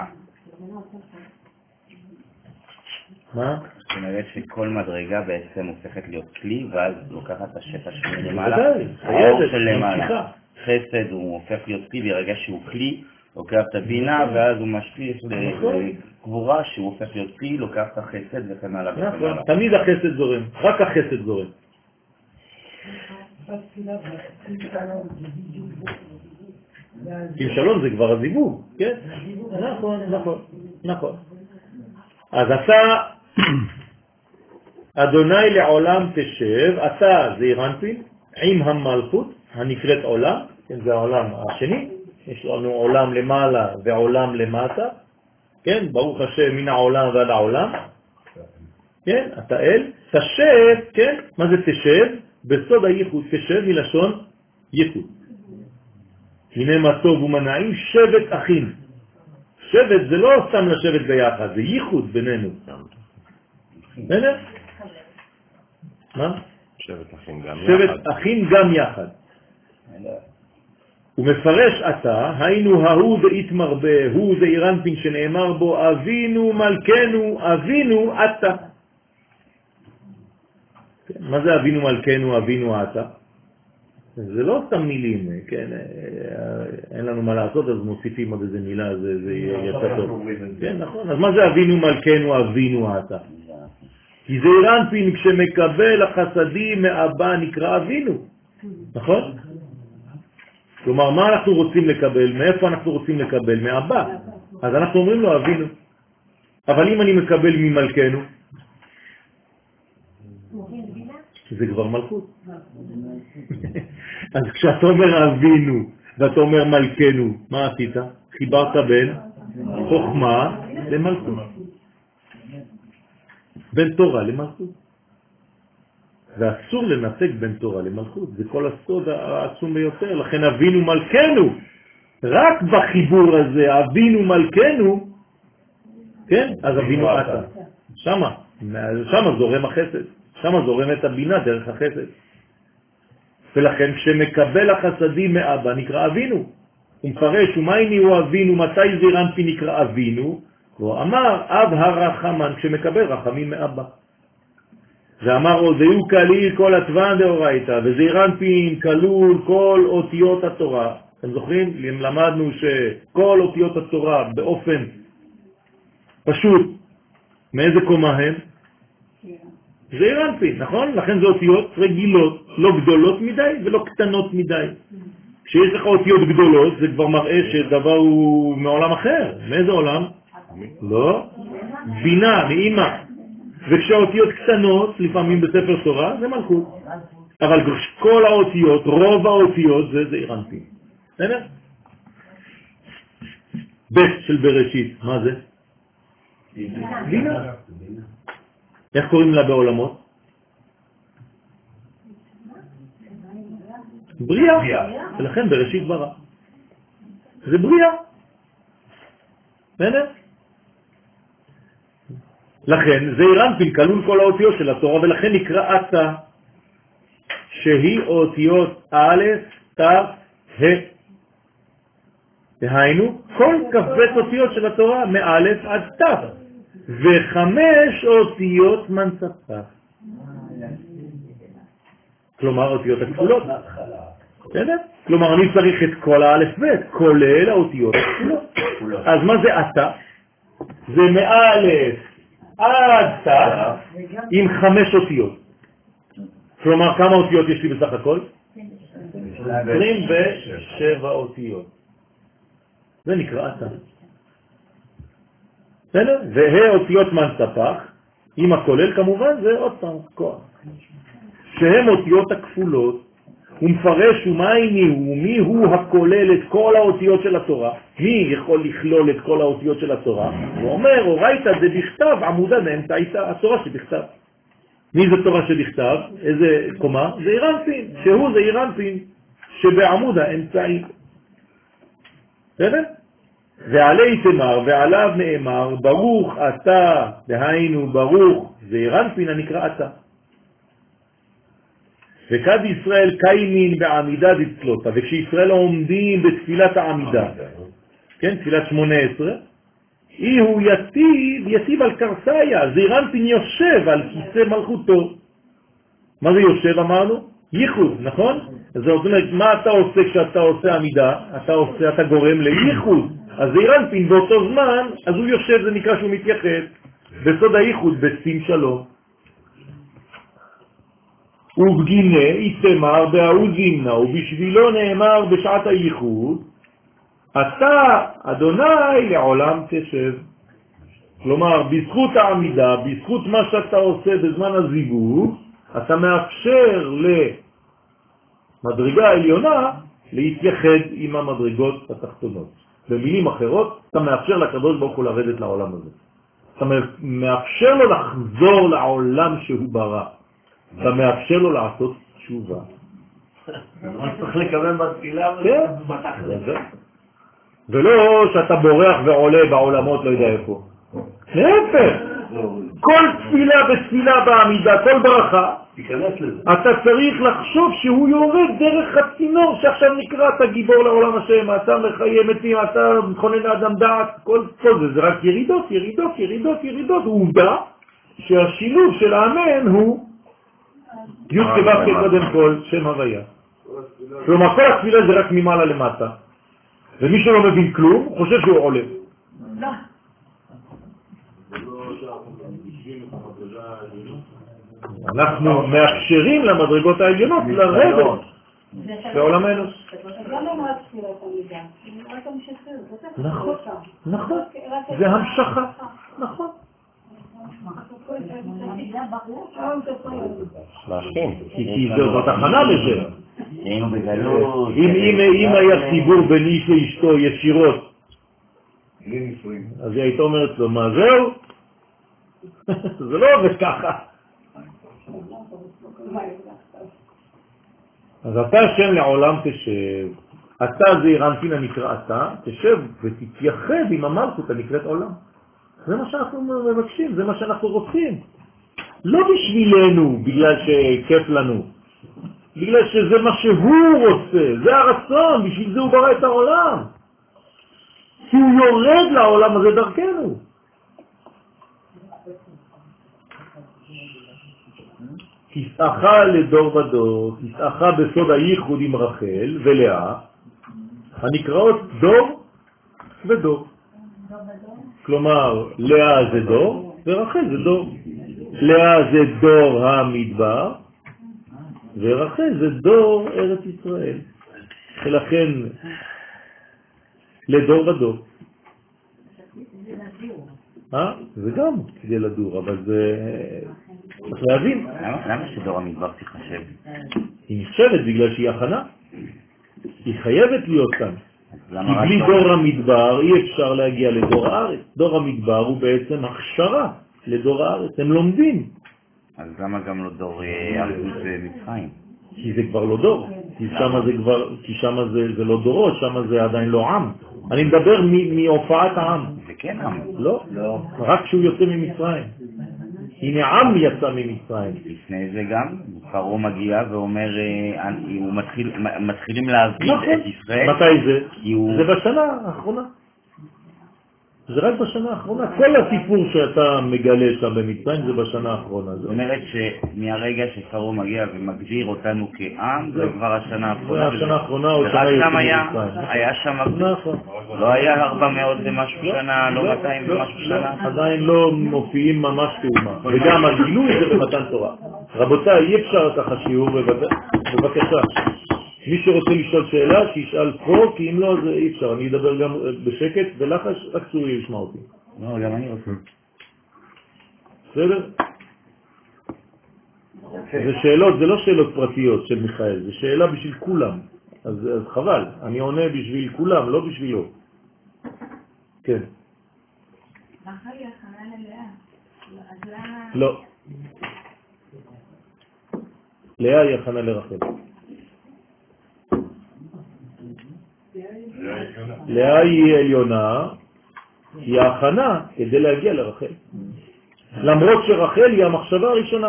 מה? זאת אומרת שכל מדרגה בעצם הופכת להיות כלי, ואז לוקחת את השפע של למעלה. האור של למעלה. חסד הוא הופך להיות כלי ברגע שהוא כלי, לוקח את הבינה, ואז הוא משפיע לקבורה שהוא הופך להיות כלי, לוקח את החסד וכן הלאה וכן הלאה. תמיד החסד זורם, רק החסד זורם. כמשלון זה כבר הזיווג, כן? נכון, נכון, נכון. אז אתה, אדוני לעולם תשב, אתה זה אירנפין, עם המלכות, הנקראת עולם, כן, זה העולם השני, יש לנו עולם למעלה ועולם למטה, כן, ברוך השם מן העולם ועד העולם, כן, אתה אל, תשב, כן, מה זה תשב? בסוד הייחוד, תשב מלשון ייחוד. הנה מה טוב ומנעים שבט אחים. שבט זה לא סתם לשבת ביחד, זה ייחוד בינינו. בסדר? מה? שבט אחים גם יחד. שבט אחים גם יחד. הוא מפרש אתה, היינו ההוא דאית מרבה, הוא זה אירנפין שנאמר בו, אבינו מלכנו, אבינו אתה. מה זה אבינו מלכנו, אבינו אתה? זה לא סתם מילים, כן, אין לנו מה לעשות, אז מוסיפים עוד איזה מילה, זה, זה יצא טוב. כן, נכון, אז מה זה אבינו מלכנו, אבינו אתה? כי זה אירנפין כשמקבל החסדים מאבא נקרא אבינו, נכון? כלומר, מה אנחנו רוצים לקבל? מאיפה אנחנו רוצים לקבל? מאבא. אז אנחנו אומרים לו אבינו. אבל אם אני מקבל ממלכנו, זה כבר מלכות. אז כשאתה אומר אבינו ואתה אומר מלכנו, מה עשית? חיברת בין חוכמה למלכות. בין תורה למלכות. ואסור לנתק בין תורה למלכות. זה כל הסוד העצום ביותר. לכן אבינו מלכנו. רק בחיבור הזה, אבינו מלכנו, כן? אז אבינו אתה. שמה. שמה זורם החסד. שמה זורם את הבינה דרך החסד. ולכן כשמקבל החסדים מאבא נקרא אבינו. הוא מפרש, ומייני הוא אבינו, מתי זירנפי נקרא אבינו? הוא אמר, אב הרחמן, כשמקבל רחמים מאבא. ואמר עוד, זהו כליל כל התוון דאורייתא, וזירנפין כלול כל אותיות התורה. אתם זוכרים? למדנו שכל אותיות התורה באופן פשוט, מאיזה קומה הם? זעירנפין, נכון? לכן זה אותיות רגילות, לא גדולות מדי ולא קטנות מדי. כשיש לך אותיות גדולות, זה כבר מראה שדבר הוא מעולם אחר. מאיזה עולם? לא. בינה, מאמא. וכשהאותיות קטנות, לפעמים בספר תורה, זה מלכות. אבל כל האותיות, רוב האותיות, זה זעירנפין. בסדר? בית של בראשית, מה זה? בינה. איך קוראים לה בעולמות? בריאה. ולכן בראשית ברא. זה בריאה. בסדר? לכן זעירנפין כלול כל האותיות של התורה, ולכן נקרא אתה, שהיא אותיות א', ת', ה'. דהיינו, כל כ"ב אותיות של התורה מא' עד ת'. וחמש אותיות מנצחה. כלומר, אותיות הכפולות. בסדר? כלומר, אני צריך את כל האלף ב', כולל האותיות הכפולות. אז מה זה אתה? זה מאלף עד ת' עם חמש אותיות. כלומר, כמה אותיות יש לי בסך הכל? עשרים ושבע אותיות. זה נקרא אתה. בסדר? והה אותיות מנצפח, עם הכולל כמובן, זה עוד פעם כוח. שהם אותיות הכפולות, הוא מפרש ומייני הוא, מי הוא הכולל את כל האותיות של התורה. מי יכול לכלול את כל האותיות של התורה? הוא אומר, אורייתא זה בכתב, עמודה באמצע הייתה התורה שבכתב. מי זה תורה שבכתב? איזה קומה? זה זעירנפין, שהוא זה זעירנפין שבעמוד האמצעי. בסדר? ועלי תמר, ועליו נאמר, ברוך אתה, דהיינו ברוך, זעירנפין הנקרא אתה. וכד ישראל קיימין בעמידה דצלותה, וכשישראל עומדים בתפילת העמידה, כן, תפילת שמונה עשרה, אי הוא יטיב, יטיב על קרסיה, זעירנפין יושב על כיסא מלכותו. מה זה יושב אמרנו? ייחוד, נכון? אז זאת אומרת, מה אתה עושה כשאתה עושה עמידה? אתה עושה, אתה גורם לייחוד. אז זעירנפין באותו זמן, אז הוא יושב, זה נקרא שהוא מתייחד. בסוד הייחוד, בשים שלום. ובגינה יתמר בהוא זימנה, ובשבילו נאמר בשעת הייחוד, אתה, אדוני, לעולם תשב. כלומר, בזכות העמידה, בזכות מה שאתה עושה בזמן הזיווג, אתה מאפשר למדרגה העליונה להתייחד עם המדרגות התחתונות. במילים אחרות, אתה מאפשר לקדוש ברוך הוא לרדת לעולם הזה. אתה מאפשר לו לחזור לעולם שהוא ברא. אתה מאפשר לו לעשות תשובה. מה צריך לקבל בתפילה? כן. ולא שאתה בורח ועולה בעולמות לא יודע איפה. להפך. כל תפילה בתפילה בעמידה, כל ברכה, תיכנס לזה. אתה צריך לחשוב שהוא יורד דרך הצינור שעכשיו נקרא אתה גיבור לעולם השם, אתה מחיי מתים, אתה מכונן לאדם דעת, כל, כל זה, זה רק ירידות, ירידות, ירידות, ירידות. עובדה שהשילוב של האמן הוא י' כב' קודם כל, שם הוויה. כלומר, כל התפילה זה רק ממעלה למטה. ומי שלא מבין כלום, הוא חושב שהוא עולה. אנחנו מאפשרים למדרגות העליונות לרדת בעולמנו. נכון, נכון. זה המשכה. נכון. להשם. כי זאת הכנה לזה. היינו בגלות. אם היה חיבור בין איש לאשתו ישירות, בלי נישואים. אז היא הייתה אומרת לו, מה זהו? זה לא עובד ככה. אז אתה השם לעולם תשב. אתה זה אירנטין הנקרא אתה, תשב ותתייחד עם המלכות הנקראת עולם. זה מה שאנחנו מבקשים, זה מה שאנחנו רוצים. לא בשבילנו, בגלל שכיף לנו. בגלל שזה מה שהוא רוצה, זה הרצון, בשביל זה הוא ברא את העולם. כי הוא יורד לעולם הזה דרכנו. תשאך לדור ודור, תשאך בסוד הייחוד עם רחל ולאה, הנקראות דור ודור. כלומר, לאה זה דור ורחל זה דור. לאה זה דור המדבר ורחל זה דור ארץ ישראל. ולכן לדור ודור. אה? זה גם כדי לדור, אבל זה... צריך להבין. למה שדור המדבר תחשב? היא נחשבת בגלל שהיא הכנה. היא חייבת להיות כאן. כי בלי דור המדבר אי אפשר להגיע לדור הארץ. דור המדבר הוא בעצם הכשרה לדור הארץ. הם לומדים. אז למה גם לא דור ארצות במצרים? כי זה כבר לא דור. כי שמה זה כבר, כי שמה זה, זה לא דורות, שמה זה עדיין לא עם. אני מדבר מהופעת העם. זה כן עם. לא, לא. רק כשהוא יוצא ממצרים. הנה עם יצא ממצרים. לפני זה גם, פרעה מגיע ואומר, הוא מתחיל, מתחילים להזמין את ישראל. מתי זה? הוא... זה בשנה האחרונה. זה רק בשנה האחרונה. כל הסיפור שאתה מגלה שם במצרים זה בשנה האחרונה. זאת אומרת שמהרגע שפרעה מגיע ומגדיר אותנו כעם, זה כבר השנה האחרונה. זה השנה האחרונה או שנה יוצא ממצרים. היה שם, לא היה ארבע מאות ומשהו שנה, לא מאתיים ומשהו שנה. עדיין לא מופיעים ממש כאומה. וגם הגילוי זה במתן תורה. רבותיי, אי אפשר ככה שיעור, בבקשה. מי שרוצה לשאול שאלה, שישאל פה, כי אם לא, זה אי אפשר. אני אדבר גם בשקט, ולחש, רק צורי ישמע אותי. לא, גם אני רוצה. בסדר? זה שאלות, זה לא שאלות פרטיות של מיכאל, זה שאלה בשביל כולם. אז, אז חבל, אני עונה בשביל כולם, לא בשבילו. כן. רחל היא הכנה ללאה. אז למה... לא. לאה היא הכנה לרחל. לאה היא עליונה, היא ההכנה כדי להגיע לרחל. למרות שרחל היא המחשבה הראשונה.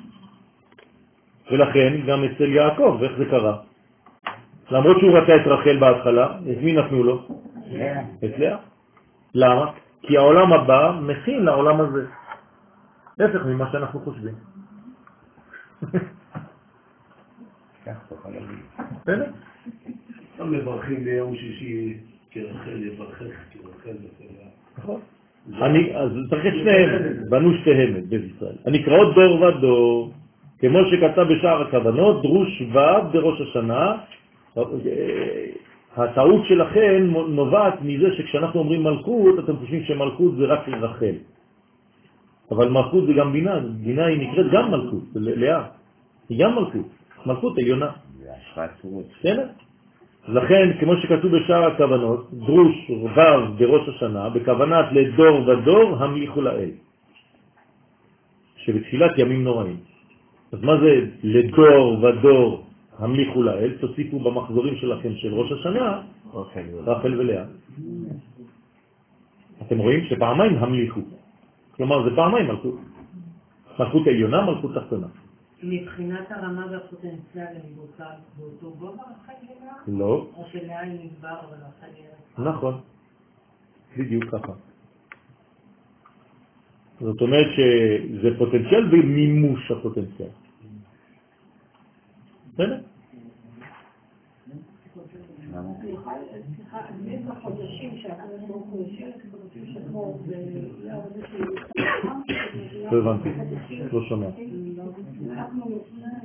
ולכן גם אצל יעקב, איך זה קרה? למרות שהוא רצה את רחל בהתחלה, את מי נתנו לו? את לאה. למה? כי העולם הבא מכין לעולם הזה. להפך ממה שאנחנו חושבים. בסדר? גם מברכים ביום שישי כרחל יברכך, כרחל וחלה. נכון. אז צריך את שניהם, בנו שתיהם את בית ישראל. הנקראות דור ודור, כמו שכתב בשער הכוונות, דרוש ו' בראש השנה. הטעות שלכם נובעת מזה שכשאנחנו אומרים מלכות, אתם חושבים שמלכות זה רק רחל. אבל מלכות זה גם בינה, בינה היא נקראת גם מלכות, לאה. היא גם מלכות, מלכות עליונה. זה השראת צורות. בסדר? לכן, כמו שכתוב בשער הכוונות, דרוש ו' בראש השנה, בכוונת לדור ודור המליכו לאל. שבתפילת ימים נוראים. אז מה זה לדור ודור המליכו לאל? תוסיפו במחזורים שלכם של ראש השנה, רחל ולאה. אתם רואים שפעמיים המליכו. כלומר, זה פעמיים מלכות. מלכות עליונה, מלכות תחתונה. מבחינת הרמה והפוטנציאל אני רוצה באותו גובה רחל ולאה? לא. או שלאה היא נדבר ורחל היא... נכון. בדיוק ככה. זאת אומרת שזה פוטנציאל ומימוש הפוטנציאל. בסדר? סליחה, אז יש בחודשים שהקדוש ברוך הוא יושב כבודשים שחור לא הבנתי, לא שומע. אנחנו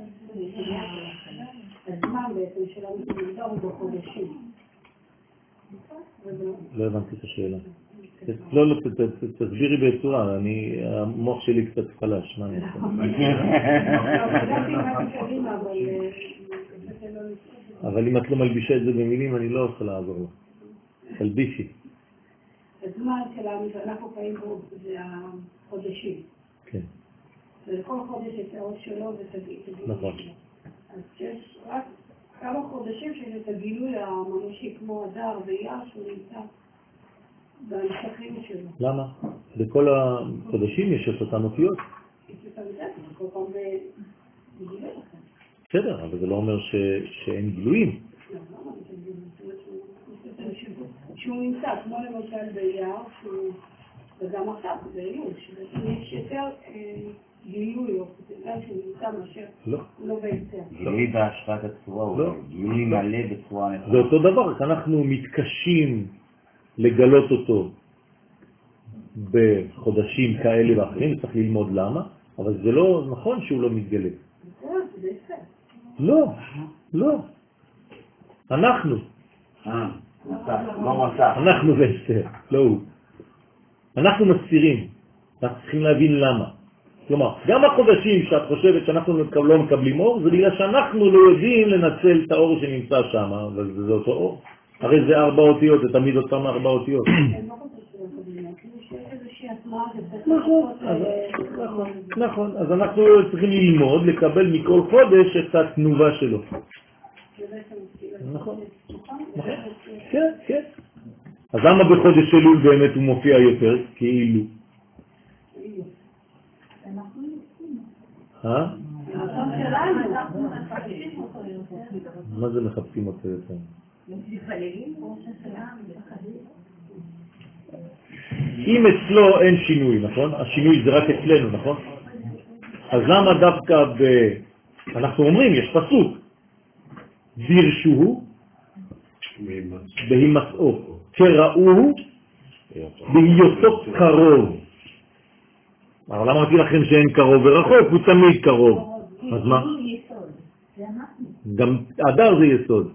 הזמן בעצם שלנו מוגדר בחודשים. לא הבנתי את השאלה. לא, לא, תסבירי בצורה, אני, המוח שלי קצת חלש, מה אני אבל אם את לא מלבישה את זה במילים, אני לא יכול לעזור לך. תלבישי. הזמן שלנו שאנחנו חיים בו זה החודשים. כן. ולכל חודש יש האות שלו ותגיד. נכון. אז יש רק כמה חודשים שיש את הגילוי הממשי כמו אדר ואייר שהוא נמצא במשכים שלו. למה? בכל החודשים יש את אותן אותיות. יש את המדעת, כל פעם זה גילוי לכם. בסדר, אבל זה לא אומר שאין גילויים. לא, לא, שהוא נמצא, כמו למשל באייר, וגם עכשיו זה איור, שיש יותר גילוי או פוטנציאל שהוא נמצא מאשר הוא לא ביותר. גילוי בהשפעת הצורה, הוא גילוי מלא בצורה נכונה. זה אותו דבר, אנחנו מתקשים לגלות אותו בחודשים כאלה ואחרים, צריך ללמוד למה, אבל זה לא נכון שהוא לא מתגלה. זה יפה. לא, לא. אנחנו. אנחנו ואסתר, לא הוא. אנחנו מסתירים, אנחנו צריכים להבין למה. כלומר, גם החודשים שאת חושבת שאנחנו לא מקבלים אור, זה בגלל שאנחנו לא יודעים לנצל את האור שנמצא שם, אבל זה אותו אור. הרי זה ארבע אותיות, זה תמיד אותם ארבע אותיות. נכון, אז אנחנו צריכים ללמוד, לקבל מכל חודש את התנובה שלו. נכון, כן, כן. אז למה בחודש אלול באמת הוא מופיע יותר? כאילו. אה? מה זה מחפשים אותו יותר? אם אצלו אין שינוי, נכון? השינוי זה רק אצלנו, נכון? אז למה דווקא ב... אנחנו אומרים, יש פסוק. בירשוהו בהימצאו, כראוהו בהיותו קרוב. אבל אמרתי לכם שאין קרוב ורחוק, הוא תמיד קרוב. אז מה? גם אדר זה יסוד.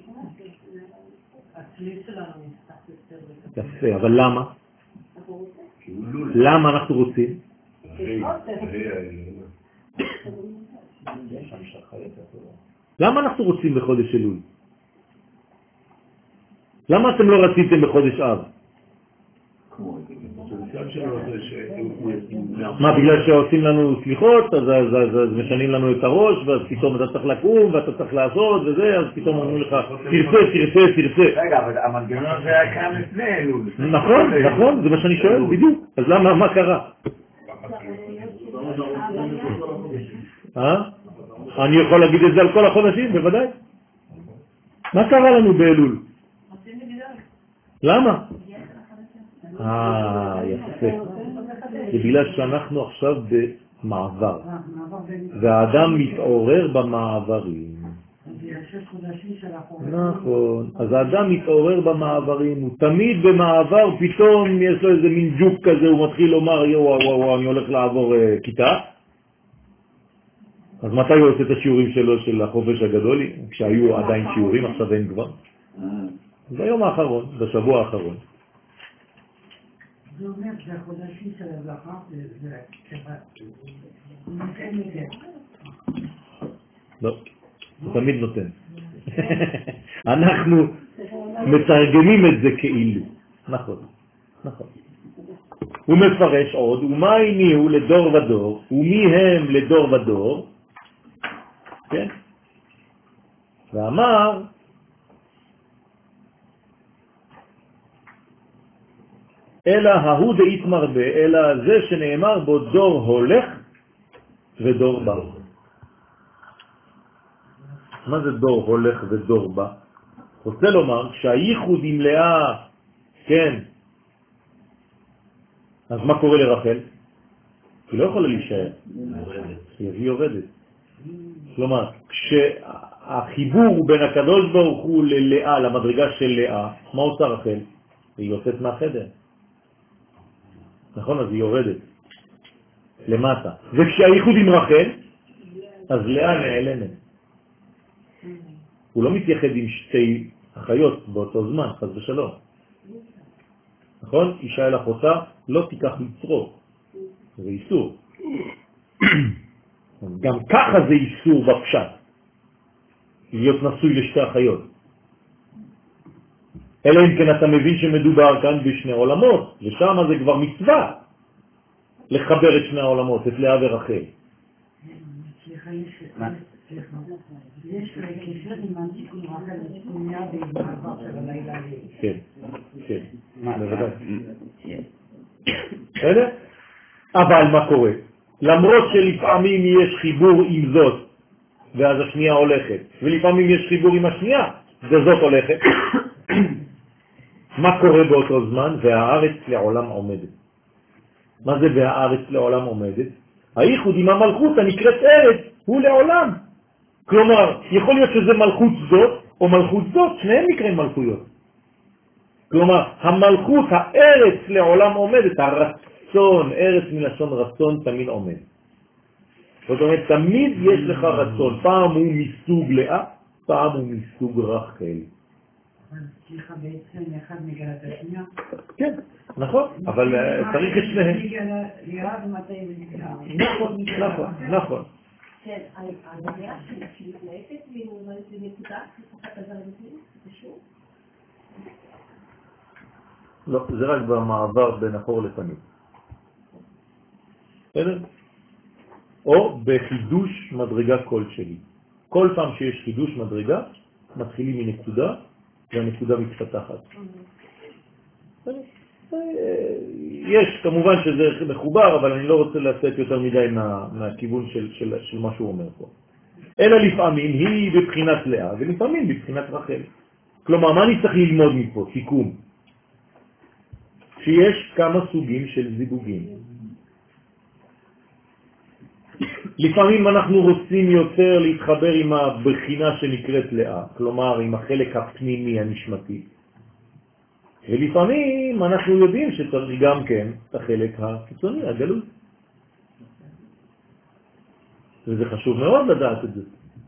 יפה, אבל למה? למה אנחנו רוצים? למה אנחנו רוצים בחודש אלול? למה אתם לא רציתם בחודש אב? מה, בגלל שעושים לנו סליחות, אז משנים לנו את הראש, ואז פתאום אתה צריך לקום, ואתה צריך לעשות, וזה, אז פתאום אומרים לך, תרצה, תרצה, תרצה. רגע, אבל המנגנון הזה היה כאן לפני אלול. נכון, נכון, זה מה שאני שואל, בדיוק. אז למה, מה קרה? אה? אני יכול להגיד את זה על כל החודשים, בוודאי. מה קרה לנו באלול? למה? אה, יפה. זה בגלל שאנחנו עכשיו במעבר. והאדם מתעורר במעברים. נכון. אז האדם מתעורר במעברים, הוא תמיד במעבר, פתאום יש לו איזה מין ג'וק כזה, הוא מתחיל לומר, יו, וואו, וואו, אני הולך לעבור כיתה. אז מתי הוא עושה את השיעורים שלו של החופש הגדול? כשהיו עדיין שיעורים, עכשיו אין כבר. ביום האחרון, בשבוע האחרון. זה אומר שהחודשים של הזכה זה נותן מזה. לא, הוא תמיד נותן. אנחנו מתרגמים את זה כאילו. נכון, נכון. הוא מפרש עוד, ומה הניעו לדור ודור, ומי הם לדור ודור, כן? ואמר, אלא ההוא דאית מרבה, אלא זה שנאמר בו דור הולך ודור בא. מה זה דור הולך ודור בא? רוצה לומר שהייחוד עם לאה, כן, אז מה קורה לרחל? היא לא יכולה להישאר, היא יורדת. כלומר, כשהחיבור בין הקדוש ברוך הוא ללאה, למדרגה של לאה, מה עושה רחל? היא יוצאת מהחדר. נכון, אז היא יורדת למטה. וכשהייחוד עם רחל, אז לאה נעלמת. הוא לא מתייחד עם שתי אחיות באותו זמן, חס ושלום. נכון? אישה אל אחותה לא תיקח לצרור, זה איסור. גם ככה זה איסור בפשט, להיות נשוי לשתי אחיות. אלא אם כן אתה מבין שמדובר כאן בשני עולמות, ושם זה כבר מצווה לחבר את שני העולמות, את לאה ורחל. סליחה, יש קשר עם התיקון רחל ותיקוניה במעבר של הלילה. כן, כן, בוודאי. בסדר? אבל מה קורה? למרות שלפעמים יש חיבור עם זאת, ואז השנייה הולכת, ולפעמים יש חיבור עם השנייה, וזאת הולכת. מה קורה באותו זמן? והארץ לעולם עומדת. מה זה והארץ לעולם עומדת? הייחוד עם המלכות הנקראת ארץ הוא לעולם. כלומר, יכול להיות שזה מלכות זאת או מלכות זאת, שניהם נקראים מלכויות. כלומר, המלכות, הארץ לעולם עומדת, הרצון, ארץ מלשון רצון תמיד עומד. זאת אומרת, תמיד יש לך רצון, פעם הוא מסוג לאה, פעם הוא מסוג רחל. סליחה, בעצם אחד מגלה את השנייה. כן, נכון, אבל צריך את שניהם. לאה ומתי ונגלה. נכון, נכון, נכון. כן, הדעה שמתלהפת והיא אומרת לנקודה, שפחת עזר בפנים, זה שוב? לא, זה רק במעבר בין אחור לפנים. בסדר? או בחידוש מדרגה כלשהי. כל פעם שיש חידוש מדרגה, מתחילים מנקודה, והנקודה מתפתחת. יש, כמובן שזה מחובר, אבל אני לא רוצה לצאת יותר מדי מה, מהכיוון של, של, של מה שהוא אומר פה. אלא לפעמים היא בבחינת לאה, ולפעמים בבחינת רחל. כלומר, מה אני צריך ללמוד מפה? סיכום. שיש כמה סוגים של זיווגים. לפעמים אנחנו רוצים יותר להתחבר עם הבחינה שנקראת לאה, כלומר עם החלק הפנימי הנשמתי. ולפעמים אנחנו יודעים שצריך גם כן את החלק החיצוני, הגלוי. וזה חשוב מאוד לדעת את זה.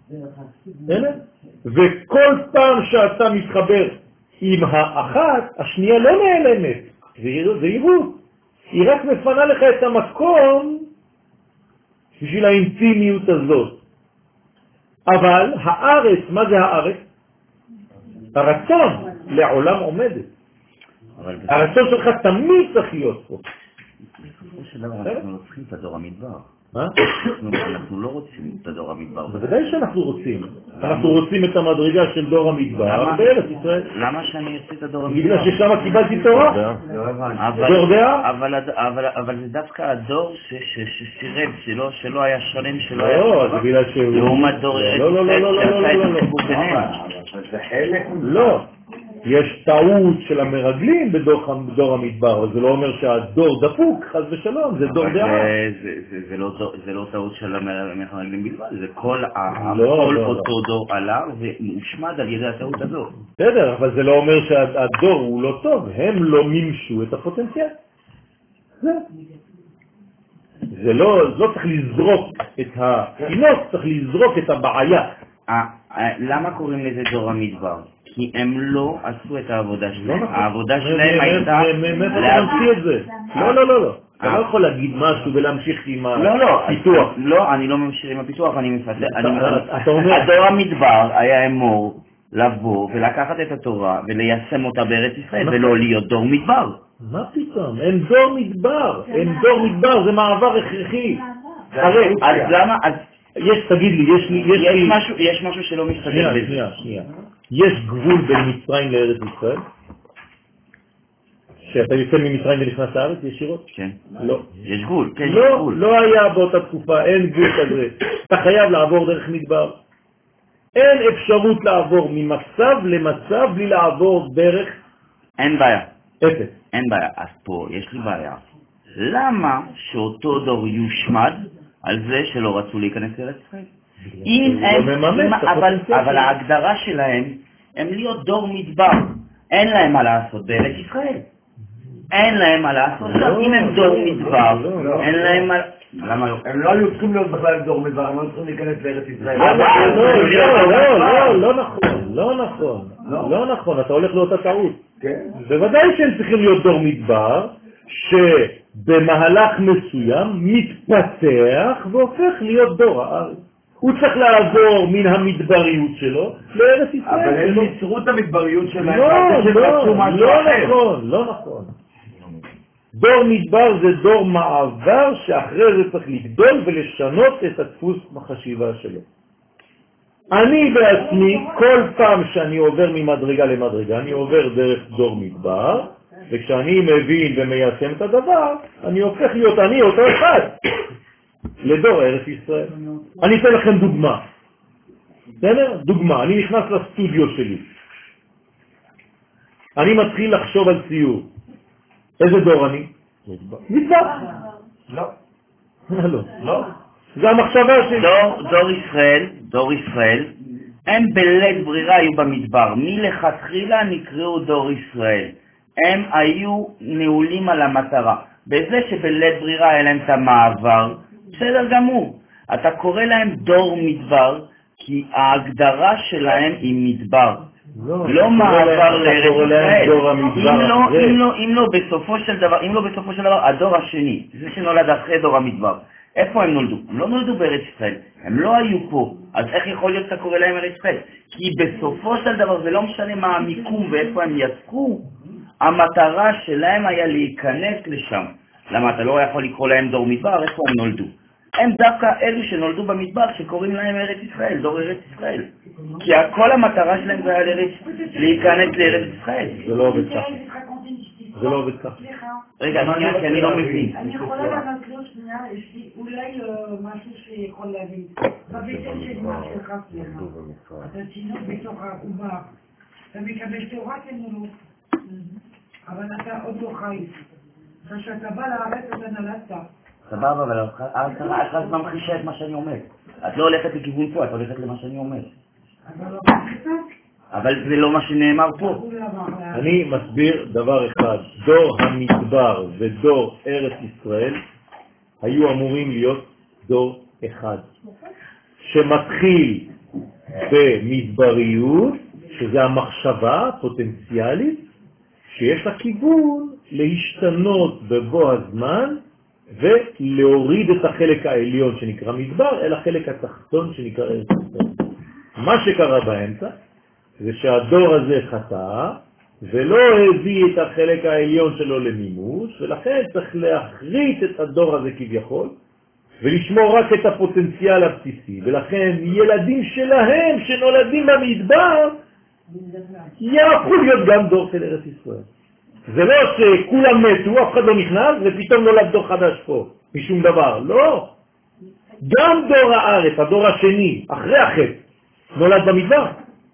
וכל פעם שאתה מתחבר עם האחת, השנייה לא נעלמת. זה עיוות. היא רק מפנה לך את המקום בשביל האינטימיות הזאת. אבל הארץ, מה זה הארץ? הרצון לעולם עומדת. הרצון שלך תמיד צריך להיות פה. בסופו של דבר אנחנו לא צריכים את הדור המדבר. מה? אנחנו לא רוצים את הדור המדבר. בוודאי שאנחנו רוצים. אנחנו רוצים את המדרגה של דור המדבר בארץ ישראל. למה שאני ארצה את הדור המדבר? בגלל ששם קיבלתי תורה? דור דעה? אבל זה דווקא הדור שסירב, שלא היה שלם, שלא היה לא, זה בגלל שהוא... לעומת דור ארץ ישראל שעשה את החיבור ביניהם. זה חלק... לא. יש טעות של המרגלים בדור המדבר, אבל זה לא אומר שהדור דפוק, חס ושלום, זה דור דעה. זה לא טעות של המרגלים בלבד, זה כל אותו דור עלה והושמד על ידי הטעות הזאת. בסדר, אבל זה לא אומר שהדור הוא לא טוב, הם לא מימשו את הפוטנציאל. זה לא, לא צריך לזרוק את התינוק, צריך לזרוק את הבעיה. למה קוראים לזה דור המדבר? כי הם לא עשו את העבודה שלהם. העבודה שלהם הייתה... מאיפה אתה ממציא את זה? לא, לא, לא, לא. אתה לא יכול להגיד משהו ולהמשיך עם הפיתוח. לא, אני לא ממשיך עם הפיתוח, אני מפתח. אתה אומר... הדור המדבר היה אמור לבוא ולקחת את התורה וליישם אותה בארץ ישראל ולא להיות דור מדבר. מה פתאום? אין דור מדבר. אין דור מדבר, זה מעבר הכרחי. אז למה... יש, תגיד לי, יש לי... יש משהו, יש משהו שלא מסתדר בזה. שנייה, שנייה. יש גבול בין מצרים לארץ ישראל? שאתה יוצא ממצרים ונכנס לארץ ישירות? כן. לא. יש גבול, כן, יש לא, גבול. לא היה באותה תקופה, אין גבול כזה. אתה חייב לעבור דרך מדבר. אין אפשרות לעבור ממצב למצב בלי לעבור דרך... אין בעיה. אפס. אין בעיה. אז פה יש לי בעיה. למה שאותו דור יושמד על זה שלא רצו להיכנס לארץ ישראל? אם הם, אבל, אבל ההגדרה שלהם הם להיות דור מדבר, אין להם מה לעשות בארץ ישראל, אין להם מה לעשות, אם הם דור מדבר, אין להם מה... למה לא? הם לא היו צריכים להיות בכלל דור מדבר, הם לא צריכים להיכנס לארץ ישראל. לא, לא, לא, לא נכון, לא נכון. נכון, לא נכון, אתה הולך לאותה טעות. בוודאי שהם צריכים להיות דור מדבר, שבמהלך מסוים מתפתח והופך להיות דור הארץ. הוא צריך לעבור מן המדבריות שלו לארץ ישראל. אבל הם ייצרו את המדבריות שלהם. לא, לא, לא נכון, לא נכון. דור מדבר זה דור מעבר שאחרי זה צריך לגדול ולשנות את הדפוס בחשיבה שלו. אני בעצמי, כל פעם שאני עובר ממדרגה למדרגה, אני עובר דרך דור מדבר, וכשאני מבין ומיישם את הדבר, אני הופך להיות אני אותו אחד לדור ארץ ישראל. אני אתן לכם דוגמה. בסדר? דוגמה, אני נכנס לסטודיו שלי. אני מתחיל לחשוב על ציור. איזה דור אני? מדבר. לא. לא. לא. זה המחשבה שלי. דור, דור ישראל, דור ישראל, הם בלית ברירה היו במדבר. מלכתחילה נקראו דור ישראל. הם היו נעולים על המטרה. בזה שבלית ברירה היה להם את המעבר, בסדר גמור. אתה קורא להם דור מדבר, כי ההגדרה שלהם היא מדבר. לא, לא מעבר לארץ ישראל. אם לא, זה. אם לא, אם לא בסופו של דבר, אם לא בסופו של דבר, הדור השני, זה שנולד אחרי דור המדבר. איפה הם נולדו? הם לא נולדו בארץ ישראל, הם לא היו פה. אז איך יכול להיות שאתה קורא להם ארץ ישראל? כי בסופו של דבר זה לא משנה מה המיקום ואיפה הם יצאו, המטרה שלהם היה להיכנס לשם. למה אתה לא יכול לקרוא להם דור מדבר? איפה הם נולדו? הם דווקא אלו שנולדו במדבר שקוראים להם ארץ ישראל, דור ארץ ישראל. כי כל המטרה שלהם זה היה לארץ, להיכנס לארץ ישראל. זה לא עובד ככה. זה לא עובד ככה. רגע, שנייה, כי אני לא מבין. אני יכולה לענות לו שנייה, יש לי אולי משהו שיכול להבין. בביטל של מה שלך, סליחה. אתה תינוק בתוך העובר. אתה מקבל תורה כנולות. אבל אתה עוד לא חי. כשאתה בא לארץ אתה נולדת. סבבה, אבל את רק ממחישה את מה שאני אומר. את לא הולכת לכיוון פה, את הולכת למה שאני אומר. אבל זה לא מה שנאמר פה. אני מסביר דבר אחד. דור המדבר ודור ארץ ישראל היו אמורים להיות דור אחד. שמתחיל במדבריות, שזה המחשבה הפוטנציאלית, שיש לה כיוון להשתנות בבוא הזמן, ולהוריד את החלק העליון שנקרא מדבר אל החלק התחתון שנקרא ארץ ישראל. מה שקרה באמצע זה שהדור הזה חטא ולא הביא את החלק העליון שלו למימוש, ולכן צריך להחריט את הדור הזה כביכול ולשמור רק את הפוטנציאל הבסיסי, ולכן ילדים שלהם שנולדים במדבר יהפכו להיות גם דור של ארץ ישראל. זה לא שכולם מתו, אף אחד לא נכנס, ופתאום נולד דור חדש פה, משום דבר. לא. גם דור הארץ, הדור השני, אחרי החטא, נולד במדבר.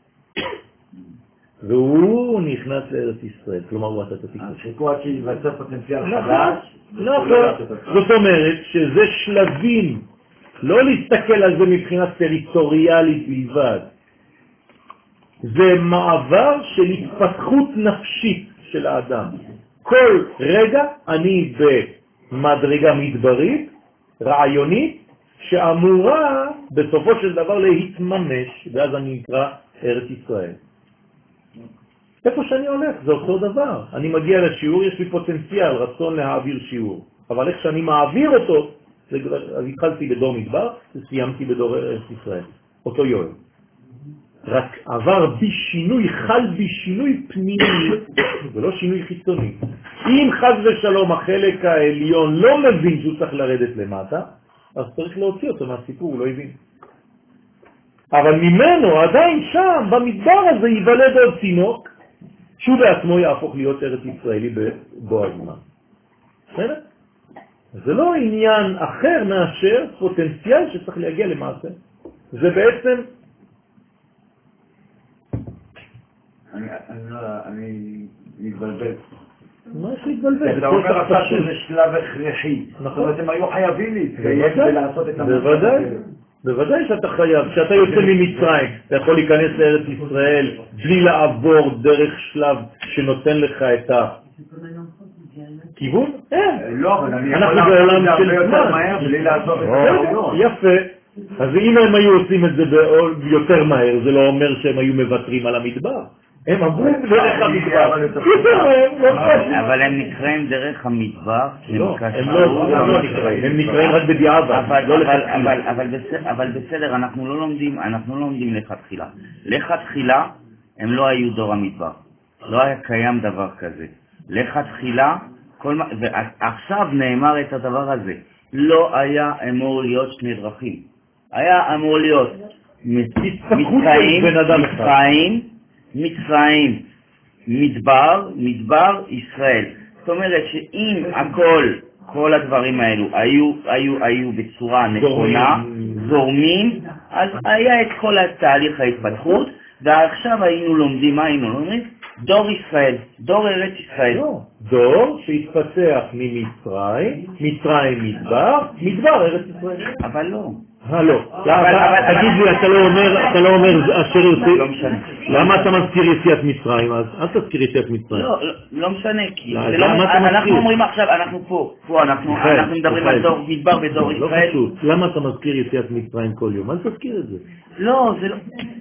והוא נכנס לארץ ישראל. כלומר, הוא עשה את התיקון. חיכו עד שיווצר פוטנציאל נכון, חדש. נכון. זאת אומרת שזה שלבים, לא להסתכל על זה מבחינה טריטוריאלית בלבד. זה מעבר של התפתחות נפשית של האדם. כל רגע אני במדרגה מדברית, רעיונית, שאמורה בסופו של דבר להתממש, ואז אני נקרא ארץ ישראל. איפה שאני הולך, זה אותו דבר. אני מגיע לשיעור, יש לי פוטנציאל, רצון להעביר שיעור. אבל איך שאני מעביר אותו, זה כבר, אז התחלתי בדור מדבר, וסיימתי בדור ארץ ישראל. אותו יואל. רק עבר בי שינוי, חל בי שינוי פנימי, ולא שינוי חיצוני. אם חס ושלום החלק העליון לא מבין שהוא צריך לרדת למטה, אז צריך להוציא אותו מהסיפור, הוא לא הבין. אבל ממנו עדיין שם, במדבר הזה, ייוולד עוד תינוק, שהוא בעצמו יהפוך להיות ארץ ישראלי בבוא הזמן. בסדר? זה לא עניין אחר מאשר פוטנציאל שצריך להגיע למעשה. זה בעצם... אני מתבלבל. מה יש להתבלבל? אתה אומר לך שזה שלב הכרחי. זאת אומרת, הם היו חייבים להתקיים ולעשות את המעשה. בוודאי, בוודאי שאתה חייב. כשאתה יוצא ממצרים, אתה יכול להיכנס לארץ ישראל בלי לעבור דרך שלב שנותן לך את הכיוון? לא, אבל אני יכול לעבור הרבה יותר מהר בלי לעשות את הכיוון. יפה. אז אם הם היו עושים את זה יותר מהר, זה לא אומר שהם היו מוותרים על המדבר. הם עברו דרך המדבר. אבל הם נקראים דרך המדבר. לא, הם לא נקראים, הם נקראים רק בדיעבד. אבל בסדר, אנחנו לא לומדים, אנחנו לא לומדים לכתחילה. לכתחילה הם לא היו דור המדבר. לא היה קיים דבר כזה. לכתחילה, ועכשיו נאמר את הדבר הזה. לא היה אמור להיות שני דרכים. היה אמור להיות מצרים, מצרים, מצרים, מדבר, מדבר, ישראל. זאת אומרת שאם הכל, כל הדברים האלו היו, היו, היו בצורה נכונה, זורמים, אז היה את כל התהליך ההתפתחות, ועכשיו היינו לומדים, מה היינו לומדים? דור ישראל, דור ארץ ישראל. לא, דור שהתפתח ממצרים, מצרים מדבר, מדבר ארץ ישראל. אבל לא. אה, לא. תגיד לי, אתה לא אומר אשר יוצא... לא משנה. למה אתה מזכיר יציאת מצרים אז? אל תזכיר יציאת מצרים. לא, לא משנה, כי אנחנו אומרים עכשיו, אנחנו פה, פה אנחנו מדברים על דור מדבר ודור ישראל. לא פשוט. למה אתה מזכיר יציאת מצרים כל יום? אל תזכיר את זה. לא, זה לא...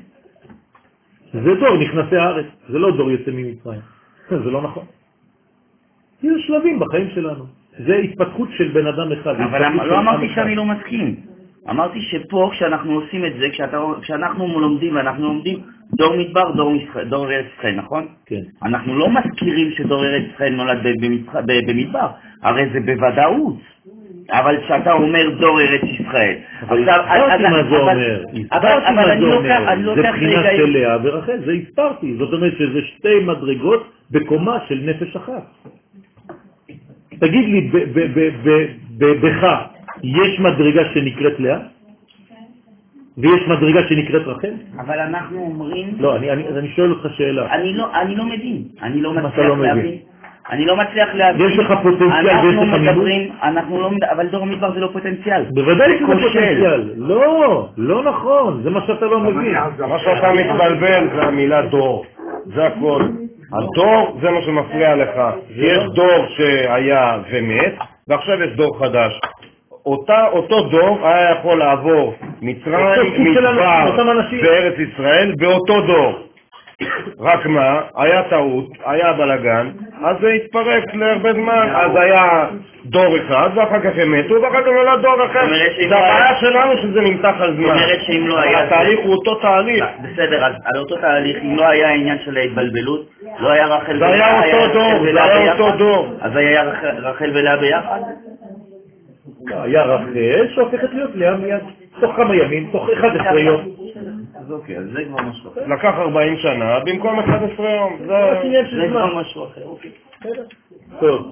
זה דור נכנסי הארץ, זה לא דור יוצא ממצרים. זה לא נכון. יש שלבים בחיים שלנו. זה התפתחות של בן אדם אחד. אבל לא אמרתי שאני לא מסכים. אמרתי שפה כשאנחנו עושים את זה, כשאנחנו לומדים, אנחנו לומדים דור מדבר, דור ארץ ישראל, נכון? כן. אנחנו לא מזכירים שדור ארץ ישראל נולד במדבר, הרי זה בוודאות. אבל כשאתה אומר דור ארץ ישראל. אבל הספרתי מה זה אומר. הספרתי מה זה אומר. זה בחינה של לאה ורחל, זה הספרתי. זאת אומרת שזה שתי מדרגות בקומה של נפש אחת. תגיד לי, בך יש מדרגה שנקראת לאה? ויש מדרגה שנקראת רחל? אבל אנחנו אומרים... לא, אני שואל אותך שאלה. אני לא מבין. אני לא מצליח להבין. אני לא מצליח להבין. יש לך פוטנציאל ויש לך מדברים, אנחנו לא מדברים, אבל דור המדבר זה לא פוטנציאל. בוודאי שזה פוטנציאל. לא, לא נכון, זה מה שאתה לא מבין. מה שאתה מתבלבל זה המילה דור, זה הכל. הדור זה מה שמפריע לך. יש דור שהיה ומת, ועכשיו יש דור חדש. אותו דור היה יכול לעבור מצרים, מדבר בארץ ישראל באותו דור. רק מה, היה טעות, היה בלגן, אז זה התפרק להרבה זמן, אז היה דור אחד, ואחר כך הם מתו, ואחר כך נולד דור אחר. זה הבעיה שלנו שזה נמתח על זמן. זאת אומרת שאם לא היה... התהליך הוא אותו תהליך. בסדר, אז על אותו תהליך, אם לא היה העניין של ההתבלבלות, לא היה רחל ולאה... זה היה אותו דור, זה היה אותו דור. אז היה רחל ולאה ביחד? היה רחל שהופכת להיות לאה מיד, תוך כמה ימים, תוך אחד עשרה יום. אז אוקיי, אז זה כבר משהו אחר. לקח ארבעים שנה במקום אחד עשרה יום. זה כבר משהו אחר, אוקיי. טוב.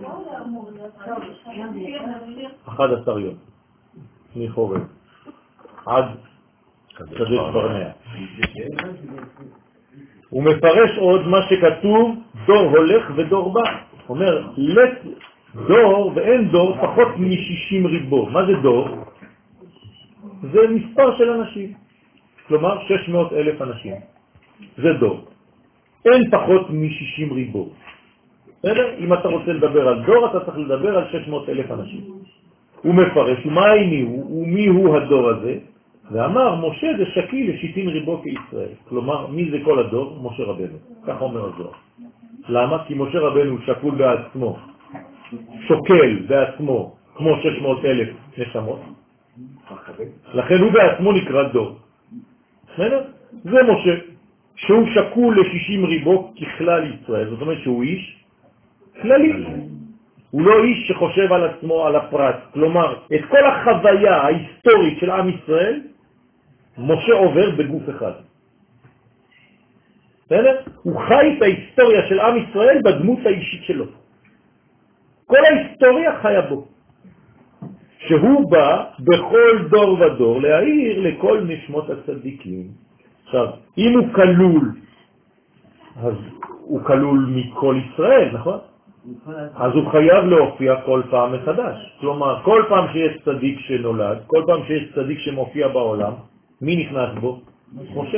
אחד עשר יום. מחורף. עד קדש ברנע. הוא מפרש עוד מה שכתוב דור הולך ודור בא. אומר, לת דור ואין דור פחות מ-שישים ריבו. מה זה דור? זה מספר של אנשים. כלומר, שש מאות אלף אנשים. זה דור. אין פחות מ-שישים ריבו. בסדר? אם אתה רוצה לדבר על דור, אתה צריך לדבר על שש מאות אלף אנשים. הוא מפרש, ומה מי הוא, ומי הוא הדור הזה? ואמר, משה זה שקי לשישים ריבו כישראל. כלומר, מי זה כל הדור? משה רבנו. כך אומר הדור. למה? כי משה רבנו שקול בעצמו, שוקל בעצמו, כמו שש מאות אלף נשמות. לכן הוא בעצמו נקרא דור. זה משה, שהוא שקול ל-שישים ריבו ככלל ישראל. זאת אומרת שהוא איש כללי. הוא לא איש שחושב על עצמו, על הפרט. כלומר, את כל החוויה ההיסטורית של עם ישראל, משה עובר בגוף אחד. בסדר? הוא חי את ההיסטוריה של עם ישראל בדמות האישית שלו. כל ההיסטוריה חיה בו. שהוא בא בכל דור ודור להעיר לכל נשמות הצדיקים. עכשיו, אם הוא כלול, אז הוא כלול מכל ישראל, נכון? אז הוא חייב להופיע כל פעם מחדש. כלומר, כל פעם שיש צדיק שנולד, כל פעם שיש צדיק שמופיע בעולם, מי נכנס בו? משה.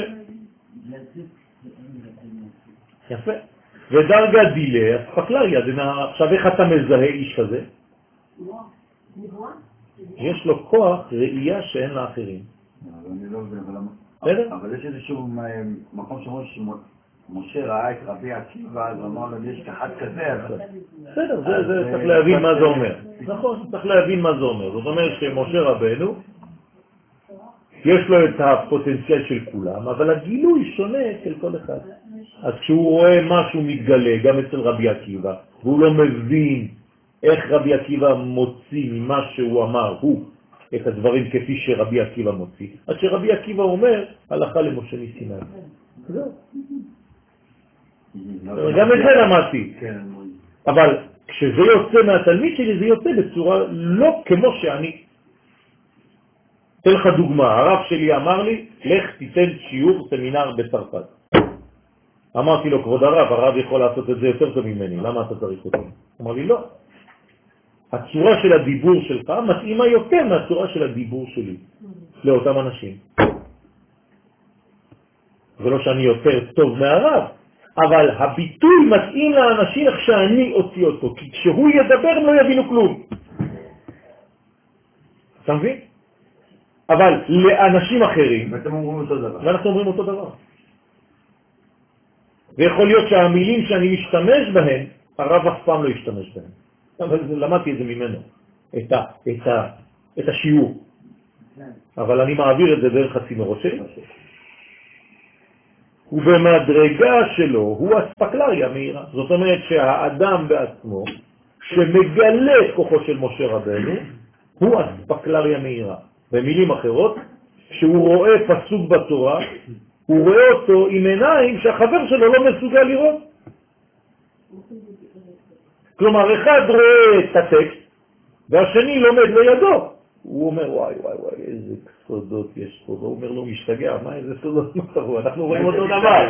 יפה. ודרגה דילה, אז פקלריה, עכשיו איך אתה מזהה איש כזה? יש לו כוח ראייה שאין לאחרים. אני לא מבין, בסדר? אבל יש איזשהו מקום שאומר שמשה ראה את רבי עקיבא, אז אמר לו, יש אחד כזה, אז... בסדר, זה צריך להבין מה זה אומר. נכון, צריך להבין מה זה אומר. זאת אומרת שמשה רבנו, יש לו את הפוטנציאל של כולם, אבל הגילוי שונה אצל כל אחד. אז כשהוא רואה משהו מתגלה, גם אצל רבי עקיבא, והוא לא מבין איך רבי עקיבא מוציא ממה שהוא אמר, הוא, את הדברים כפי שרבי עקיבא מוציא, עד שרבי עקיבא אומר, הלכה למשה מסיני. זהו. גם את זה למדתי. אבל כשזה יוצא מהתלמיד שלי, זה יוצא בצורה לא כמו שאני. אתן לך דוגמה, הרב שלי אמר לי, לך תיתן שיעור סמינר בצרפת. אמרתי לו, כבוד הרב, הרב יכול לעשות את זה יותר טוב ממני, למה אתה צריך אותו? אמר לי, לא. הצורה של הדיבור שלך מתאימה יותר מהצורה של הדיבור שלי לאותם אנשים. זה לא שאני יותר טוב מהרב, אבל הביטוי מתאים לאנשים איך שאני אוציא אותו, כי כשהוא ידבר הם לא יבינו כלום. אתה מבין? אבל לאנשים אחרים, ואתם אומרים אותו דבר. ואנחנו אומרים אותו דבר. ויכול להיות שהמילים שאני משתמש בהן, הרב אף פעם לא ישתמש בהן. אבל למדתי את זה ממנו, את, ה, את, ה, את השיעור. אבל אני מעביר את זה דרך הצינורות שלי. ובמדרגה שלו הוא אספקלריה מהירה. זאת אומרת שהאדם בעצמו, שמגלה את כוחו של משה רבנו, הוא אספקלריה מהירה. במילים אחרות, כשהוא רואה פסוק בתורה, הוא רואה אותו עם עיניים שהחבר שלו לא מסוגל לראות. כלומר, אחד רואה את הטקסט, והשני לומד לידו. הוא אומר, וואי, וואי, וואי, איזה סודות יש פה. והוא אומר לו, משתגע, מה איזה סודות נותרו? אנחנו רואים אותו דבר.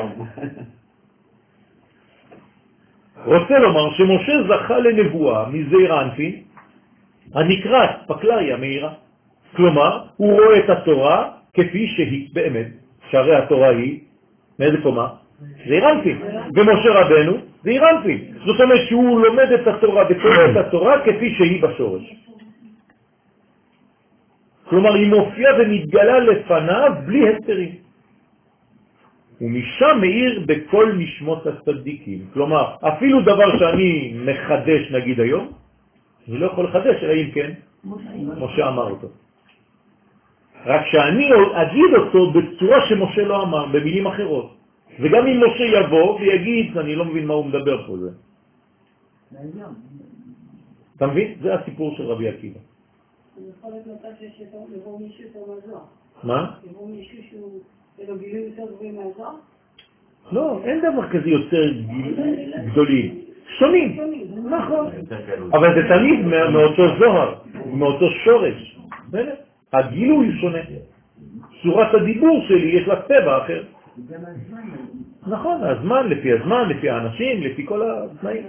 רוצה לומר שמשה זכה לנבואה מזעיר אנפין, הנקרא אספקלריה מהירה. כלומר, הוא רואה את התורה כפי שהיא באמת, שהרי התורה היא, מאיזה קומה? זעיר אנפין. ומשה רבנו, זעיר אנפין. זאת אומרת שהוא לומד את התורה וקורא את התורה כפי שהיא בשורש. כלומר, היא מופיעה ומתגלה לפניו בלי הסתרים. ומשם מאיר בכל נשמות הצדיקים. כלומר, אפילו דבר שאני מחדש נגיד היום, אני לא יכול לחדש, אלא אם כן, משה אמר אותו. רק שאני אגיד אותו בצורה שמשה לא אמר, במילים אחרות. וגם אם משה יבוא ויגיד, אני לא מבין מה הוא מדבר פה זה. אתה מבין? זה הסיפור של רבי עקיבא. זה יכול להיות מצב שיש לבוא מישהו יותר מהזוהר. מה? לבוא מישהו שהוא לו גילוי יותר גבוהים מהזוהר? לא, אין דבר כזה יותר גדולים. שונים. נכון. אבל זה תמיד מאותו זוהר, מאותו שורש. הגילוי שונה. צורת הדיבור שלי יש לה טבע אחר. נכון, הזמן, לפי הזמן, לפי האנשים, לפי כל התנאים.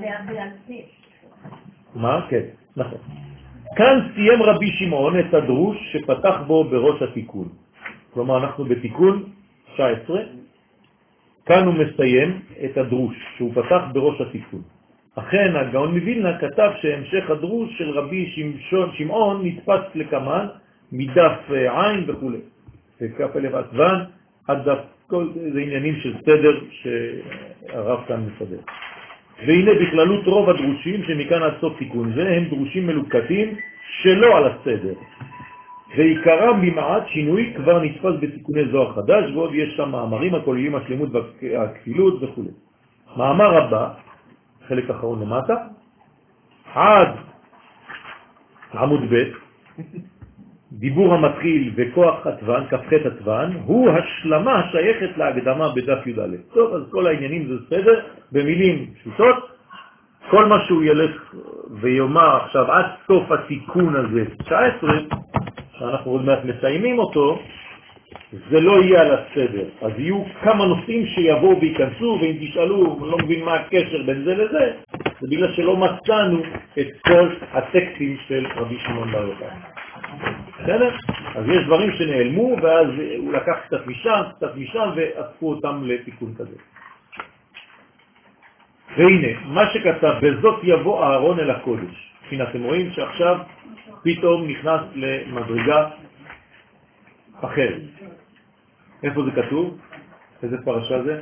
מה? כן, נכון. כאן סיים רבי שמעון את הדרוש שפתח בו בראש התיקון. כלומר, אנחנו בתיקון תשע עשרה. כאן הוא מסיים את הדרוש שהוא פתח בראש התיקון. אכן, הגאון מווילנה כתב שהמשך הדרוש של רבי שמשון, שמעון נתפס לכמן מדף עין וכו'. וכף אלף עטוון עד דף, כל זה עניינים של סדר שהרב כאן מסדר. והנה בכללות רוב הדרושים שמכאן עד סוף תיקון זה הם דרושים מלוקטים שלא על הסדר. ועיקרם במעט שינוי כבר נתפס בתיקוני זוהר חדש, ועוד יש שם מאמרים הכוללים השלמות והכפילות וכו'. מאמר הבא, חלק אחרון למטה, עד עמוד ב', דיבור המתחיל וכוח עטוון, כ"ח עטוון, הוא השלמה השייכת להקדמה בדף י"א. טוב, אז כל העניינים זה סדר, במילים פשוטות, כל מה שהוא ילך ויאמר עכשיו עד סוף התיקון הזה, תשע עשרה, שאנחנו עוד מעט מסיימים אותו, זה לא יהיה על הסדר. אז יהיו כמה נושאים שיבואו וייכנסו, ואם תשאלו, לא מבין מה הקשר בין זה לזה, זה בגלל שלא מצאנו את כל הטקסטים של רבי שמעון בר יוחאי. בסדר? אז יש דברים שנעלמו, ואז הוא לקח קצת משם, קצת משם, ואספו אותם לתיקון כזה. והנה, מה שכתב, בזאת יבוא אהרון אל הקודש. הנה אתם רואים שעכשיו פתאום נכנס למדרגה אחרת. איפה זה כתוב? איזה פרשה זה?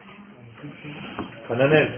חננאל.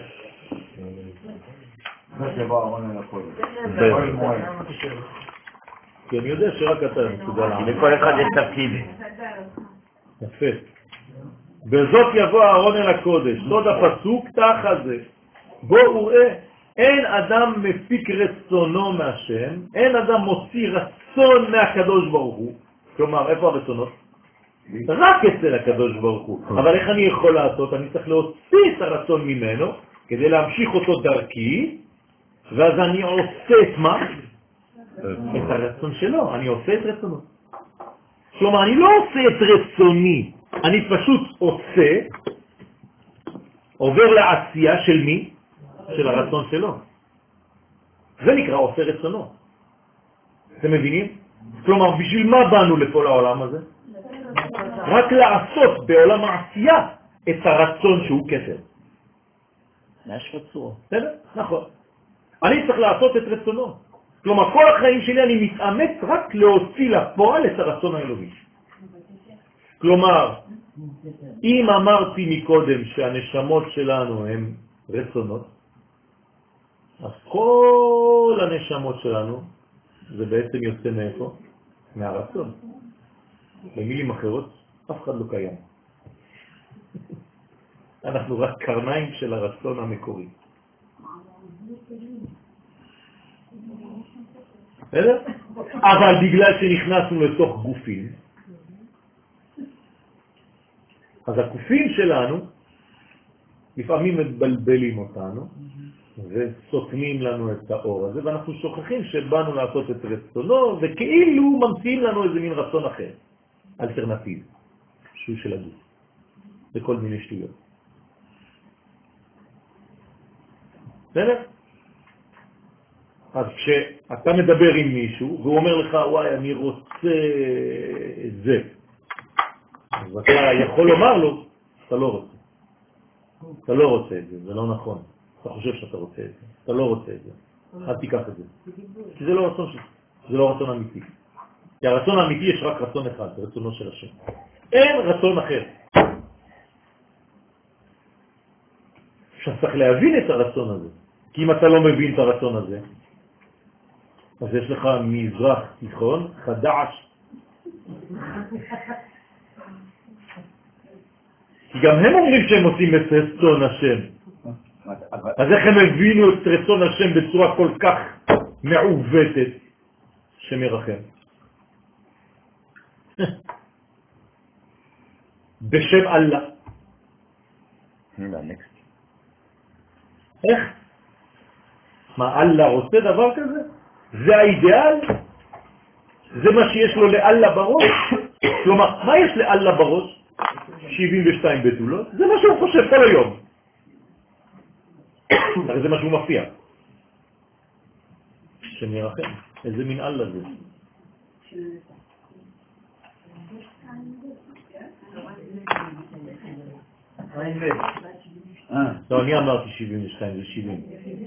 כי אני יודע שרק אתה מסוגל לעמוד. לכל אחד יש תפקיד. יפה. בזאת יבוא אהרון אל הקודש. סוד הפסוק תחת זה. בואו ראה, אין אדם מפיק רצונו מהשם, אין אדם מוציא רצון מהקדוש ברוך הוא. כלומר, איפה הרצונות? רק אצל הקדוש ברוך הוא. אבל איך אני יכול לעשות? אני צריך להוציא את הרצון ממנו, כדי להמשיך אותו דרכי, ואז אני עושה את מה? את הרצון שלו, אני עושה את רצונו. כלומר, אני לא עושה את רצוני, אני פשוט עושה, עובר לעשייה של מי? של הרצון שלו. זה נקרא עושה רצונו. אתם מבינים? כלומר, בשביל מה באנו לפה לעולם הזה? רק לעשות בעולם העשייה את הרצון שהוא כתר. מהשפצור. בסדר? נכון. אני צריך לעשות את רצונו. כלומר, כל החיים שלי אני מתאמץ רק להוציא לפועל את הרצון האלוהי. כלומר, אם אמרתי מקודם שהנשמות שלנו הן רצונות, אז כל הנשמות שלנו זה בעצם יוצא מאיפה? מהרצון. במילים אחרות, אף אחד לא קיים. אנחנו רק קרניים של הרצון המקורי. בסדר? אבל בגלל שנכנסנו לתוך גופים, אז הגופים שלנו לפעמים מבלבלים אותנו וסותמים לנו את האור הזה, ואנחנו שוכחים שבאנו לעשות את רצונו, וכאילו ממציאים לנו איזה מין רצון אחר, אלטרנטיב, שהוא של הגוף, בכל מיני שטויות. בסדר? אז כשאתה מדבר עם מישהו והוא אומר לך, וואי, אני רוצה את זה, אז אתה יכול לומר לו, אתה לא רוצה. אתה לא רוצה את זה, זה לא נכון. אתה חושב שאתה רוצה את זה, אתה לא רוצה את זה. אל תיקח את זה. כי זה לא רצון שלך, זה לא רצון אמיתי. כי הרצון האמיתי יש רק רצון אחד, זה רצונו של השם. אין רצון אחר. עכשיו צריך להבין את הרצון הזה. כי אם אתה לא מבין את הרצון הזה, אז יש לך מזרח תיכון חדש. כי גם הם אומרים שהם עושים את רצון השם. אז איך הם הבינו את רצון השם בצורה כל כך מעוותת שמרחם? בשם אללה. איך? מה, אללה רוצה דבר כזה? זה האידיאל? זה מה שיש לו לאללה בראש? כלומר, מה יש לאללה בראש? שבעים ושתיים בתולות? זה מה שהוא חושב כל היום. הרי זה מה שהוא מפתיע. שמרחם. איזה מין אללה זה? לא, אני אמרתי שבעים ושתיים, זה שבעים.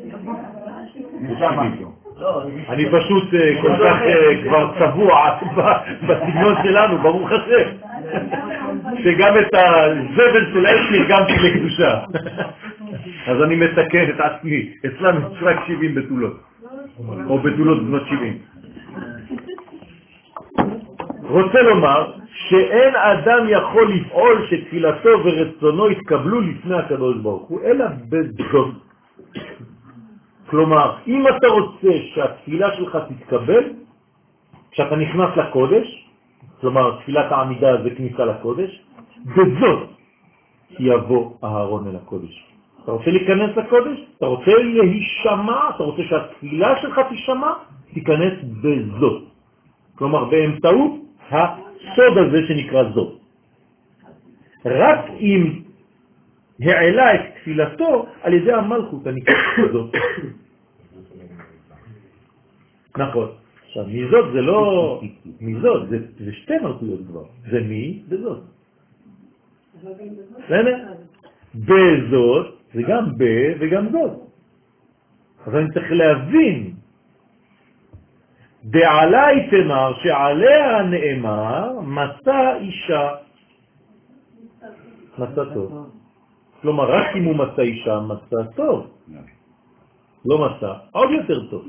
אני פשוט כל כך כבר צבוע בסגנון שלנו, ברוך השם, שגם את הזבל של אש נרגמתי לקדושה. אז אני מתקן את עצמי. אצלנו יש רק שבעים בתולות, או בתולות בנות שבעים. רוצה לומר שאין אדם יכול לפעול שתפילתו ורצונו יתקבלו לפני הקדוש ברוך הוא, אלא בזאת. כלומר, אם אתה רוצה שהתפילה שלך תתקבל, כשאתה נכנס לקודש, כלומר תפילת העמידה זה כניסה לקודש, בזאת יבוא אהרון אל הקודש. אתה רוצה להיכנס לקודש? אתה רוצה להישמע? אתה רוצה שהתפילה שלך תישמע? תיכנס בזאת. כלומר, באמצעות הסוד הזה שנקרא זאת. רק אם העלה את תפילתו על ידי המלכות הנקראת זאת. נכון. עכשיו, מזאת זה לא... מזאת, זה, זה שתי מלכויות כבר. זה מי וזאת. בסדר? בזאת זה גם ב וגם זאת. אז אני צריך להבין דעלי תמר, שעליה נאמר, מצא אישה. מצא טוב. כלומר, רק אם הוא מצא אישה, מצא טוב. לא מצא, עוד יותר טוב.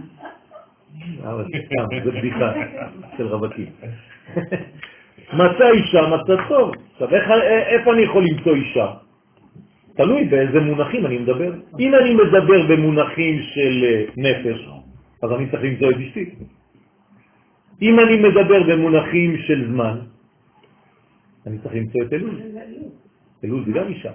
זה בדיחה של רווקים. מצא אישה, מצא טוב. עכשיו, איפה אני יכול למצוא אישה? תלוי באיזה מונחים אני מדבר. אם אני מדבר במונחים של נפש, אז אני צריך למצוא את אשתי. אם אני מדבר במונחים של זמן, אני צריך למצוא את אלול. אלול זה גם אישה.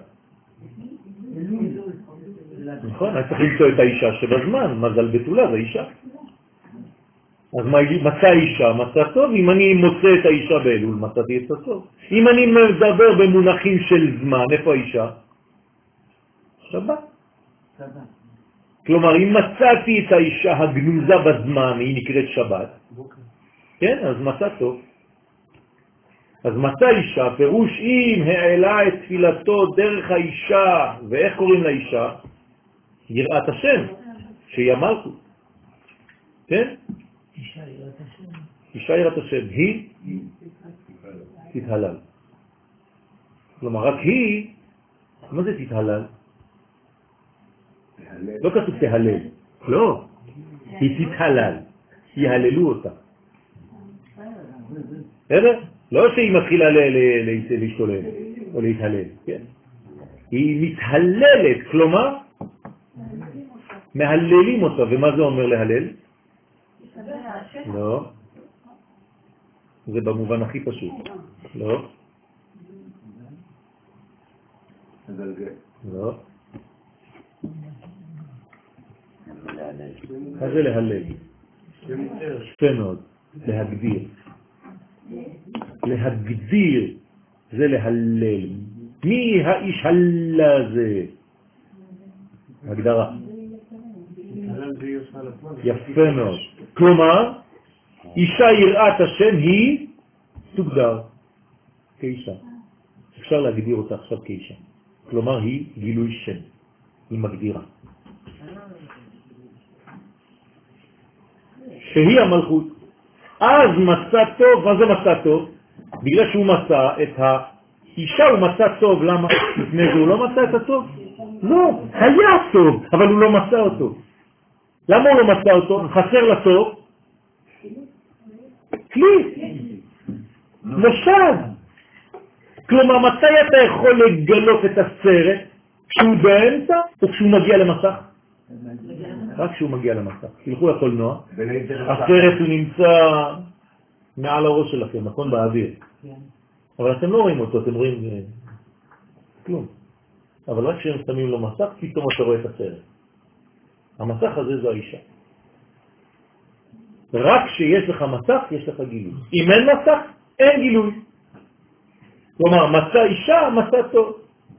נכון, אני צריך למצוא את האישה שבזמן, מזל בתולה זה אישה. אז מצא אישה, מצא טוב. אם אני מוצא את האישה באלול, מצאתי את הטוב. אם אני מדבר במונחים של זמן, איפה האישה? שבת. כלומר, אם מצאתי את האישה הגנוזה בזמן, היא נקראת שבת, כן, אז מצא טוב. אז מצא אישה, פירוש אם העלה את תפילתו דרך האישה, ואיך קוראים לאישה? יראת השם, שהיא המלכות. כן? אישה יראת השם. אישה יראת השם, היא תתהלל. כלומר, רק היא, מה זה תתהלל? לא כתוב תהלל, לא, היא תתהלל, יהללו אותה. בסדר? לא שהיא מתחילה להשתולל או להתהלל, כן? היא מתהללת, כלומר, מהללים אותה. ומה זה אומר להלל? לא. זה במובן הכי פשוט. לא. לא. מה זה להלל? יפה מאוד, להגדיר. להגדיר זה להלל. מי האיש הלה זה? הגדרה. יפה מאוד. כלומר, אישה יראת השם היא תוגדר כאישה. אפשר להגדיר אותה עכשיו כאישה. כלומר, היא גילוי שם. היא מגדירה. שהיא המלכות. אז מצא טוב. מה זה מצא טוב? בגלל שהוא מצא את האישה, הוא מצא טוב. למה? לפני זה הוא לא מצא את הטוב? לא, היה טוב, אבל הוא לא מצא אותו. למה הוא לא מצא אותו? חסר לטוב כלי, משל. כלומר, מתי אתה יכול לגלות את הסרט? כשהוא באמצע או כשהוא מגיע למסך? רק כשהוא מגיע למסך. תלכו לקולנוע, הסרט הוא נמצא מעל הראש שלכם, נכון? באוויר. אבל אתם לא רואים אותו, אתם רואים כלום. אבל רק כשהם שמים לו מסך, פתאום אתה רואה את הסרט. המסך הזה זו האישה. רק כשיש לך מסך, יש לך גילוי. אם אין מסך, אין גילוי. כלומר, מצא אישה, מצא טוב.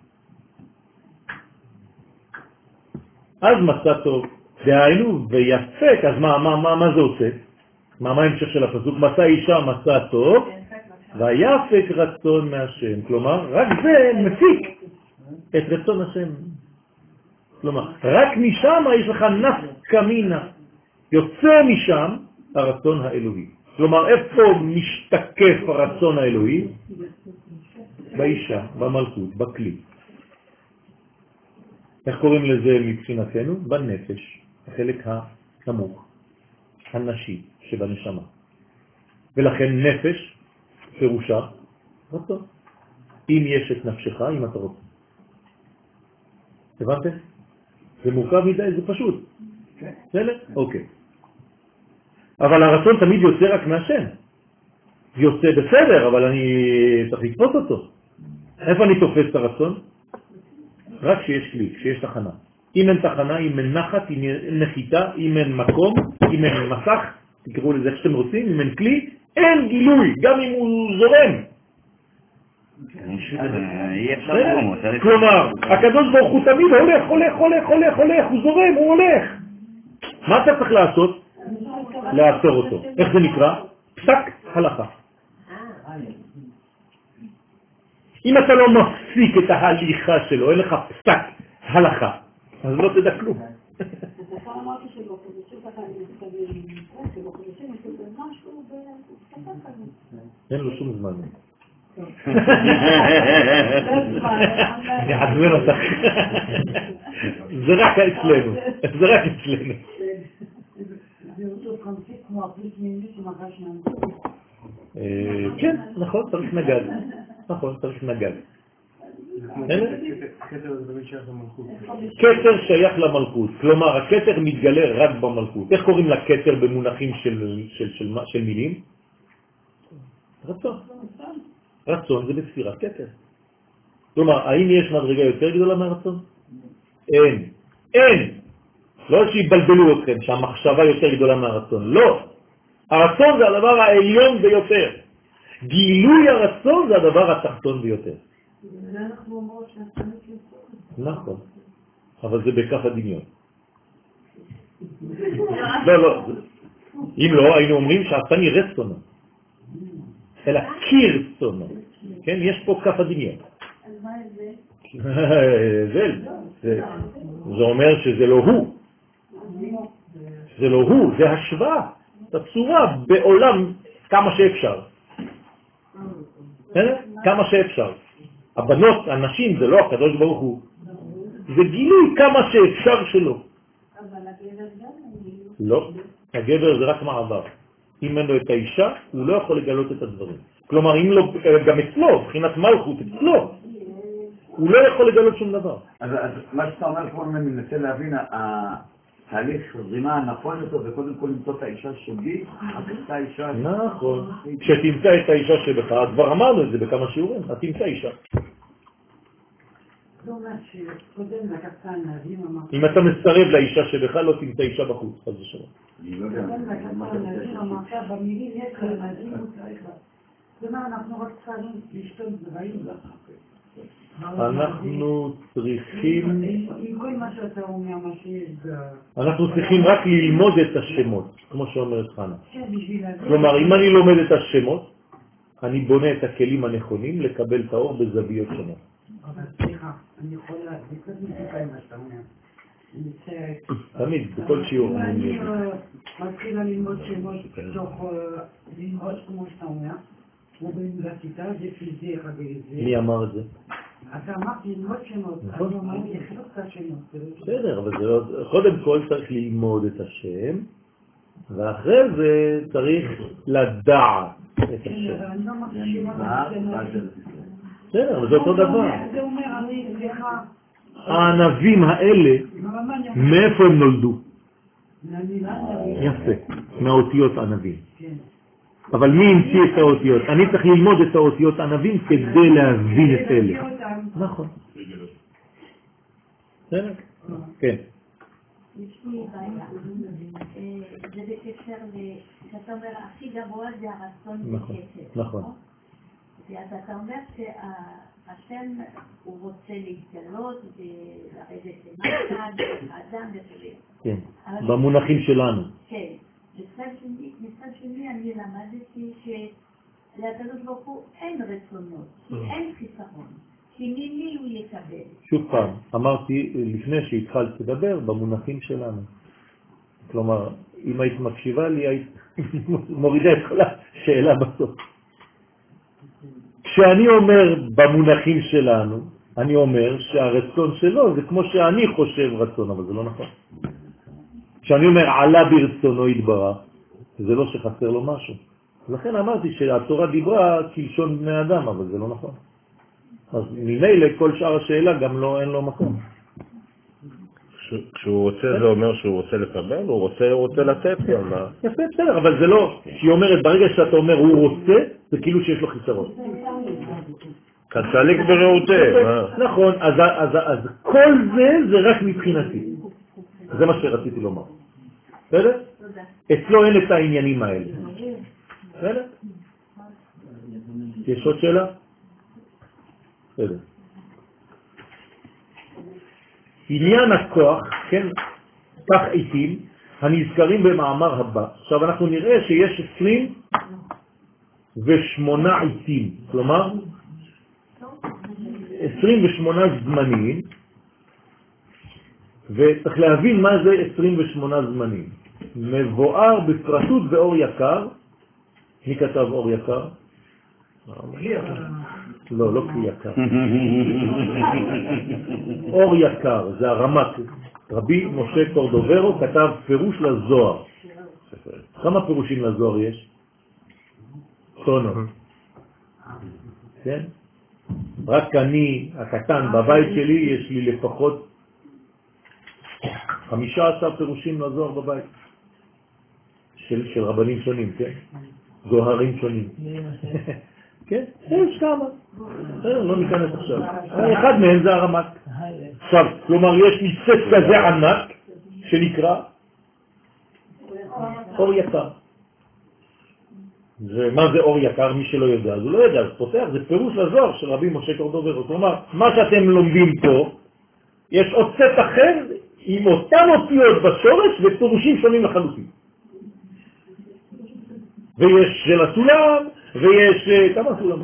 אז מצא טוב. דהיינו, ויפק, אז מה, מה, מה, מה זה עושה? מה, מה ההמשך של הפסוק? מצא אישה, מצא טוב, ויפק רצון מהשם. כלומר, רק זה מפיק את רצון השם. כלומר, רק משם יש לך נפקא מינה. יוצא משם הרצון האלוהי. כלומר, איפה משתקף הרצון האלוהי? באישה, במלכות, בכלי. איך קוראים לזה מבחינתנו? בנפש, החלק הנמוך, הנשי שבנשמה. ולכן נפש פירושה רצון. אם יש את נפשך, אם אתה רוצה. הבנתם? זה מורכב מדי, זה פשוט. בסדר? אוקיי. אבל הרצון תמיד יוצא רק מהשם. יוצא בסדר, אבל אני צריך לתפוס אותו. איפה אני תופס את הרצון? רק כשיש כלי, כשיש תחנה. אם אין תחנה, אם אין נחת, אם אין נחיתה, אם אין מקום, אם אין מסך, תקראו לזה איך שאתם רוצים, אם אין כלי, אין גילוי, גם אם הוא זורם. כלומר, הקדוש ברוך הוא תמיד הולך, הולך, הולך, הולך, הולך, הוא זורם, הוא הולך. מה אתה צריך לעשות? לעצור אותו. איך זה נקרא? פסק הלכה. אם אתה לא מפסיק את ההליכה שלו, אין לך פסק הלכה, אז לא תדע כלום. אז אתה אמרת שבחודשים ככה, שבחודשים אין לו שום זמן. אני אעצבן אותך. זה רק אצלנו. זה רק אצלנו. כן, נכון, צריך נגד. נכון, צריך נגד. כתר שייך למלכות, כלומר הכתר מתגלה רק במלכות. איך קוראים לכתר במונחים של מילים? רצון. רצון זה בספירת כתר. כלומר, האם יש מדרגה יותר גדולה מהרצון? אין. אין. לא שיבלבלו אתכם שהמחשבה יותר גדולה מהרצון. לא. הרצון זה הדבר העליון ביותר. גילוי הרצון זה הדבר התחתון ביותר. זה אנחנו אומרות שהשתנות לצון. נכון. אבל זה בכף הדמיון. לא, לא. אם לא, היינו אומרים שהשני רצונו. אלא כרצונו. כן, יש פה כף הדמיון. אז מה זה? זה, זה, זה אומר שזה לא הוא. זה לא הוא, זה השוואה. הצורה בעולם כמה שאפשר. כמה שאפשר. הבנות, הנשים, זה לא הקדוש ברוך הוא. זה גילוי כמה שאפשר שלו. אבל הגבר גם לא, הגבר זה רק מעבר. אם אין לו את האישה, הוא לא יכול לגלות את הדברים. כלומר, אם לא, גם אצלו, מבחינת מלכות, אצלו, הוא לא יכול לגלות שום דבר. אז מה שאתה אומר פה, אני מנסה להבין, התהליך זרימה הנכון יותר, וקודם כל למצוא את האישה שבי, את האישה... נכון. כשתמצא את האישה שבך, אז כבר אמרנו את זה בכמה שיעורים, אז תמצא אישה. זאת אומרת שקודם לקחת הנהגים אמרת... אם אתה מסרב לאישה שבך, לא תמצא אישה בחוץ, חס ושלום. קודם לקחת הנהגים אמרת, במילים יש לנהגים הוא צריך לה. זאת אומרת, אנחנו רק צריכים לשתות דברים. אנחנו צריכים... עם כל מה שאתה אומר, מה שיש... אנחנו צריכים רק ללמוד את השמות, כמו שאומרת חנה. כלומר, אם אני לומד את השמות, אני בונה את הכלים הנכונים לקבל את האור בזוויות שונות. אבל סליחה, אני יכולה... זה קצת מסיפה עם מה שאתה אומר. תמיד, בכל שיעור. אני מתחילה ללמוד שמות תוך ללמוד כמו שאתה אומר, ובאוניברסיטה זה פיזר וזה. מי אמר את זה? אתה אמרת ללמוד שמות, אני אומרת לחלוק את השמות. בסדר, אבל קודם כל צריך ללמוד את השם, ואחרי זה צריך לדעת את השם. אני לא אמרתי שמות. בסדר, אבל זה אותו דבר. זה אומר, אני, סליחה. הענבים האלה, מאיפה הם נולדו? יפה, מהאותיות ענבים. אבל מי המציא את האותיות? אני צריך ללמוד את האותיות ענבים כדי להבין את אלה. נכון. כן. יש לי בעיה, זה בקשר, שאתה אומר, הכי גבוה זה הרצון בקשר. נכון. אז אתה אומר שהשם הוא רוצה להתגלות ולרדת למטה, האדם וכו'. כן, במונחים שלנו. כן. מצד שני אני למדתי שלקדוש ברוך הוא אין רצונות, כי אין חיסרון, כי ממי הוא יקבל. שוב פעם, אמרתי לפני שהתחלת לדבר במונחים שלנו. כלומר, אם היית מקשיבה לי, היית מורידה את כל השאלה בסוף. כשאני אומר במונחים שלנו, אני אומר שהרצון שלו זה כמו שאני חושב רצון, אבל זה לא נכון. כשאני אומר עלה ברצונו יתברך, זה לא שחסר לו משהו. לכן אמרתי שהתורה דיברה כלשון בני אדם, אבל זה לא נכון. אז ממילא כל שאר השאלה גם לא, אין לו מקום. כשהוא רוצה זה אומר שהוא רוצה לקבל, הוא רוצה, הוא רוצה לתת גם. יפה, בסדר, אבל זה לא, שהיא אומרת ברגע שאתה אומר הוא רוצה, זה כאילו שיש לו חיסרון. קצליק ברעותה. נכון, אז כל זה זה רק מבחינתי. זה מה שרציתי לומר. בסדר? אצלו אין את העניינים האלה. בסדר? יש עוד שאלה? בסדר. עניין הכוח, כן, כך עיתים, הנזכרים במאמר הבא. עכשיו אנחנו נראה שיש עשרים ושמונה עיתים, כלומר, עשרים ושמונה זמנים, וצריך להבין מה זה עשרים ושמונה זמנים. מבואר בפרטות ואור יקר, מי כתב אור יקר? לא, לא כלי יקר. אור יקר, זה הרמת. רבי משה קורדוברו כתב פירוש לזוהר. כמה פירושים לזוהר יש? טונו. כן? רק אני, הקטן, בבית שלי יש לי לפחות חמישה עשר פירושים לזוהר בבית. של, של רבנים שונים, כן? זוהרים שונים. כן? יש כמה. לא ניכנס עכשיו. אחד מהם זה הרמק. עכשיו, כלומר, יש לי סט כזה ענק שנקרא אור יקר. ומה זה אור יקר? מי שלא יודע, אז הוא לא יודע, אז פותח, זה פירוש לזוהר של רבי משה קורדוברו. כלומר, מה שאתם לומדים פה, יש עוד סט אחר עם אותן אותיות בשורש ופירושים שונים לחלוטין. ויש של הסולם, ויש כמה סולם.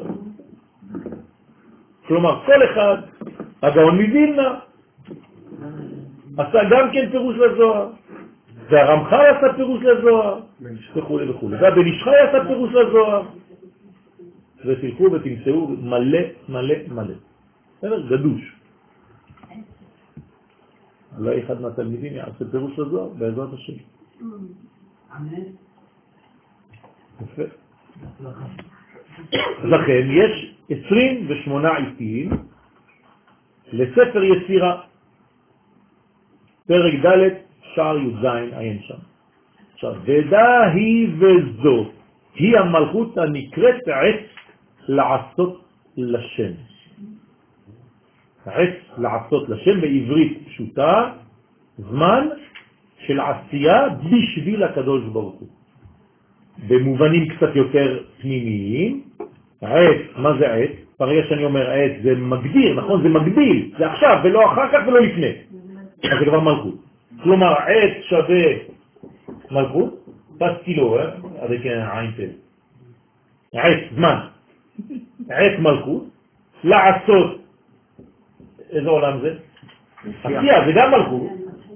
כלומר, כל אחד, הגאון מווילנה, עשה גם כן פירוש לזוהר, והרמח"ל עשה פירוש לזוהר, וכו' וכו'. והבן איש חי עשה פירוש לזוהר. ותלכו ותמצאו מלא מלא מלא. בסדר? גדוש. אולי אחד מהתלמידים יעשה פירוש לזוהר בעזרת השם. אמן. יפה. לכן יש עשרים ושמונה עיתים לספר יצירה, פרק ד' שער י"ז עיין שם. עכשיו, ודא היא וזו, היא המלכות הנקראת עץ לעשות לשם. עץ לעשות לשם בעברית פשוטה, זמן של עשייה בשביל הקדוש ברוך הוא. במובנים קצת יותר פנימיים, עץ, מה זה עץ? פריה שאני אומר עץ זה מגדיר, נכון? זה מגדיל, זה עכשיו ולא אחר כך ולא לפני. אז זה כבר מלכות. כלומר, עץ שווה מלכות, פסטילו, אה? avec un עין תל. עץ, זמן. עץ מלכות, לעשות, איזה עולם זה? עשייה, זה גם מלכות.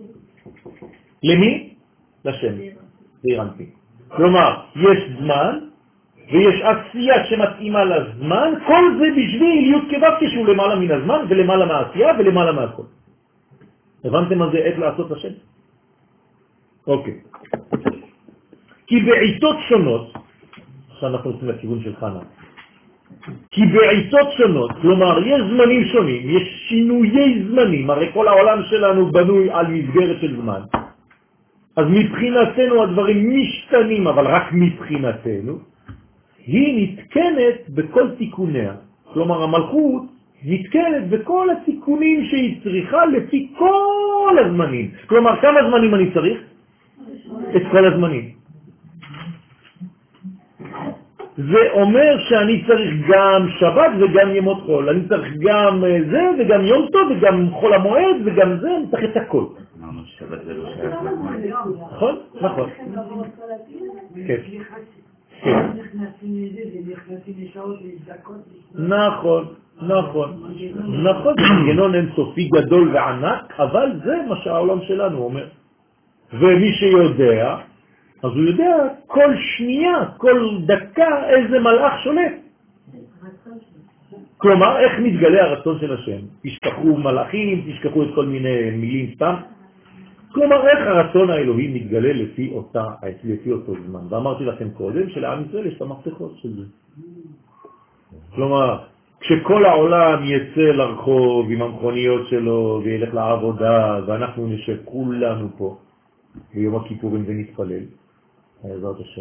למי? לשם. זה ירנפי. כלומר, יש זמן, ויש עשייה שמתאימה לזמן, כל זה בשביל י' כבב כשהוא למעלה מן הזמן, ולמעלה מהעשייה, ולמעלה מהכל. הבנתם מה זה עת לעשות לשם? אוקיי. כי בעיתות שונות, עכשיו אנחנו עושים לכיוון של חנה, כי בעיתות שונות, כלומר יש זמנים שונים, יש שינויי זמנים, הרי כל העולם שלנו בנוי על מסגרת של זמן. אז מבחינתנו הדברים משתנים, אבל רק מבחינתנו, היא נתקנת בכל תיקוניה. כלומר המלכות נתקנת בכל התיקונים שהיא צריכה לפי כל הזמנים. כלומר, כמה זמנים אני צריך? את כל הזמנים. זה אומר שאני צריך גם שבת וגם ימות חול. אני צריך גם זה וגם יום טוב וגם חול המועד וגם זה, אני צריך את הכל. שבת זה לא שייך לזמן. נכון? נכון. כן. נכון, נכון. נכון, זה מנגנון אינסופי גדול וענק, אבל זה מה שהעולם שלנו אומר. ומי שיודע, אז הוא יודע כל שנייה, כל דקה איזה מלאך שולט. כלומר, איך מתגלה הרצון של השם? תשכחו מלאכים, תשכחו את כל מיני מילים סתם. כלומר, איך הרצון האלוהי מתגלה לפי אותה, לפי אותו זמן. ואמרתי לכם קודם שלעם ישראל יש את המפתחות של זה. כלומר, כשכל העולם יצא לרחוב עם המכוניות שלו וילך לעבודה, ואנחנו נשב כולנו פה ביום הכיפורים ונתפלל, בעזרת השם.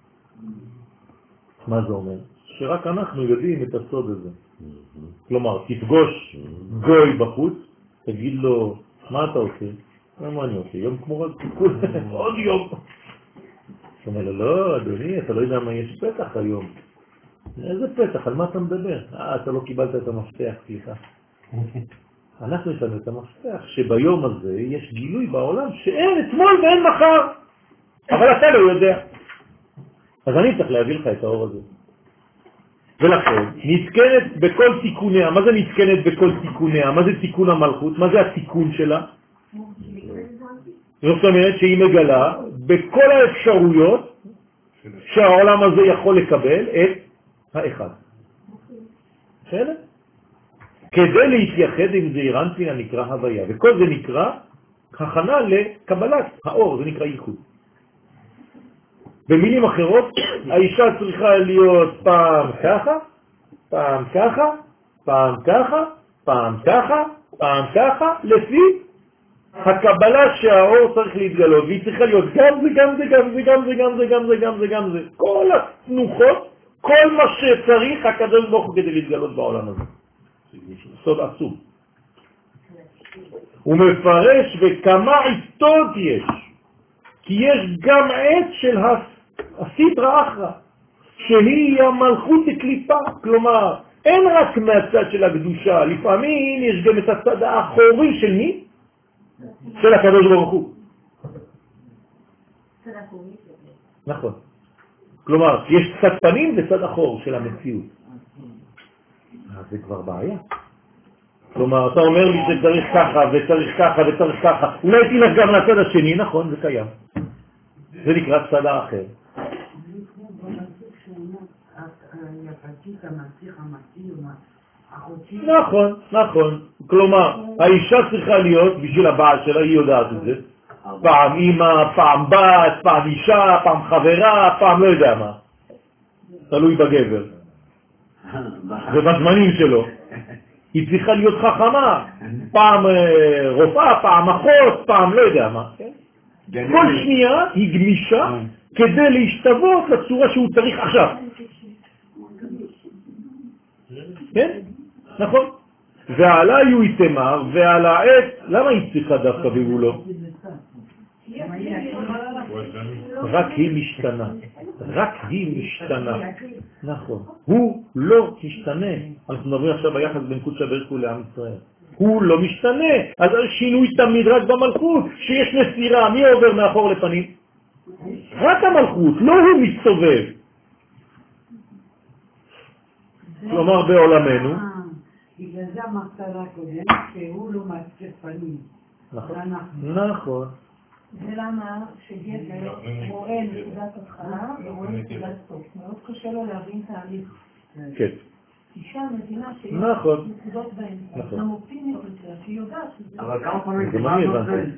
מה זה אומר? שרק אנחנו יודעים את הסוד הזה. כלומר, תפגוש גוי בחוץ, תגיד לו, מה אתה עושה? מה אני עושה? יום כמו רק תיקון, עוד יום. זאת אומרת, לא, אדוני, אתה לא יודע מה יש פתח היום. איזה פתח? על מה אתה מדבר? אה, אתה לא קיבלת את המפתח, סליחה. אנחנו יש לנו את המפתח שביום הזה יש גילוי בעולם שאין אתמול ואין מחר. אבל אתה לא יודע. אז אני צריך להביא לך את האור הזה. ולכן, נתקנת בכל תיקוניה. מה זה נתקנת בכל תיקוניה? מה זה תיקון המלכות? מה זה התיקון שלה? זאת אומרת שהיא מגלה בכל האפשרויות שהעולם הזה יכול לקבל את האחד. בסדר? כדי להתייחד עם זעיר אנפין הנקרא הוויה, וכל זה נקרא הכנה לקבלת האור, זה נקרא ייחוד. במילים אחרות, האישה צריכה להיות פעם ככה, פעם ככה, פעם ככה, פעם ככה, פעם ככה, לפי הקבלה שהאור צריך להתגלות, והיא צריכה להיות גם זה, גם זה, גם זה, גם זה, גם זה, גם זה, גם זה, גם זה. כל התנוחות, כל מה שצריך הקדוש ברוך הוא כדי להתגלות בעולם הזה. סוד עצום. הוא מפרש וכמה עיתות יש, כי יש גם עת של הסטרא אחרא, שהיא המלכות הקליפה, כלומר, אין רק מהצד של הקדושה, לפעמים יש גם את הצד האחורי של מי? של הקדוש ברוך הוא. נכון. כלומר, יש צד פנים וצד אחור של המציאות. אז זה כבר בעיה. כלומר, אתה אומר לי שצריך ככה וצריך ככה וצריך ככה, אולי תלך גם לצד השני, נכון, זה קיים. זה נקרא צד האחר. נכון, נכון. כלומר, האישה צריכה להיות, בשביל הבעל שלה, היא יודעת את זה. פעם אמא, פעם בת, פעם אישה, פעם חברה, פעם לא יודע מה. תלוי בגבר. ובזמנים שלו. היא צריכה להיות חכמה. פעם רופאה, פעם אחות, פעם לא יודע מה. כל שנייה היא גמישה כדי להשתוות לצורה שהוא צריך עכשיו. כן? נכון. ועליי הוא יתמר, ועל העץ, למה היא צריכה דווקא והוא לא? רק היא משתנה. רק היא משתנה. נכון. הוא לא משתנה. אנחנו מדברים עכשיו ביחס בין קודשא בריך הוא לעם ישראל. הוא לא משתנה. אז שינוי תמיד רק במלכות. שיש נסירה, מי עובר מאחור לפנים? רק המלכות, לא הוא מסתובב. כלומר בעולמנו. בגלל זה המחתרה קודם, שהוא לא מעצב פנים. נכון. נכון. ולמה שגבר רואה נקודת התחלה ורואה נקודת סוף. מאוד קשה לו להבין תהליך. כן. אישה מבינה שיש נקודות באמצע. גם אופטימית יותר, שהיא יודעת שזה... אבל כמה פעמים דיברנו על זה?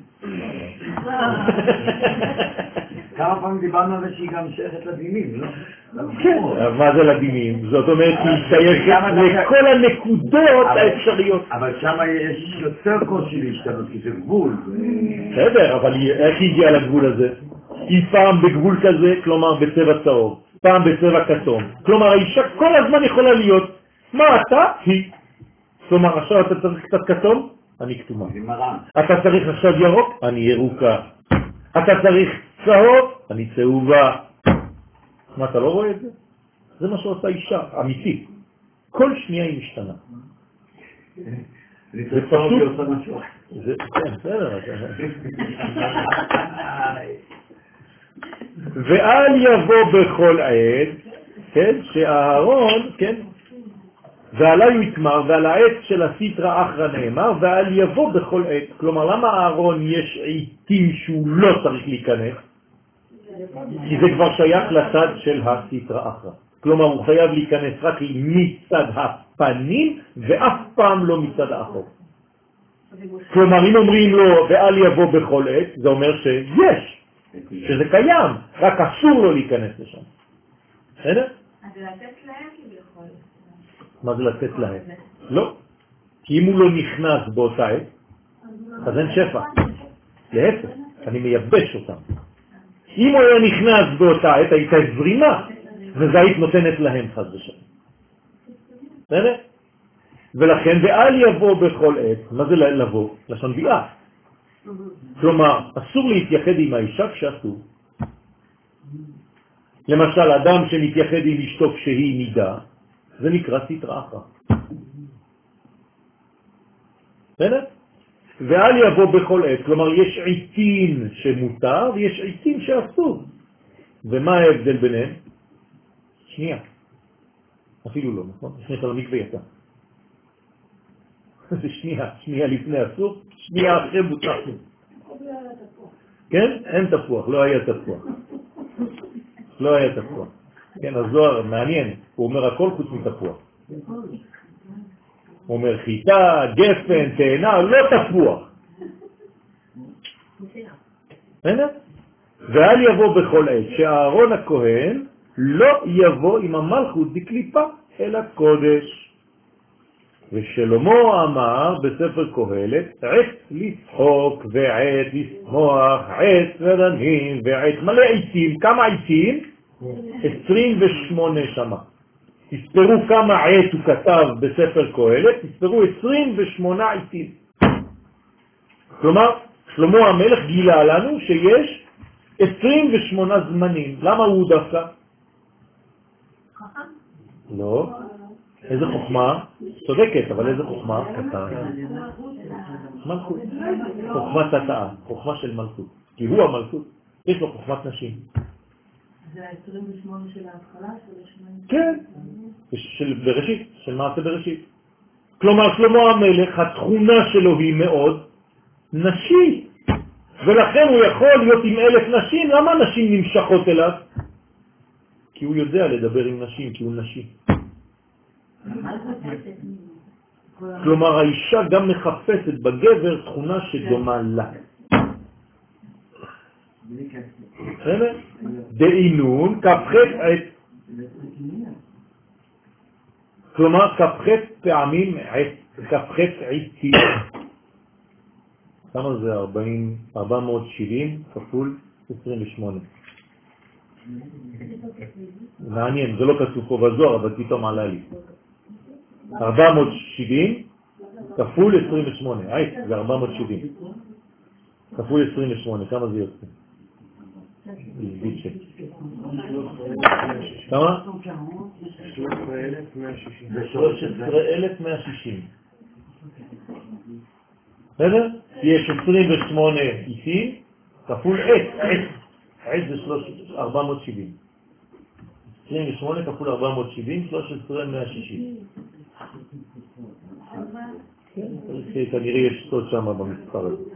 כמה פעמים דיברנו על זה שהיא גם שייכת לדינים, לא? כן, מה זה לדינים? זאת אומרת שהיא שייכת לכל הנקודות האפשריות. אבל שם יש יותר קושי להשתנות, כי זה גבול. בסדר, אבל איך היא הגיעה לגבול הזה? היא פעם בגבול כזה, כלומר בצבע צהוב, פעם בצבע כתום. כלומר האישה כל הזמן יכולה להיות, מה אתה? היא. כלומר עכשיו אתה צריך קצת כתום? אני כתומה. אתה צריך עכשיו ירוק? אני ירוקה. אתה צריך צהוב? אני צהובה. מה, אתה לא רואה את זה? זה מה שעושה אישה, אמיתית. כל שנייה היא משתנה. זה פשוט... זה, כן, בסדר. ואל יבוא בכל עת, כן, שהאהרון, כן, ועליי הוא יתמר, ועל העץ של הסטרא אחרא נאמר, ואל יבוא בכל עת. כלומר, למה האהרון יש עיתים שהוא לא צריך להיכנס? כי זה כבר שייך לצד של הסטרא אחרא. כלומר, הוא חייב להיכנס רק מצד הפנים, ואף פעם לא מצד האחור. כלומר, אם אומרים לו, ואל יבוא בכל עת, זה אומר שיש, שזה קיים, רק אסור לו להיכנס לשם. בסדר? אז לתת להם כביכול. מה זה לתת להם? לא. כי אם הוא לא נכנס באותה עת, אז אין שפע. להפך, אני מייבש אותם. אם הוא היה נכנס באותה עת, הייתה זרימה, וזה היית נותנת להם חס ושלום. בסדר? ולכן, ואל יבוא בכל עת, מה זה לבוא? לשון ביאה. כלומר, אסור להתייחד עם האישה כשאסור. למשל, אדם שמתייחד עם אשתו כשהיא נידה, זה נקרא סטרא אחרא. בסדר? ואל יבוא בכל עת, כלומר יש עיתים שמותר ויש עיתים שאסור. ומה ההבדל ביניהם? שנייה. אפילו לא, נכון? לפני של המקווה יצא. זה שנייה, שנייה לפני אסור, שנייה אחרי מותר. כן? אין תפוח, לא היה תפוח. לא היה תפוח. כן, הזוהר מעניין, הוא אומר הכל חוץ מתפוח. הוא אומר חיטה, גפן, תאנה, לא תפוח. הנה? ואל יבוא בכל עת, שהארון הכהן לא יבוא עם המלכות בקליפה, אלא קודש. ושלמה אמר בספר קהלת, עת לצחוק ועת לשמוח, עת רדנים ועת מלא עיתים. כמה עיתים? עשרים ושמונה שמה. תספרו כמה עת הוא כתב בספר קהלת, תספרו עשרים ושמונה עיתים. כלומר, שלמה המלך גילה לנו שיש עשרים ושמונה זמנים. למה הוא דווקא? לא. איזה חוכמה? צודקת, אבל איזה חוכמה? מלכות. חוכמת התאה, חוכמה של מלכות. כי הוא המלכות, יש לו חוכמת נשים. זה ה-עשרים ושמונה של ההתחלה? כן, של בראשית, של מעשה בראשית. כלומר, שלמה המלך, התכונה שלו היא מאוד נשי. ולכן הוא יכול להיות עם אלף נשים. למה נשים נמשכות אליו? כי הוא יודע לדבר עם נשים, כי הוא נשי. כלומר, האישה גם מחפשת בגבר תכונה שדומה לה. דאינון כפחת עת. כלומר, כפחת פעמים עת, כפחת עיתי. כמה זה? ארבע מאות שבעים כפול עשרים ושמונה. מעניין, זה לא כתוב פה בזוהר, אבל פתאום עלה לי. ארבע מאות שבעים כפול עשרים ושמונה. היי, זה ארבע מאות שבעים. כפול עשרים ושמונה, כמה זה יוצא? כמה? שלוש עשרה אלף מאה שישים. בסדר? יש עשרים ושמונה איתי כפול עת. עת. עת זה ארבע מאות שבעים. עשרים ושמונה כפול ארבע מאות שבעים, שלוש עשרה מאה שישים. כנראה יש סוד שם במספר הזה.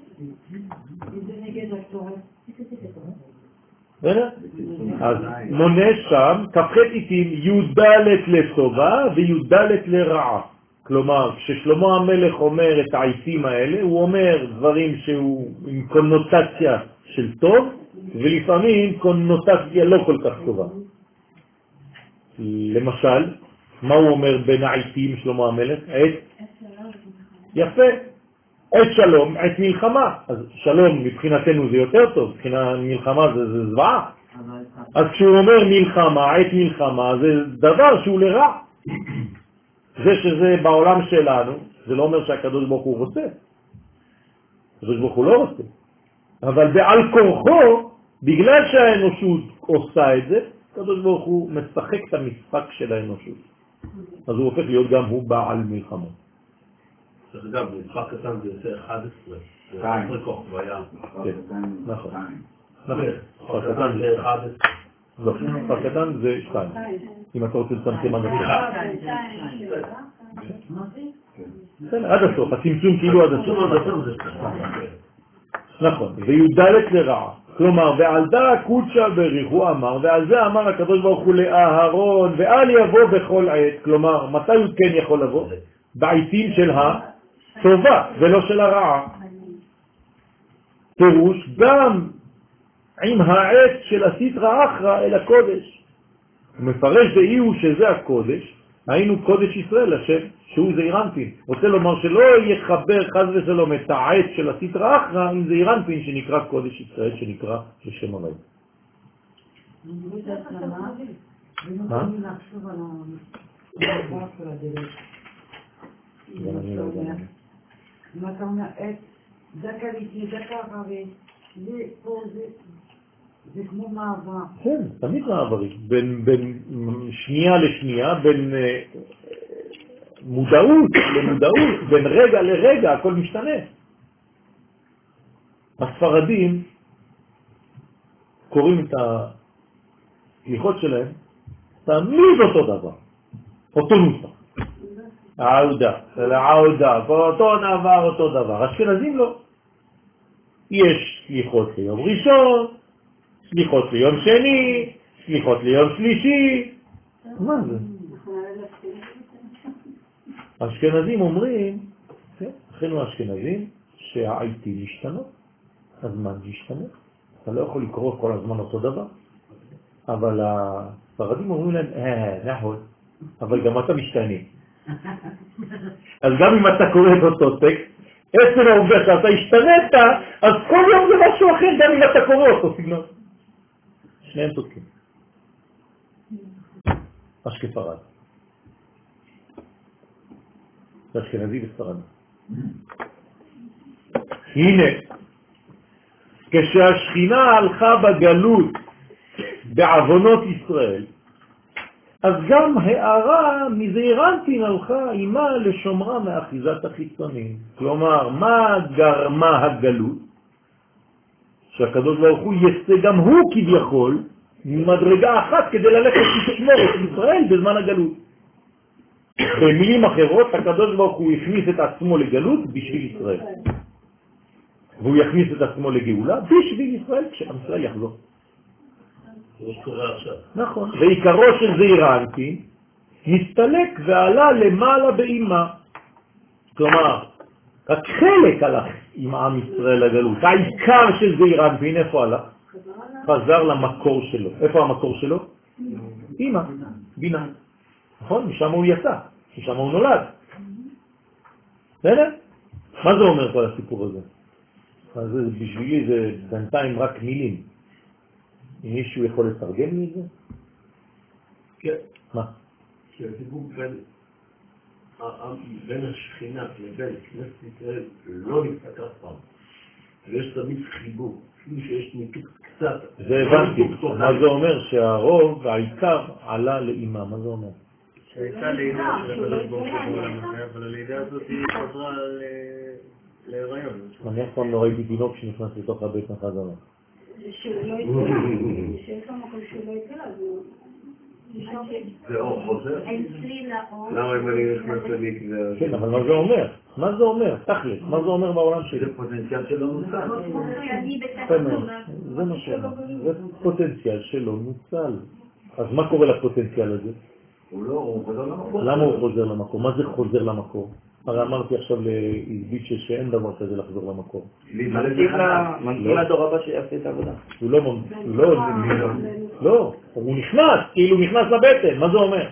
אז מונה שם כ"ח עיתים י"ד לטובה וי"ד לרעה. כלומר, כששלמה המלך אומר את העיתים האלה, הוא אומר דברים שהוא עם קונוטציה של טוב, ולפעמים קונוטציה לא כל כך טובה. למשל, מה הוא אומר בין העיתים שלמה המלך? עת יפה, עת שלום, עת מלחמה. אז שלום מבחינתנו זה יותר טוב, מבחינת מלחמה זה, זה זוועה. אז כשהוא אומר מלחמה, עת מלחמה, זה דבר שהוא לרע. זה שזה בעולם שלנו, זה לא אומר שהקדוש ברוך הוא רוצה. הקדוש ברוך הוא לא רוצה. אבל בעל כורחו, בגלל שהאנושות עושה את זה, הקדוש ברוך הוא משחק את המשחק של האנושות. אז הוא הופך להיות גם הוא בעל מלחמה. דרך אגב, משחק קטן זה יוצא אחד עשר. אחד עשר כוח והיה. נכון. משחק קטן זה אחד עשר. לא, משחק קטן זה שתיים. אם אתה רוצה לצמצם עד הסוף. עד הסוף, הצמצום כאילו עד הסוף. נכון, וי"ד לרעה. כלומר, ועל דא קודשא בריך הוא אמר, ועל זה אמר הקדוש ברוך הוא לאהרון, ואל יבוא בכל עת. כלומר, מתי הוא כן יכול לבוא? בעיתים של הטובה ולא של הרעה. פירוש גם עם העת של הסטרא אחרא אל הקודש. הוא מפרש דאיהו שזה הקודש, היינו קודש ישראל השם, שהוא זעיר אנפין. רוצה לומר שלא יחבר חס ושלום את העט של הסטרא אחרא עם זעיר אנפין שנקרא קודש ישראל, שנקרא בשם הוויה. מה? אם אתה אומר עת, דקה לפני, דקה אחרי, זה פה, זה כמו מעבר. כן, תמיד מעברי. בין שנייה לשנייה, בין מודעות למודעות, בין רגע לרגע, הכל משתנה. הספרדים קוראים את הסליחות שלהם, תמיד אותו דבר, אותו נוסח. העודה, העודה, אותו דבר, אותו דבר. אשכנזים לא. יש סליחות ליום ראשון, סליחות ליום שני, סליחות ליום שלישי. מה זה? האשכנזים אומרים, אחינו האשכנזים, שהעיתים משתנות, הזמן משתנה. אתה לא יכול לקרוא כל הזמן אותו דבר. אבל הספרדים אומרים להם, אה, נכון, אבל גם אתה משתנה. אז גם אם אתה קורא את אותו טקסט, עצם העובדה שאתה השתנית, אז כל יום זה משהו אחר, גם אם אתה קורא אותו סגנון. שניהם צודקים. אשכפרד. זה אשכנזי וספרד. הנה, כשהשכינה הלכה בגלות בעוונות ישראל, אז גם הערה מזעירנטין הלכה עימה לשומרה מאחיזת החיצונים. כלומר, מה גרמה הגלות? שהקדוש ברוך הוא יצא גם הוא כביכול ממדרגה אחת כדי ללכת לשמור את ישראל בזמן הגלות. במילים אחרות, הקדוש ברוך הוא הכניס את עצמו לגלות בשביל ישראל. והוא יכניס את עצמו לגאולה בשביל ישראל כשעם ישראל יחזור. זה קורה עכשיו. נכון. ועיקרו של זעירנטין מסתלק ועלה למעלה באימה. כלומר, רק חלק הלך עם עם ישראל לגלות. העיקר של זעירנטין, איפה הלך? חזר למקור שלו. איפה המקור שלו? אימא, בינה. נכון? משם הוא יצא, משם הוא נולד. בסדר? מה זה אומר כל הסיפור הזה? אז בשבילי זה בינתיים רק מילים. אם מישהו יכול לתרגם לי את זה? כן. מה? שהסיפור בין בין השכינה לבין כנסת ישראל לא נפסק אף פעם. ויש תמיד חיבור. אפילו שיש ניתוק קצת. זה הבנתי. מה זה אומר? שהרוב והעיקר עלה לאימה. מה זה אומר? שהייתה לידה של הקדוש ברוך הוא בעולם הזה, אבל הלידה הזאת היא חזרה להיריון. אני אף פעם לא ראיתי תינוק שנכנס לתוך הבטן חזרה. שלא יקרה, שיש לו מקום שלא יקרה, זה אור חוזר? אין צליל לאור. למה אם אני נכנס למקווה? כן, אבל מה זה אומר? מה זה אומר? תכל'ס, מה זה אומר בעולם שלי? זה פוטנציאל שלא נוצל. זה מה שאומר. זה פוטנציאל שלא נוצל. אז מה קורה לפוטנציאל הזה? הוא לא, הוא חוזר למקור. למה הוא חוזר למקור? מה זה חוזר למקור? הרי אמרתי עכשיו להזביט שאין דבר כזה לחזור למקור. מנתיב לדור הבא שיעשה את העבודה. הוא לא, לא, לא, הוא נכנס, כאילו נכנס לבטן, מה זה אומר?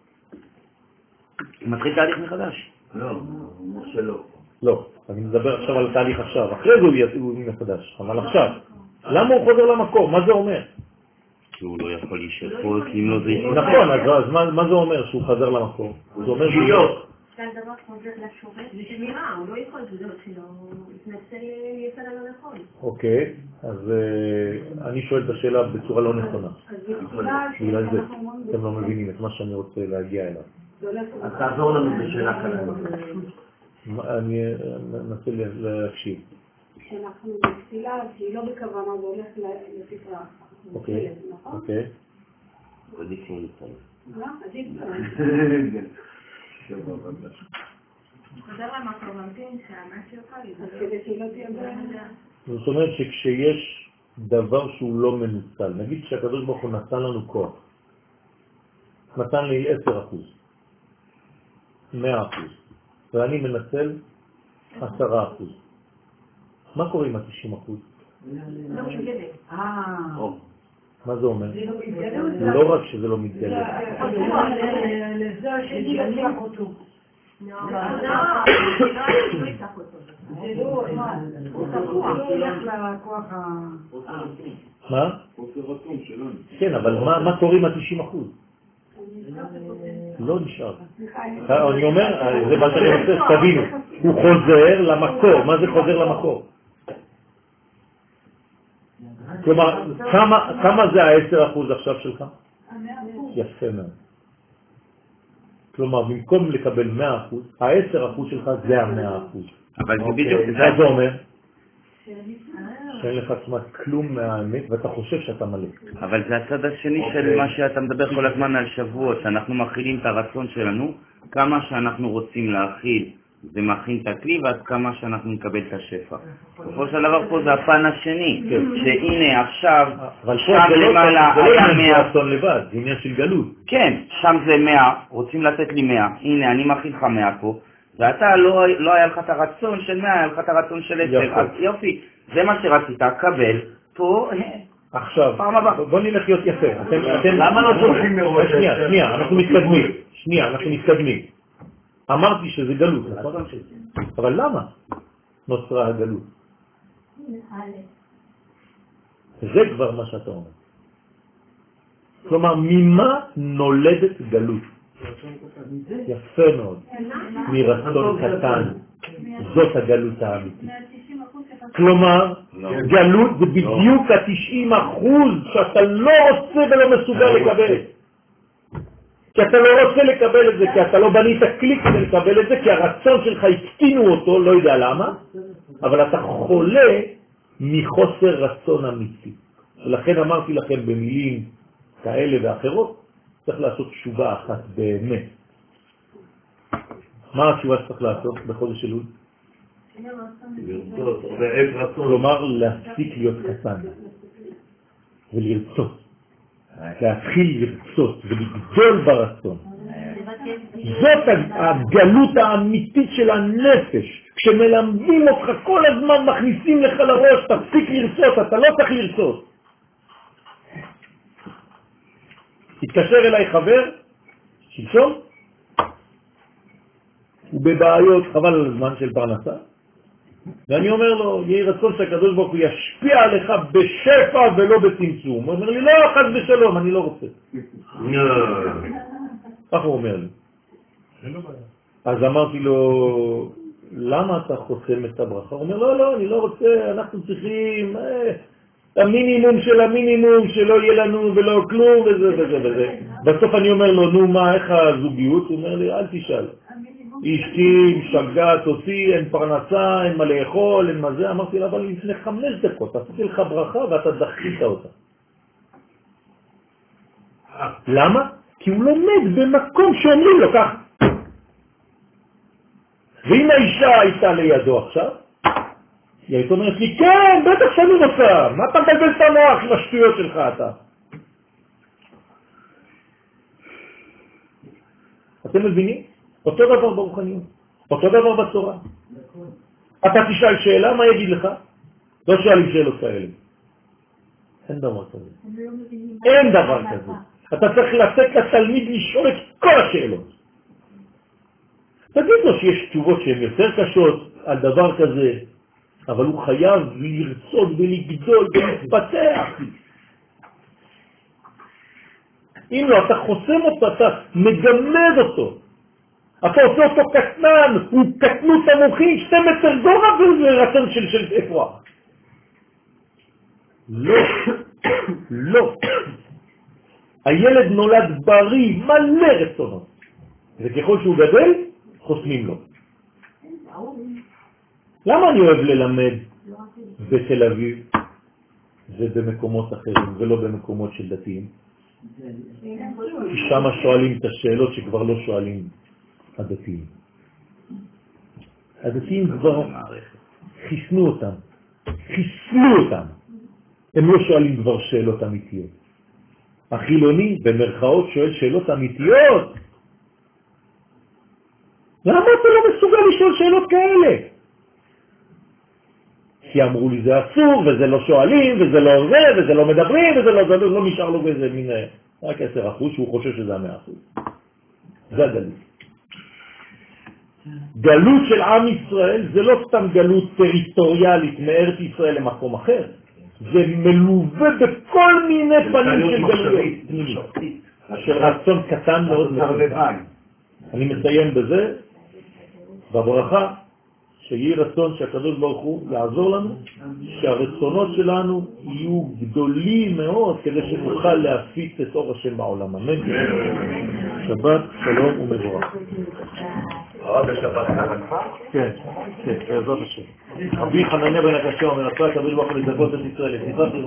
הוא מתחיל תהליך מחדש. לא, הוא אומר שלא. לא, אני מדבר עכשיו על תהליך עכשיו, אחרי זה הוא יצא מחדש, אבל עכשיו. למה הוא חוזר למקור? מה זה אומר? כי הוא לא יכול להישאר פה, כי אם לא זה... נכון, אז מה זה אומר שהוא חזר למקור? זה אומר שהוא... שהדבר חוזר לשורש. זה שמירה, הוא לא יכול לדעות שלו, הוא התנצל יצא לנו נכון. אוקיי, אז אני שואל את השאלה בצורה לא נכונה. בגלל זה, אתם לא מבינים את מה שאני רוצה להגיע אליו. אז תעזור לנו בשאלה קלה. אני אנסה להקשיב. כשאנחנו בתפילה, שהיא לא בכוונה, זה הולך לספרה. אוקיי, אוקיי. עדיף שהוא נצטרך. מה? עדיף. חוזר למקור ממתין שהמשהו יוכל אז כדי שלא תהיה בעיה. זאת אומרת שכשיש דבר שהוא לא מנוצל, נגיד שהקדוש ברוך הוא נתן לנו כוח, נתן לי עשר אחוז, מאה אחוז, ואני מנצל עשרה אחוז. מה קורה עם ה-תשעים אחוז? לא מתגלה. מה זה אומר? לא רק שזה לא מתגלה. לזה השני לקח אותו. לא, לא ייקח אותו. זה לא, הוא לא הולך לכוח ה... מה? כן, אבל מה קורה עם ה-תשעים אחוז? לא נשאר. אני אומר, זה מה שאני רוצה, תבינו, הוא חוזר למקור. מה זה חוזר למקור? כלומר, כמה זה ה-עשרה אחוז עכשיו שלך? יפה מאוד. כלומר, במקום לקבל מאה אחוז, ה-עשרה אחוז שלך זה ה-מאה אחוז. אבל זה בדיוק... מה זה אומר? שאין לך כמעט כלום מהאמת, ואתה חושב שאתה מלא. אבל זה הצד השני של מה שאתה מדבר כל הזמן על שבועות, שאנחנו מכילים את הרצון שלנו, כמה שאנחנו רוצים להכיל זה מכין את הכלי ועד כמה שאנחנו נקבל את השפע. בסופו של דבר פה זה הפן השני, שהנה עכשיו, שם למעלה היה מאה. זה לא לבד, זה עניין של גלות. כן, שם זה מאה, רוצים לתת לי מאה, הנה אני מכין לך מאה פה, ואתה לא, לא היה לך את הרצון של מאה, היה לך את הרצון של עשר, אז יופי, זה מה שרצית, קבל, פה, עכשיו, בוא נלך להיות יפה. למה לא שולחים מראש? שנייה, שנייה, אנחנו מתקדמים. שנייה, אנחנו מתקדמים. אמרתי שזה גלות, נכון? אבל למה נוצרה הגלות? זה כבר מה שאתה אומר. כלומר, ממה נולדת גלות? יפה מאוד. מרצון קטן. זאת הגלות האמיתית. כלומר, גלות זה בדיוק ה-תשעים אחוז שאתה לא רוצה ולא מסוגל לקבל. כי אתה לא רוצה לקבל את זה, כי אתה לא בנית כלי כדי לקבל את זה, כי הרצון שלך הקטינו אותו, לא יודע למה, אבל אתה חולה מחוסר רצון אמיתי. ולכן אמרתי לכם במילים כאלה ואחרות, צריך לעשות תשובה אחת באמת. מה התשובה שצריך לעשות בחודש אלול? כלומר, להפסיק להיות קטן ולרצות. להתחיל לרצות ולגדול ברצון. זאת הגלות האמיתית של הנפש. כשמלמדים אותך כל הזמן מכניסים לך לראש, תפסיק לרצות, אתה לא צריך לרצות. התקשר אליי חבר, שלשום, הוא בבעיות חבל על הזמן של פרנסה, ואני אומר לו, יהי רצון שהקדוש ברוך הוא ישפיע עליך בשפע ולא בצמצום. הוא אומר לי, לא, חס ושלום, אני לא רוצה. כך הוא אומר לי. אז אמרתי לו, למה אתה חוסם את הברכה? הוא אומר, לא, לא, אני לא רוצה, אנחנו צריכים את המינימום של המינימום, שלא יהיה לנו ולא כלום וזה וזה וזה. בסוף אני אומר לו, נו מה, איך הזוגיות? הוא אומר לי, אל תשאל. אשתי משגעת אותי, אין פרנסה, אין מה לאכול, אין מה זה. אמרתי לה, אבל לפני חמש דקות, עשיתי לך ברכה ואתה דחית אותה. למה? כי הוא לומד במקום שאומרים לו כך. ואם האישה הייתה לידו עכשיו, היא הייתה אומרת לי, כן, בטח שאני רוצה, מה אתה מבלבל את המוח עם השטויות שלך אתה? אתם מבינים? אותו דבר ברוחניות, אותו דבר בצורה. אתה תשאל שאלה, מה יגיד לך? לא שואלים שאלות כאלה. אין דבר כזה. אין דבר כזה. אתה צריך לתת לתלמיד לשאול את כל השאלות. תגיד לו שיש תשובות שהן יותר קשות על דבר כזה, אבל הוא חייב לרצות ולגדול ולהתפתח. אם לא, אתה חוסם אותו, אתה מגמד אותו. אתה עושה אותו קטנן, הוא קטנות המוחים, שתי מטר גובה ורצון של של אפרוח. לא, לא. הילד נולד בריא, מלא רצונות. וככל שהוא גדל, חוסמים לו. למה אני אוהב ללמד בתל אביב ובמקומות אחרים ולא במקומות של דתיים? שם שואלים את השאלות שכבר לא שואלים הדתיים. הדתיים כבר חיסנו אותם, חיסנו אותם. הם לא שואלים כבר שאלות אמיתיות. החילוני במרכאות שואל שאלות אמיתיות. למה אתה לא מסוגל לשאול שאלות כאלה? כי אמרו לי זה אסור, וזה לא שואלים, וזה לא זה, וזה לא מדברים, וזה לא, זה לא, לא נשאר לו באיזה מין, רק עשר אחוז, שהוא חושב שזה המאה אחוז. זה הגלות. גלות של עם ישראל זה לא סתם גלות טריטוריאלית מארץ ישראל למקום אחר. זה מלווה בכל מיני פנים של גלויות. של רצון קטן מאוד מאוד. אני מסיים בזה, בברכה, שיהיה רצון שהקדוש ברוך הוא יעזור לנו, שהרצונות שלנו יהיו גדולים מאוד, כדי שנוכל להפיץ את אור השם בעולם. אמן. שבת, שלום ומבורך. עוד השבת חנפה? כן, כן, בעזרת השם. רבי חנניה בן הקשה אומר, הקדוש ברוך הוא לזכות את ישראל.